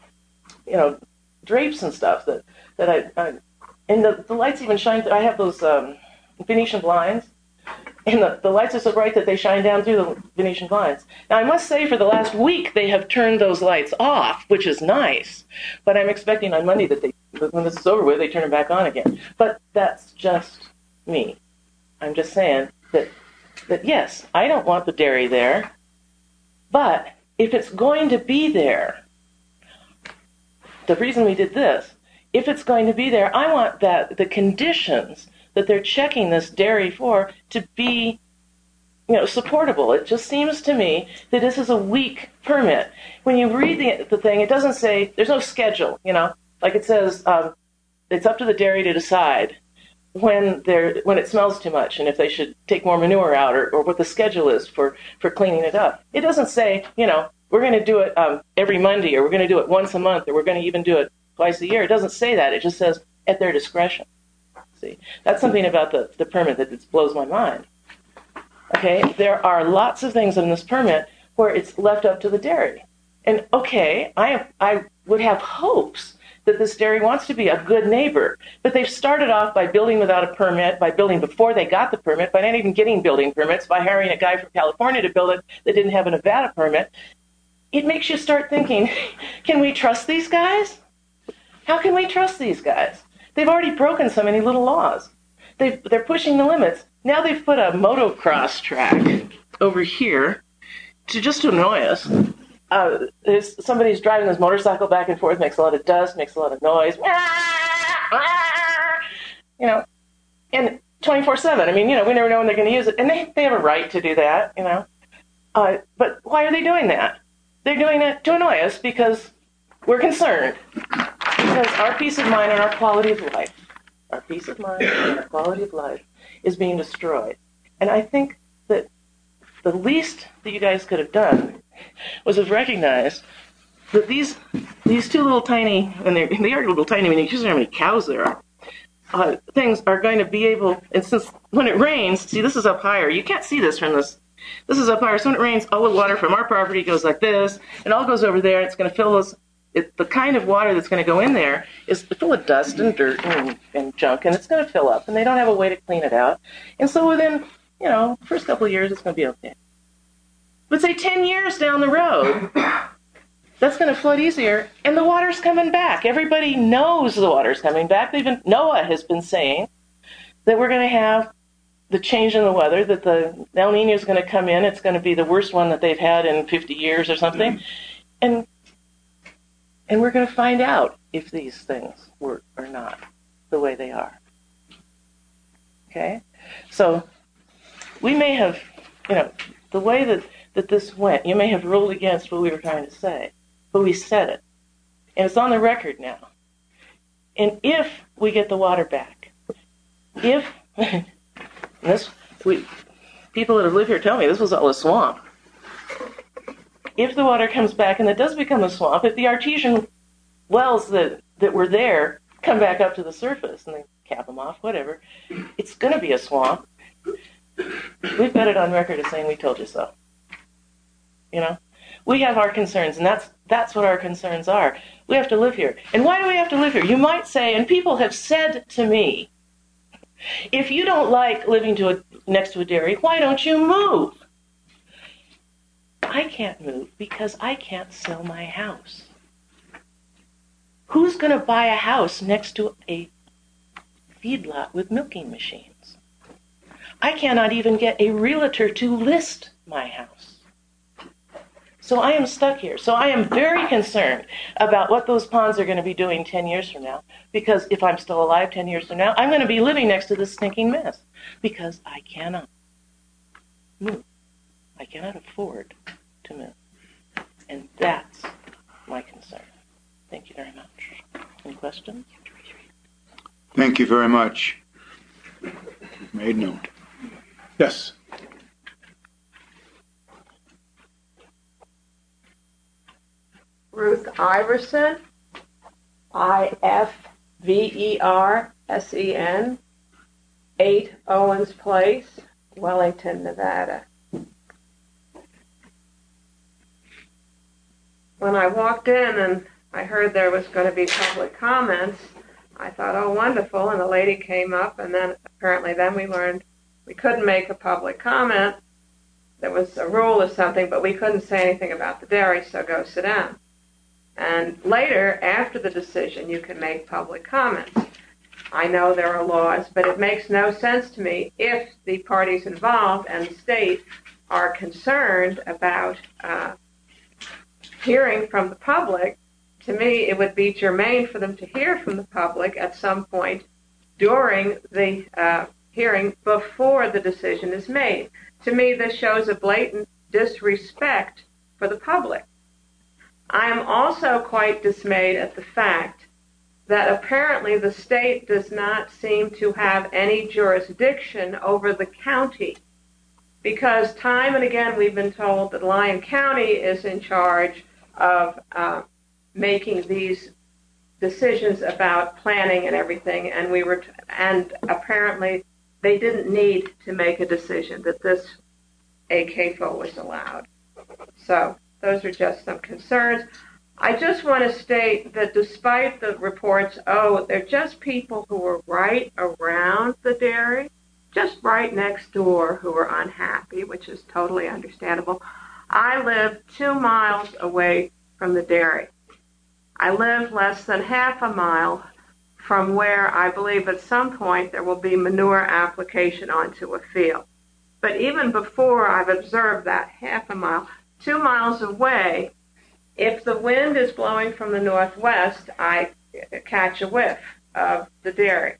drapes and stuff that I and the lights even shine. I have those Venetian blinds, and the lights are so bright that they shine down through the Venetian blinds. Now, I must say, for the last week, they have turned those lights off, which is nice. But I'm expecting on Monday that when this is over with, they turn them back on again. But that's just me. I'm just saying that yes, I don't want the dairy there, but if it's going to be there, the reason we did this, if it's going to be there, I want the conditions that they're checking this dairy for to be, supportable. It just seems to me that this is a weak permit. When you read the thing, it doesn't say, there's no schedule, like it says, it's up to the dairy to decide when it smells too much and if they should take more manure out or what the schedule is for cleaning it up. It doesn't say, we're going to do it every Monday, or we're going to do it once a month, or we're going to even do it twice a year. It doesn't say that. It just says at their discretion. See, that's something about the permit that just blows my mind. Okay, there are lots of things in this permit where it's left up to the dairy. And okay, I would have hopes that this dairy wants to be a good neighbor, but they've started off by building without a permit, by building before they got the permit, by not even getting building permits, by hiring a guy from California to build it that didn't have a Nevada permit. It makes you start thinking, can we trust these guys? How can we trust these guys? They've already broken so many little laws. They're pushing the limits. Now they've put a motocross track over here to annoy us. Somebody's driving this motorcycle back and forth, makes a lot of dust, makes a lot of noise. And 24/7. I mean, we never know when they're going to use it. And they have a right to do that, But why are they doing that? They're doing it to annoy us because we're concerned. Because our peace of mind and our quality of life, is being destroyed. And I think that the least that you guys could have done was have recognized that these 2 little tiny, and they are little tiny, I mean, you just know how many cows there are, things are going to be able, and since when it rains, see, this is up higher. You can't see this from this. This is up higher. So when it rains, all the water from our property goes like this, and all goes over there. It's going to fill the kind of water that's going to go in there is full of dust and dirt and junk, and it's going to fill up, and they don't have a way to clean it out. And so within, first couple of years, it's going to be okay. But say 10 years down the road, that's going to flood easier, and the water's coming back. Everybody knows the water's coming back. NOAA has been saying that we're going to have the change in the weather, that the El Nino is going to come in. It's going to be the worst one that they've had in 50 years or something. And we're going to find out if these things work or not the way they are. Okay? So we may have, the way that this went, you may have ruled against what we were trying to say, but we said it. And it's on the record now. And if we get the water back, people that have lived here tell me this was all a swamp. If the water comes back and it does become a swamp, if the artesian wells that were there come back up to the surface and they cap them off, whatever, it's going to be a swamp. We've got it on record as saying we told you so. We have our concerns, and that's what our concerns are. We have to live here. And why do we have to live here? You might say, and people have said to me, if you don't like living next to a dairy, why don't you move? I can't move because I can't sell my house. Who's going to buy a house next to a feedlot with milking machines? I cannot even get a realtor to list my house. So I am stuck here. So I am very concerned about what those ponds are going to be doing 10 years from now. Because if I'm still alive 10 years from now, I'm going to be living next to this stinking mess. Because I cannot move. I cannot afford to move. And that's my concern. Thank you very much. Any questions? Thank you very much. Made note. Yes. Ruth Iverson, IFVERSEN, 8 Owens Place, Wellington, Nevada. When I walked in and I heard there was going to be public comments, I thought, oh, wonderful, and the lady came up, and then apparently we learned we couldn't make a public comment. There was a rule or something, but we couldn't say anything about the dairy, so go sit down. And later, after the decision, you can make public comments. I know there are laws, but it makes no sense to me if the parties involved and the state are concerned about hearing from the public. To me, it would be germane for them to hear from the public at some point during the hearing before the decision is made. To me, this shows a blatant disrespect for the public. I am also quite dismayed at the fact that apparently the state does not seem to have any jurisdiction over the county, because time and again we've been told that Lyon County is in charge of making these decisions about planning and everything, and apparently they didn't need to make a decision that this ACAFO was allowed. So those are just some concerns. I just want to state that despite the reports, they're just people who are right around the dairy, just right next door, who are unhappy, which is totally understandable. I live 2 miles away from the dairy. I live less than half a mile from where I believe at some point there will be manure application onto a field. But even before I've observed that half a mile, 2 miles away, if the wind is blowing from the northwest, I catch a whiff of the dairy.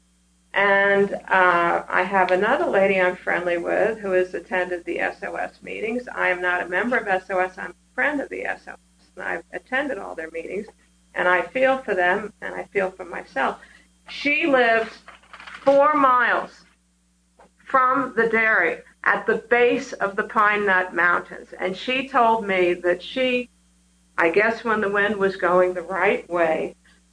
And I have another lady I'm friendly with who has attended the SOS meetings. I am not a member of SOS. I'm a friend of the SOS. And I've attended all their meetings, and I feel for them, and I feel for myself. She lives 4 miles from the dairy at the base of the Pine Nut Mountains. And she told me that she, I guess when the wind was going the right way,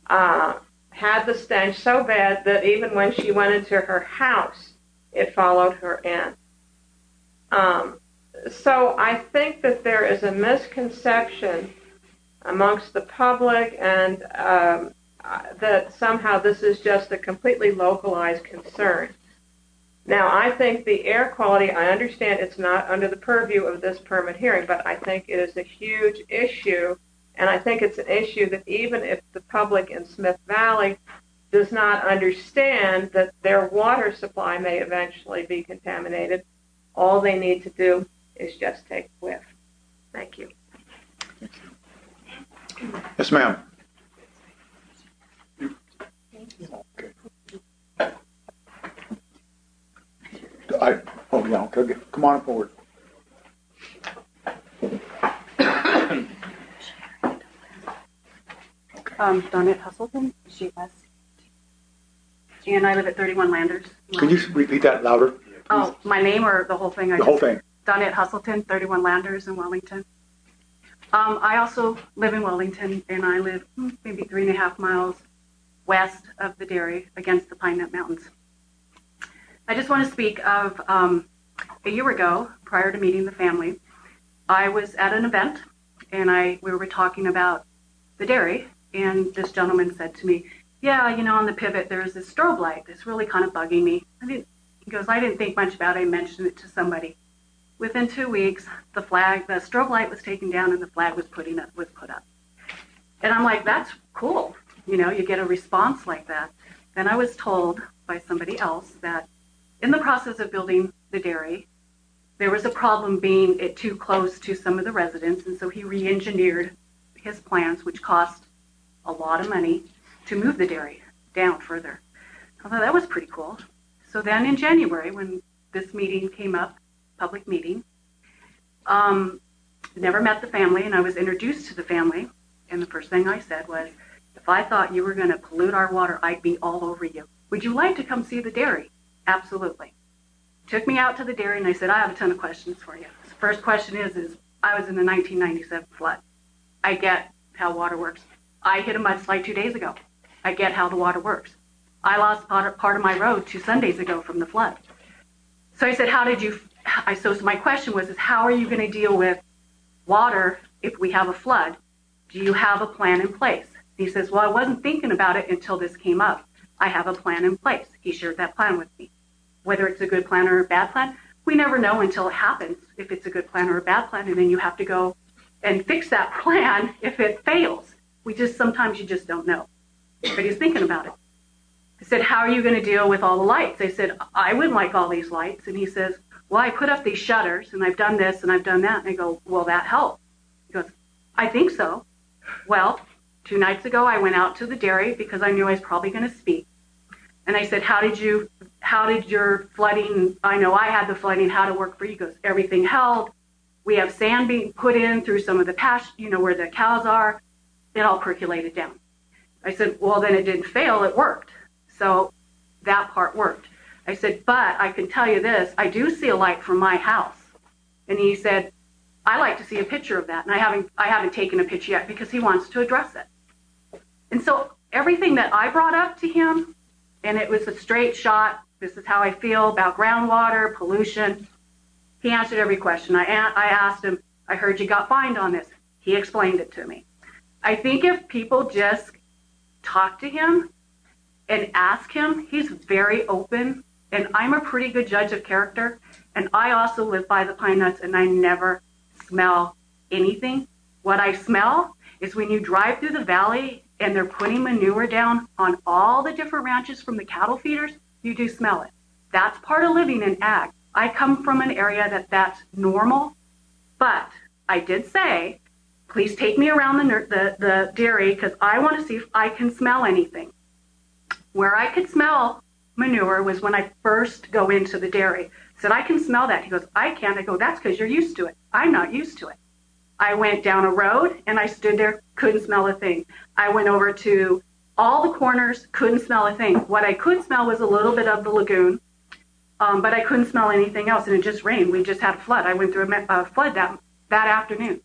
had the stench so bad that even when she went into her house, it followed her in. So I think that there is a misconception amongst the public, and that somehow this is just a completely localized concern. Now, I think the air quality, I understand it's not under the purview of this permit hearing, but I think it is a huge issue, and I think it's an issue that even if the public in Smith Valley does not understand that their water supply may eventually be contaminated, all they need to do is just take a whiff. Thank you. Yes, ma'am. Okay. Okay. Come on forward. Donette Hustleton, GS. And I live at 31 Landers. Can you repeat that louder? Oh, my name or the whole thing? The whole thing. Donette Hustleton, 31 Landers in Wellington. I also live in Wellington, and I live maybe 3.5 miles west of the dairy against the Pine Nut Mountains. I just want to speak of a year ago, prior to meeting the family, I was at an event, and we were talking about the dairy, and this gentleman said to me, yeah, you know, on the pivot, there's this strobe light that's really kind of bugging me. He goes, I didn't think much about it. I mentioned it to somebody. Within 2 weeks, the strobe light was taken down and the flag was put up. And I'm like, that's cool. You know, you get a response like that. Then I was told by somebody else that in the process of building the dairy, there was a problem being it too close to some of the residents. And so he re-engineered his plans, which cost a lot of money to move the dairy down further. I thought that was pretty cool. So then in January, when this meeting came up, public meeting, never met the family, and I was introduced to the family, and the first thing I said was, if I thought you were going to pollute our water, I'd be all over you. Would you like to come see the dairy? Absolutely. Took me out to the dairy, and I said, I have a ton of questions for you. The first question is I was in the 1997 flood. I get how water works. I hit a mudslide 2 days ago. I get how the water works. I lost part of my road 2 Sundays ago from the flood. So I said, so my question was, how are you going to deal with water if we have a flood? Do you have a plan in place? He says, well, I wasn't thinking about it until this came up. I have a plan in place. He shared that plan with me. Whether it's a good plan or a bad plan, we never know until it happens if it's a good plan or a bad plan, and then you have to go and fix that plan if it fails. Sometimes you just don't know. But he's thinking about it. I said, how are you going to deal with all the lights? I said, I wouldn't like all these lights. And he says, well, I put up these shutters, and I've done this, and I've done that. And I go, well, that helped. He goes, I think so. Well, 2 nights ago, I went out to the dairy because I knew I was probably going to speak. And I said, how did your flooding, I know I had the flooding, how to work for you? He goes, everything held. We have sand being put in through some of the where the cows are. It all percolated down. I said, well, then it didn't fail. It worked. So that part worked. I said, but I can tell you this, I do see a light from my house. And he said, I like to see a picture of that. And I haven't taken a picture yet because he wants to address it. And so everything that I brought up to him, and it was a straight shot, this is how I feel about groundwater, pollution. He answered every question. I asked him, I heard you got fined on this. He explained it to me. I think if people just talk to him and ask him, he's very open. And I'm a pretty good judge of character. And I also live by the pine nuts, and I never smell anything. What I smell is when you drive through the valley and they're putting manure down on all the different ranches from the cattle feeders, you do smell it. That's part of living in ag. I come from an area that's normal, but I did say, please take me around the dairy because I want to see if I can smell anything. Where I could smell manure was when I first go into the dairy. I said, I can smell that. He goes, I can't. I go, that's because you're used to it. I'm not used to it. I went down a road and I stood there, couldn't smell a thing. I went over to all the corners, couldn't smell a thing. What I could smell was a little bit of the lagoon, but I couldn't smell anything else. And it just rained. We just had a flood. I went through a flood that afternoon.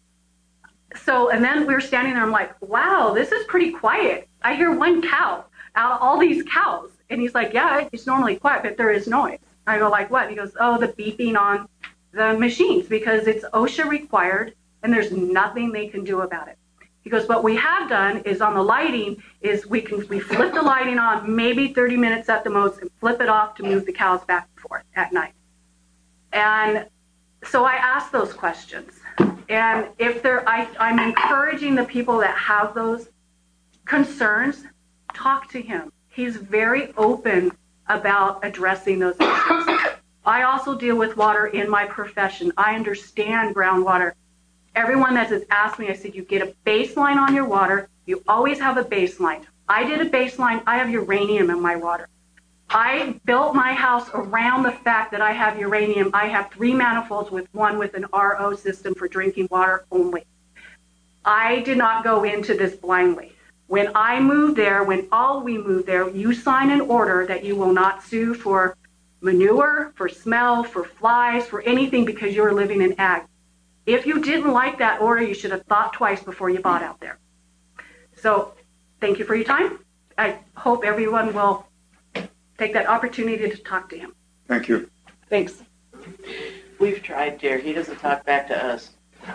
So, and then we were standing there. I'm like, wow, this is pretty quiet. I hear one cow out of all these cows. And he's like, yeah, it's normally quiet, but there is noise. I go, like what? He goes, oh, the beeping on the machines because it's OSHA required and there's nothing they can do about it. He goes, what we have done is on the lighting is we flip the lighting on maybe 30 minutes at the most and flip it off to move the cows back and forth at night. And so I ask those questions. And if I'm encouraging the people that have those concerns, talk to him. He's very open about addressing those issues. I also deal with water in my profession. I understand groundwater. Everyone that has asked me, I said, you get a baseline on your water. You always have a baseline. I did a baseline. I have uranium in my water. I built my house around the fact that I have uranium. I have 3 manifolds with one with an RO system for drinking water only. I did not go into this blindly. When I moved there, when all we moved there, you sign an order that you will not sue for manure, for smell, for flies, for anything because you're living in ag. If you didn't like that order, you should have thought twice before you bought out there. So thank you for your time. I hope everyone will take that opportunity to talk to him. Thank you. Thanks. We've tried, dear. He doesn't talk back to us.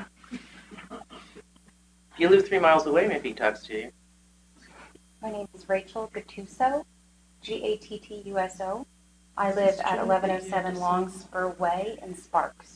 If you live 3 miles away, maybe he talks to you. My name is Rachel Gattuso, Gattuso. I live at 1107 Longspur Way in Sparks.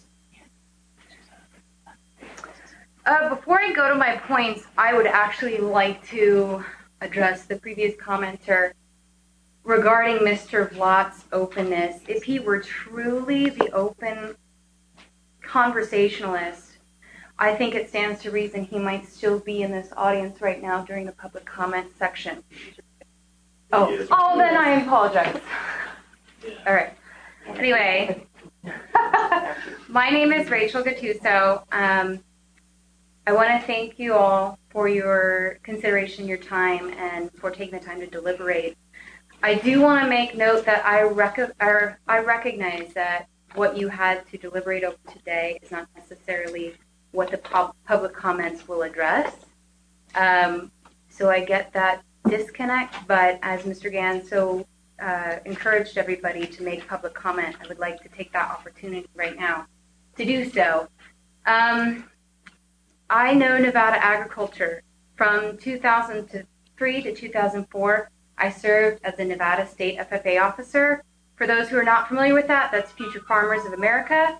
Before I go to my points, I would actually like to address the previous commenter regarding Mr. Vlatt's openness. If he were truly the open conversationalist, I think it stands to reason he might still be in this audience right now during the public comment section. Oh, then I apologize. All right. Anyway, my name is Rachel Gattuso. I want to thank you all for your consideration, your time, and for taking the time to deliberate. I do want to make note that I recognize that what you had to deliberate over today is not necessarily what the public comments will address. So I get that disconnect, but as Mr. Gann so encouraged everybody to make public comment, I would like to take that opportunity right now to do so. I know Nevada agriculture. From 2003 to 2004, I served as the Nevada State FFA officer. For those who are not familiar with that, that's Future Farmers of America.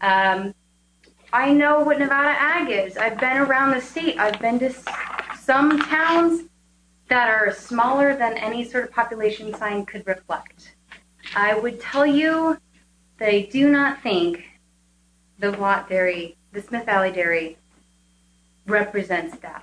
I know what Nevada ag is. I've been around the state. I've been to some towns that are smaller than any sort of population sign could reflect. I would tell you that I do not think the Vlatt Dairy, the Smith Valley Dairy, represents that.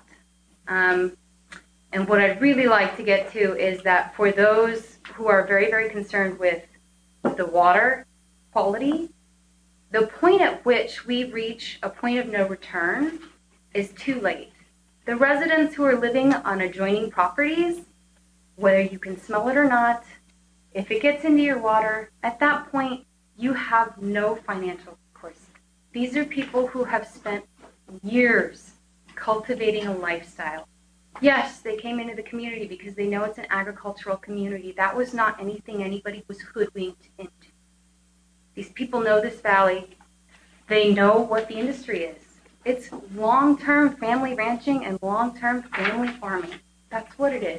And what I'd really like to get to is that for those who are very, very concerned with the water quality, the point at which we reach a point of no return is too late. The residents who are living on adjoining properties, whether you can smell it or not, if it gets into your water, at that point, you have no financial recourse. These are people who have spent years cultivating a lifestyle. Yes, they came into the community because they know it's an agricultural community. That was not anything anybody was hoodwinked into. These people know this valley. They know what the industry is. It's long-term family ranching and long-term family farming. That's what it is.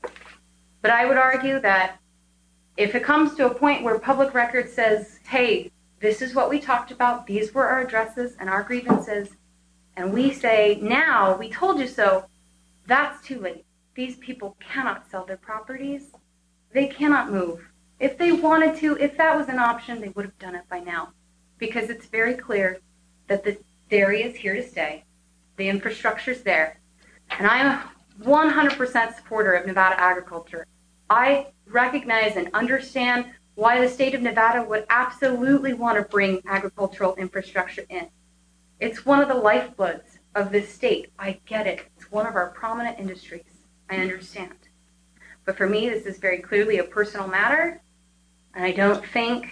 But I would argue that if it comes to a point where public record says, hey, this is what we talked about, these were our addresses and our grievances, and we say, now, we told you so, that's too late. These people cannot sell their properties. They cannot move. If they wanted to, if that was an option, they would have done it by now. Because it's very clear that the dairy is here to stay. The infrastructure's there. And I'm a 100% supporter of Nevada agriculture. I recognize and understand why the state of Nevada would absolutely want to bring agricultural infrastructure in. It's one of the lifebloods of this state. I get it. It's one of our prominent industries. I understand. But for me, this is very clearly a personal matter. And I don't think,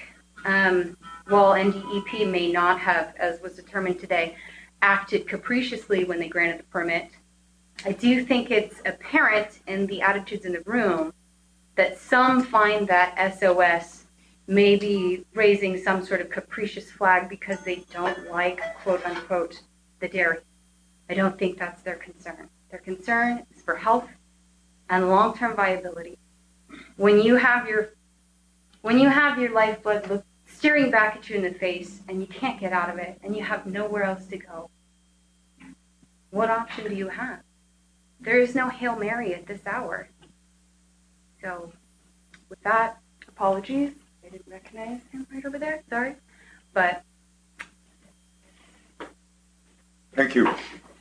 while NDEP may not have, as was determined today, acted capriciously when they granted the permit, I do think it's apparent in the attitudes in the room that some find that SOS may be raising some sort of capricious flag because they don't like, quote unquote, the dairy. I don't think that's their concern. Their concern is for health and long-term viability. When you have your lifeblood staring back at you in the face and you can't get out of it and you have nowhere else to go, what option do you have? There is no Hail Mary at this hour. So with that, apologies. I didn't recognize him right over there. Sorry. But thank you.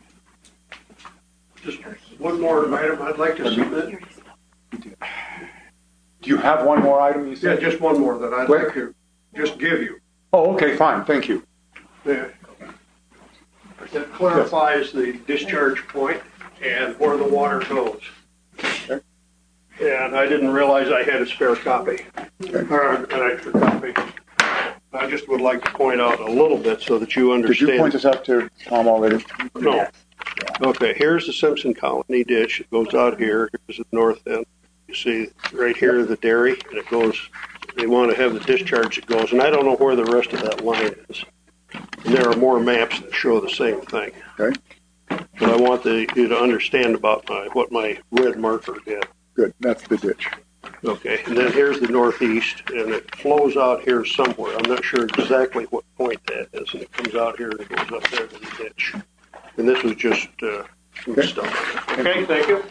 Just one more item I'd like to submit. Do you have one more item you said? Yeah, just one more that I'd like to just give you. Oh, okay, fine. Thank you. Yeah. That clarifies the discharge point and where the water goes. Okay. And I didn't realize I had a spare copy, or an extra copy. I just would like to point out a little bit so that you understand. Did you point this out to Tom already? No. Okay, here's the Simpson Colony ditch. It goes out here. Here's the north end. You see right here the dairy, and it goes, they want to have the discharge that goes, and I don't know where the rest of that line is. And there are more maps that show the same thing. Okay. But I want you to understand about what my red marker did. Good, that's the ditch. Okay, and then here's the northeast, and it flows out here somewhere. I'm not sure exactly what point that is, and it comes out here and it goes up there to the ditch. And this was just some stuff. Okay, thank you.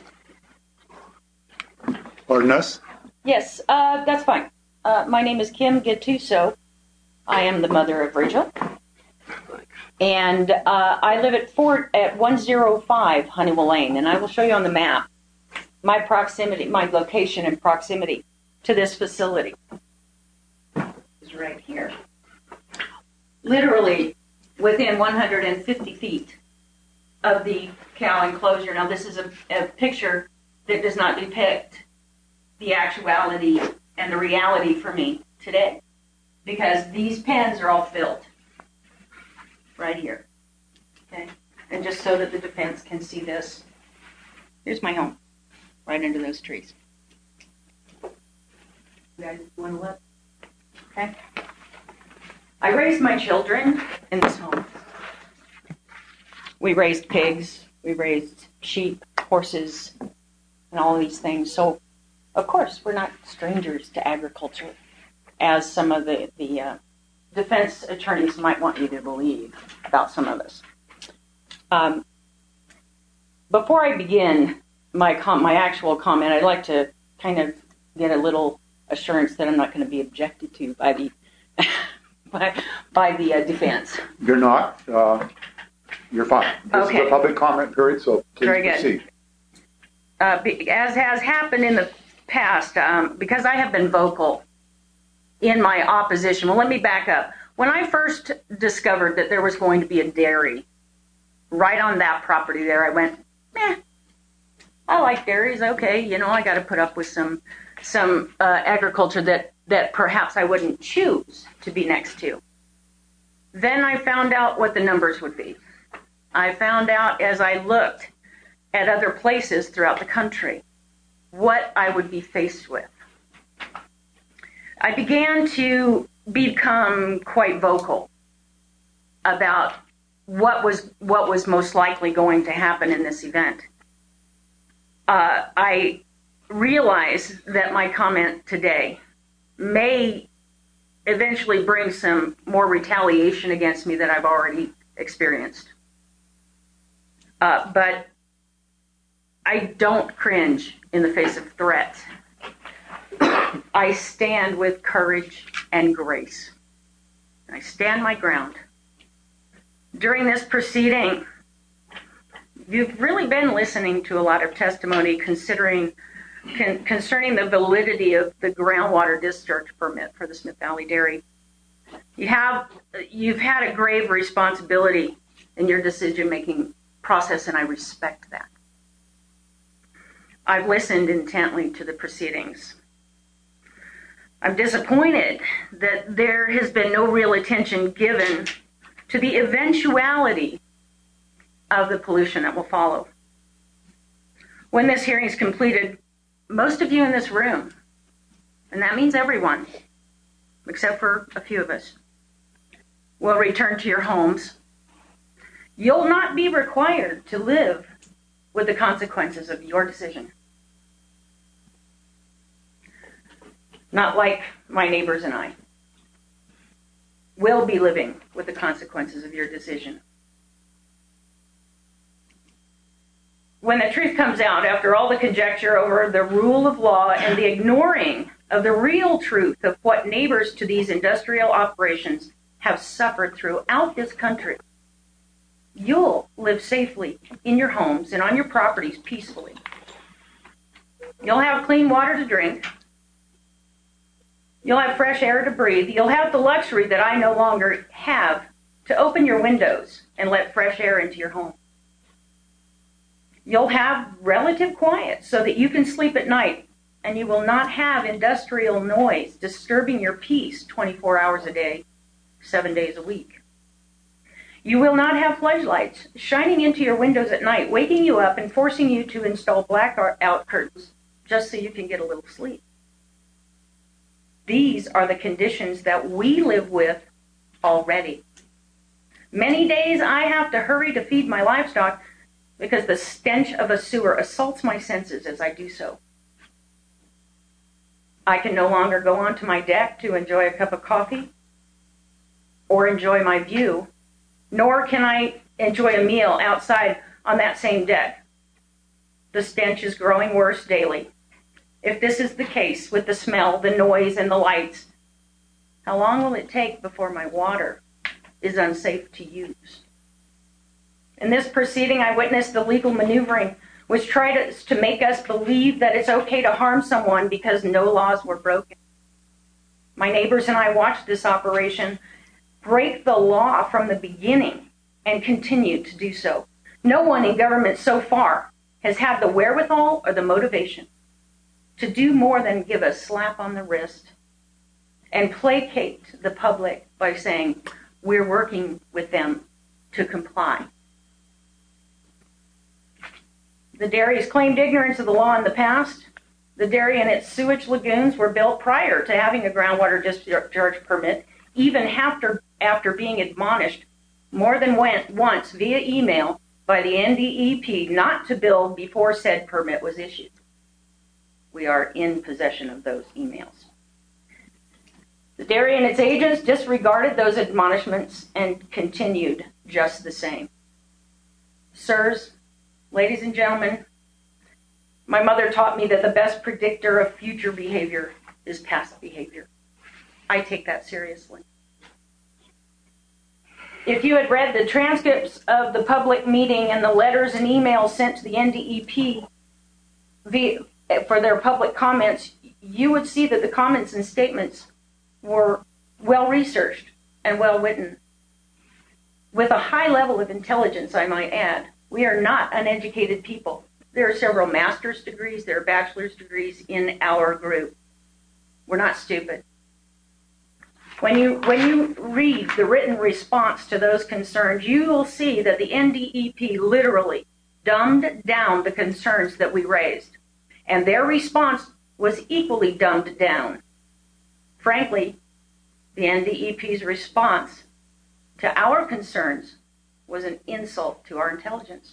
Pardon us? Yes, that's fine. My name is Kim Gattuso. I am the mother of Rachel. And I live at 105 Honeywell Lane, and I will show you on the map my location and proximity to this facility is right here. Literally within 150 feet of the cow enclosure. Now, this is a picture that does not depict the actuality and the reality for me today, because these pens are all filled right here. Okay, and just so that the defense can see this, here's my home, right under those trees. You guys want to look? Okay. I raised my children in this home. We raised pigs, we raised sheep, horses, and all of these things. So, of course, we're not strangers to agriculture, as some of the defense attorneys might want you to believe about some of us. Before I begin my actual comment, I'd like to kind of get a little assurance that I'm not going to be objected to by the by the defense. You're not. You're fine. This is a public comment period, so please proceed. As has happened in the past, because I have been vocal in my opposition. Well, let me back up. When I first discovered that there was going to be a dairy right on that property there, I went, I like dairies. Okay, I got to put up with some agriculture that perhaps I wouldn't choose to be next to. Then I found out what the numbers would be. I found out as I looked at other places throughout the country what I would be faced with. I began to become quite vocal about what was most likely going to happen in this event. I realize that my comment today may eventually bring some more retaliation against me that I've already experienced. But I don't cringe in the face of threat. I stand with courage and grace. I stand my ground. During this proceeding, you've really been listening to a lot of testimony concerning the validity of the groundwater discharge permit for the Smith Valley Dairy. You've had a grave responsibility in your decision-making process, and I respect that. I've listened intently to the proceedings. I'm disappointed that there has been no real attention given to the eventuality of the pollution that will follow. When this hearing is completed, most of you in this room, and that means everyone, except for a few of us, will return to your homes. You'll not be required to live with the consequences of your decision. Not like my neighbors and I will be living with the consequences of your decision. When the truth comes out, after all the conjecture over the rule of law and the ignoring of the real truth of what neighbors to these industrial operations have suffered throughout this country, you'll live safely in your homes and on your properties peacefully. You'll have clean water to drink. You'll have fresh air to breathe. You'll have the luxury that I no longer have to open your windows and let fresh air into your home. You'll have relative quiet so that you can sleep at night, and you will not have industrial noise disturbing your peace 24 hours a day, 7 days a week. You will not have floodlights shining into your windows at night, waking you up and forcing you to install blackout curtains just so you can get a little sleep. These are the conditions that we live with already. Many days I have to hurry to feed my livestock because the stench of a sewer assaults my senses as I do so. I can no longer go onto my deck to enjoy a cup of coffee or enjoy my view, nor can I enjoy a meal outside on that same deck. The stench is growing worse daily. If this is the case with the smell, the noise, and the lights, how long will it take before my water is unsafe to use? In this proceeding, I witnessed the legal maneuvering which tried to make us believe that it's okay to harm someone because no laws were broken. My neighbors and I watched this operation break the law from the beginning and continue to do so. No one in government so far has had the wherewithal or the motivation to do more than give a slap on the wrist and placate the public by saying, we're working with them to comply. The dairies claimed ignorance of the law in the past. The dairy and its sewage lagoons were built prior to having a groundwater discharge permit, even after being admonished more than once via email by the NDEP not to build before said permit was issued. We are in possession of those emails. The dairy and its agents disregarded those admonishments and continued just the same. Sirs, ladies and gentlemen, my mother taught me that the best predictor of future behavior is past behavior. I take that seriously. If you had read the transcripts of the public meeting and the letters and emails sent to the NDEP for their public comments, you would see that the comments and statements were well researched and well written. With a high level of intelligence, I might add. We are not uneducated people. There are several master's degrees, there are bachelor's degrees in our group. We're not stupid. When you read the written response to those concerns, you will see that the NDEP literally dumbed down the concerns that we raised. And their response was equally dumbed down. Frankly, the NDEP's response to our concerns was an insult to our intelligence.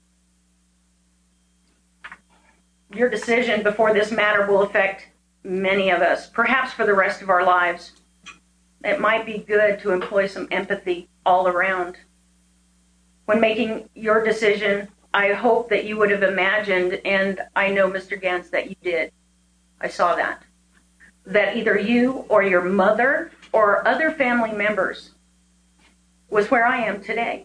Your decision before this matter will affect many of us, perhaps for the rest of our lives. It might be good to employ some empathy all around. When making your decision, I hope that you would have imagined, and I know, Mr. Gantz, that you did. I saw that either you or your mother or other family members was where I am today.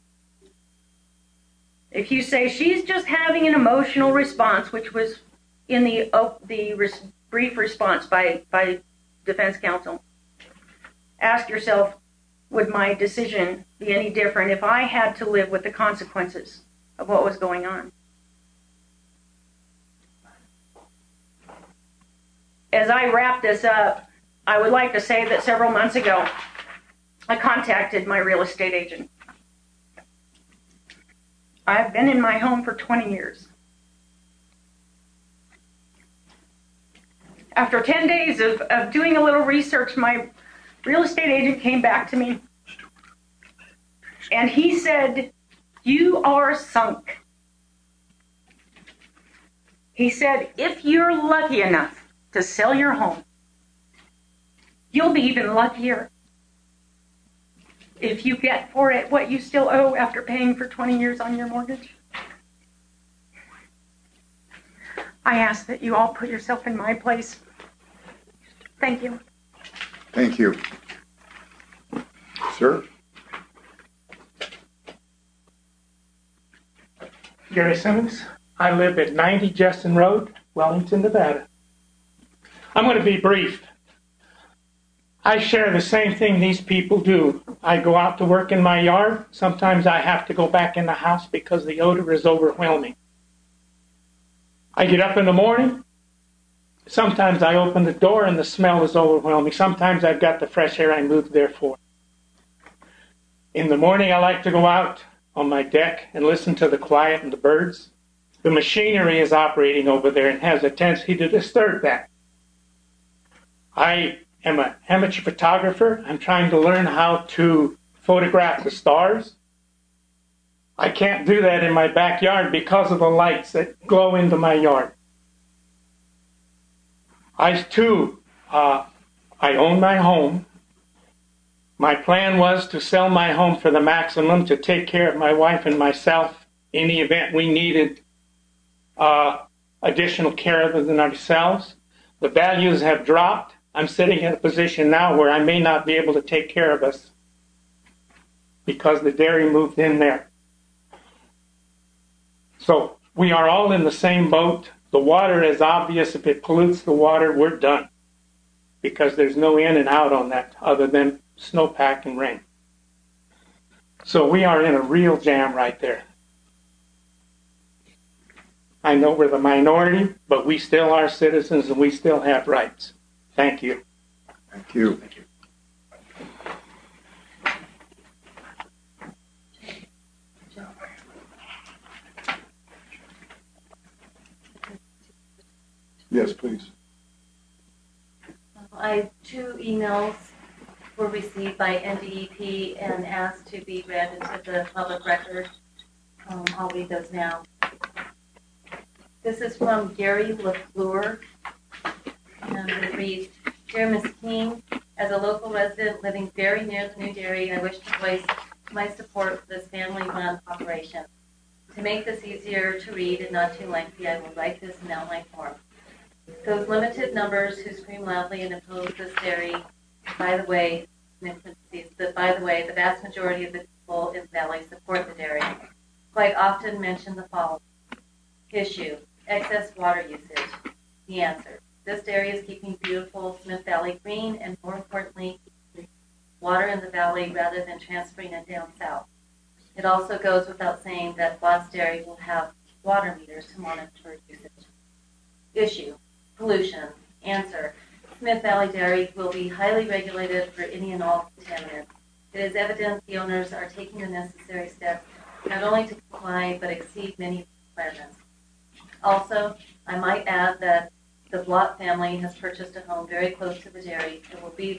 If you say she's just having an emotional response, which was in the brief response by defense counsel, ask yourself, would my decision be any different if I had to live with the consequences of what was going on? As I wrap this up, I would like to say that several months ago, I contacted my real estate agent. I've been in my home for 20 years. After 10 days of doing a little research, my real estate agent came back to me and he said, "You are sunk. He said, if you're lucky enough to sell your home, you'll be even luckier if you get for it what you still owe after paying for 20 years on your mortgage. I ask that you all put yourself in my place. Thank you. Thank you. Sir? Gary Simmons. I live at 90 Justin Road, Wellington, Nevada. I'm going to be brief. I share the same thing these people do. I go out to work in my yard. Sometimes I have to go back in the house because the odor is overwhelming. I get up in the morning. Sometimes I open the door and the smell is overwhelming. Sometimes I've got the fresh air I moved there for. In the morning, I like to go out on my deck and listen to the quiet and the birds. The machinery is operating over there and has a tendency to disturb that. I am an amateur photographer. I'm trying to learn how to photograph the stars. I can't do that in my backyard because of the lights that glow into my yard. I own my home. My plan was to sell my home for the maximum to take care of my wife and myself in the event we needed additional care other than ourselves. The values have dropped. I'm sitting in a position now where I may not be able to take care of us because the dairy moved in there. So we are all in the same boat. The water is obvious. If it pollutes the water, we're done because there's no in and out on that other than snowpack and rain. So we are in a real jam right there. I know we're the minority, but we still are citizens and we still have rights. Thank you. Thank you. Thank you. Yes, please. Two emails were received by NDEP and asked to be read into the public record. I'll read those now. This is from Gary LaFleur, and it reads, Dear Ms. King, as a local resident living very near the new dairy, I wish to voice my support for this family-run operation. To make this easier to read and not too lengthy, I will write this in outline form. Those limited numbers who scream loudly and oppose this dairy, by the way, the vast majority of the people in the valley support the dairy, quite often mention the following. Issue, excess water usage. The answer, this dairy is keeping beautiful Smith Valley green and, more importantly, water in the valley rather than transferring it down south. It also goes without saying that Watts Dairy will have water meters to monitor usage. Issue, pollution. Answer, Smith Valley Dairy will be highly regulated for any and all contaminants. It is evident the owners are taking the necessary steps not only to comply but exceed many requirements. Also, I might add that the Blott family has purchased a home very close to the dairy and will be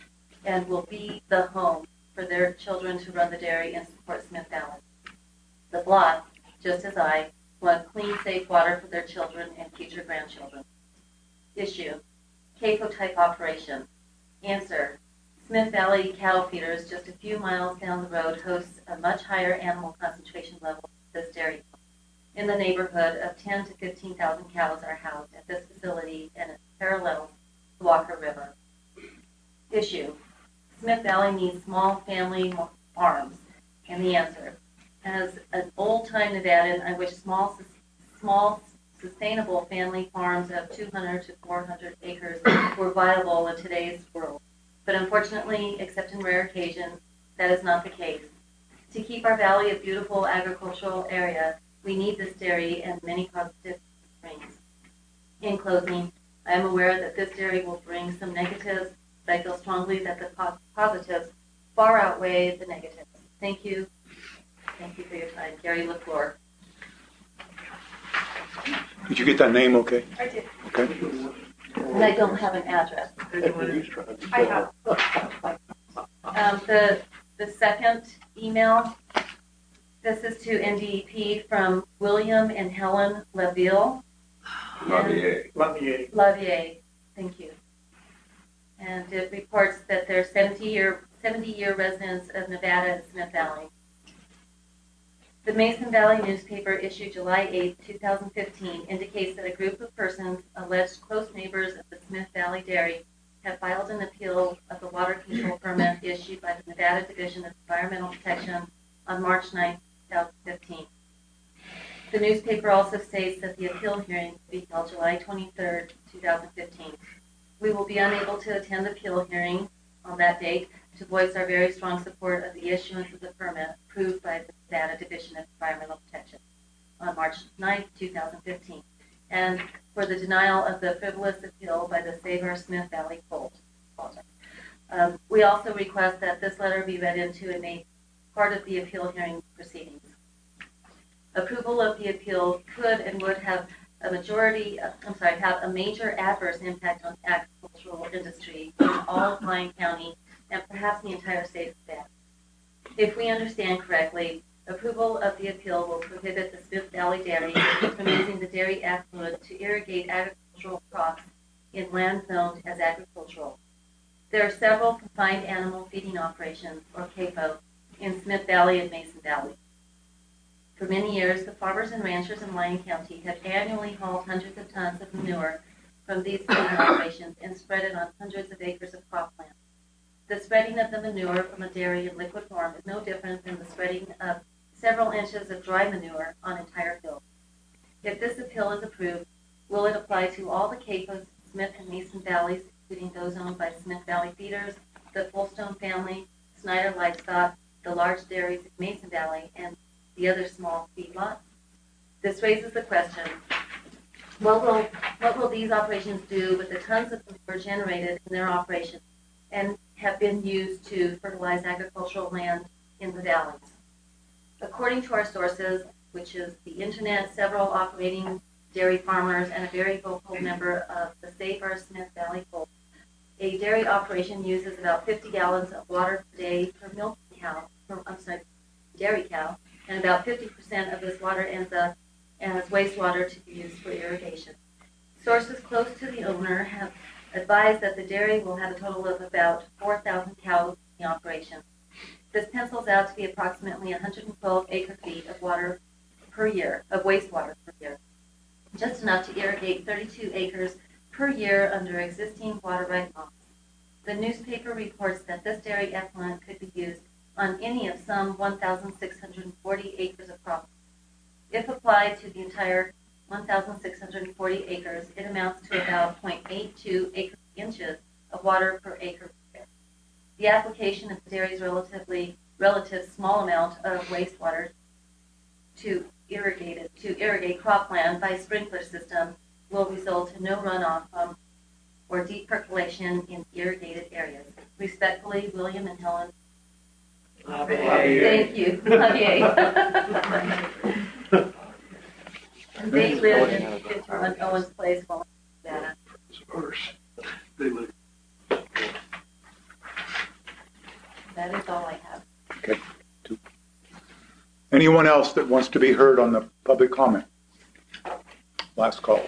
the home for their children to run the dairy and support Smith Valley. The Blotts, just as I, want clean, safe water for their children and future grandchildren. Issue, CAFO-type operation. Answer, Smith Valley cattle feeders just a few miles down the road hosts a much higher animal concentration level than this dairy. In the neighborhood of 10 to 15,000 cows are housed at this facility and it parallels the Walker River. Issue, Smith Valley needs small family farms. And the answer, as an old-time Nevadan, I wish small sustainable family farms of 200 to 400 acres were viable in today's world. But unfortunately, except in rare occasions, that is not the case. To keep our valley a beautiful agricultural area, we need this dairy and many positive things. In closing, I am aware that this dairy will bring some negatives, but I feel strongly that the positives far outweigh the negatives. Thank you. Thank you for your time. Gary LaFleur. Did you get that name okay? I did. Okay. And I don't have an address. I have. The second email, this is to NDEP from William and Helen LaVille. Lavier, thank you. And it reports that they're 70-year residents of Nevada and Smith Valley. The Mason Valley newspaper issued July 8, 2015 indicates that a group of persons, alleged close neighbors of the Smith Valley Dairy, have filed an appeal of the water control permit issued by the Nevada Division of Environmental Protection on March 9, 2015. The newspaper also states that the appeal hearing will be held July 23, 2015. We will be unable to attend the appeal hearing on that date to voice our very strong support of the issuance of the permit approved by the Nevada Division of Environmental Protection on March 9, 2015, and for the denial of the frivolous appeal by the Save Our Smith Valley Colt. We also request that this letter be read into and made part of the appeal hearing proceedings. Approval of the appeal could and would have a major adverse impact on the agricultural industry in all of Lyon County and perhaps the entire state of Nevada. If we understand correctly, approval of the appeal will prohibit the Smith Valley Dairy from using the dairy effluent to irrigate agricultural crops in land zoned as agricultural. There are several confined animal feeding operations, or CAFO, in Smith Valley and Mason Valley. For many years, the farmers and ranchers in Lyon County have annually hauled hundreds of tons of manure from these feeding operations and spread it on hundreds of acres of cropland. The spreading of the manure from a dairy in liquid form is no different than the spreading of several inches of dry manure on entire fields. If this appeal is approved, will it apply to all the CAFOs, Smith and Mason Valleys, including those owned by Smith Valley Feeders, the Fullstone family, Snyder Livestock, the large dairies in Mason Valley, and the other small feedlots? This raises the question, what will these operations do with the tons of manure generated in their operations and have been used to fertilize agricultural land in the valleys? According to our sources, which is the internet, several operating dairy farmers, and a very vocal member of the Save Our Smith Valley Colt, a dairy operation uses about 50 gallons of water per day per milk cow, dairy cow, and about 50% of this water ends up as wastewater to be used for irrigation. Sources close to the owner have advised that the dairy will have a total of about 4,000 cows in the operation. This pencils out to be approximately 112 acre-feet of water per year, of wastewater per year, just enough to irrigate 32 acres per year under existing water right laws. The newspaper reports that this dairy effluent could be used on any of some 1,640 acres of crop. If applied to the entire 1,640 acres, it amounts to about 0.82 acre inches of water per acre. The application of the dairy's relative small amount of wastewater to irrigate cropland by sprinkler system will result in no runoff from or deep percolation in irrigated areas. Respectfully, William and Helen. Thank you. And they live in 51 Owens Place, Nevada. That is all I have. Okay. Anyone else that wants to be heard on the public comment? Last call.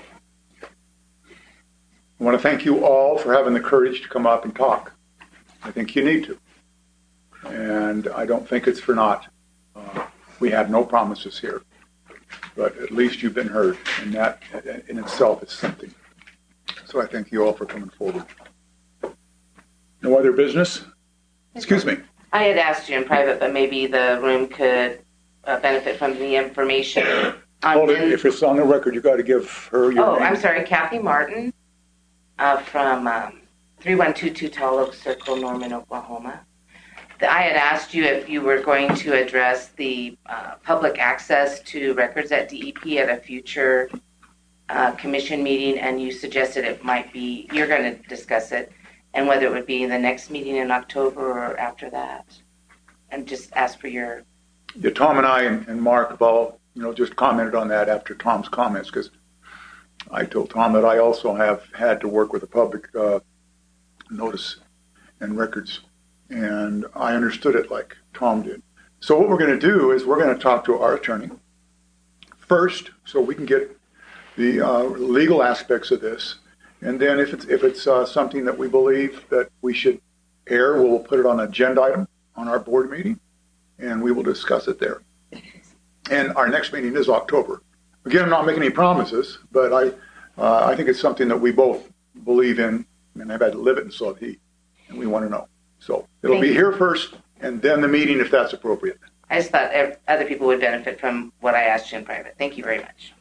I want to thank you all for having the courage to come up and talk. I think you need to. And I don't think it's for naught. We have no promises here. But at least you've been heard. And that in itself is something. So I thank you all for coming forward. No other business? Excuse me. I had asked you in private, but maybe the room could benefit from the information. Hold it. If it's on the record, you got to give her your name. I'm sorry. Kathy Martin from 3122 Tall Oak Circle, Norman, Oklahoma. I had asked you if you were going to address the public access to records at DEP at a future commission meeting, and you suggested it might be, you're going to discuss it, and whether it would be the next meeting in October or after that. And just ask for your... Yeah, Tom and I and Mark have all, just commented on that after Tom's comments, because I told Tom that I also have had to work with a public notice and records, and I understood it like Tom did. So what we're going to do is we're going to talk to our attorney first, so we can get the legal aspects of this. And then if it's something that we believe that we should air, we'll put it on an agenda item on our board meeting, and we will discuss it there. And our next meeting is October. Again, I'm not making any promises, but I think it's something that we both believe in, and I've had to live it, and so have he, and we want to know. So it'll be here first, and then the meeting if that's appropriate. I just thought other people would benefit from what I asked you in private. Thank you very much.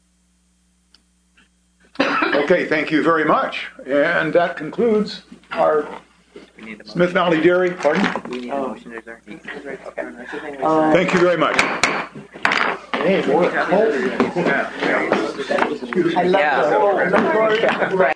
Okay, thank you very much. And that concludes our Smith Valley Dairy. Pardon? We need a motion to adjourn. Thank you very much. I love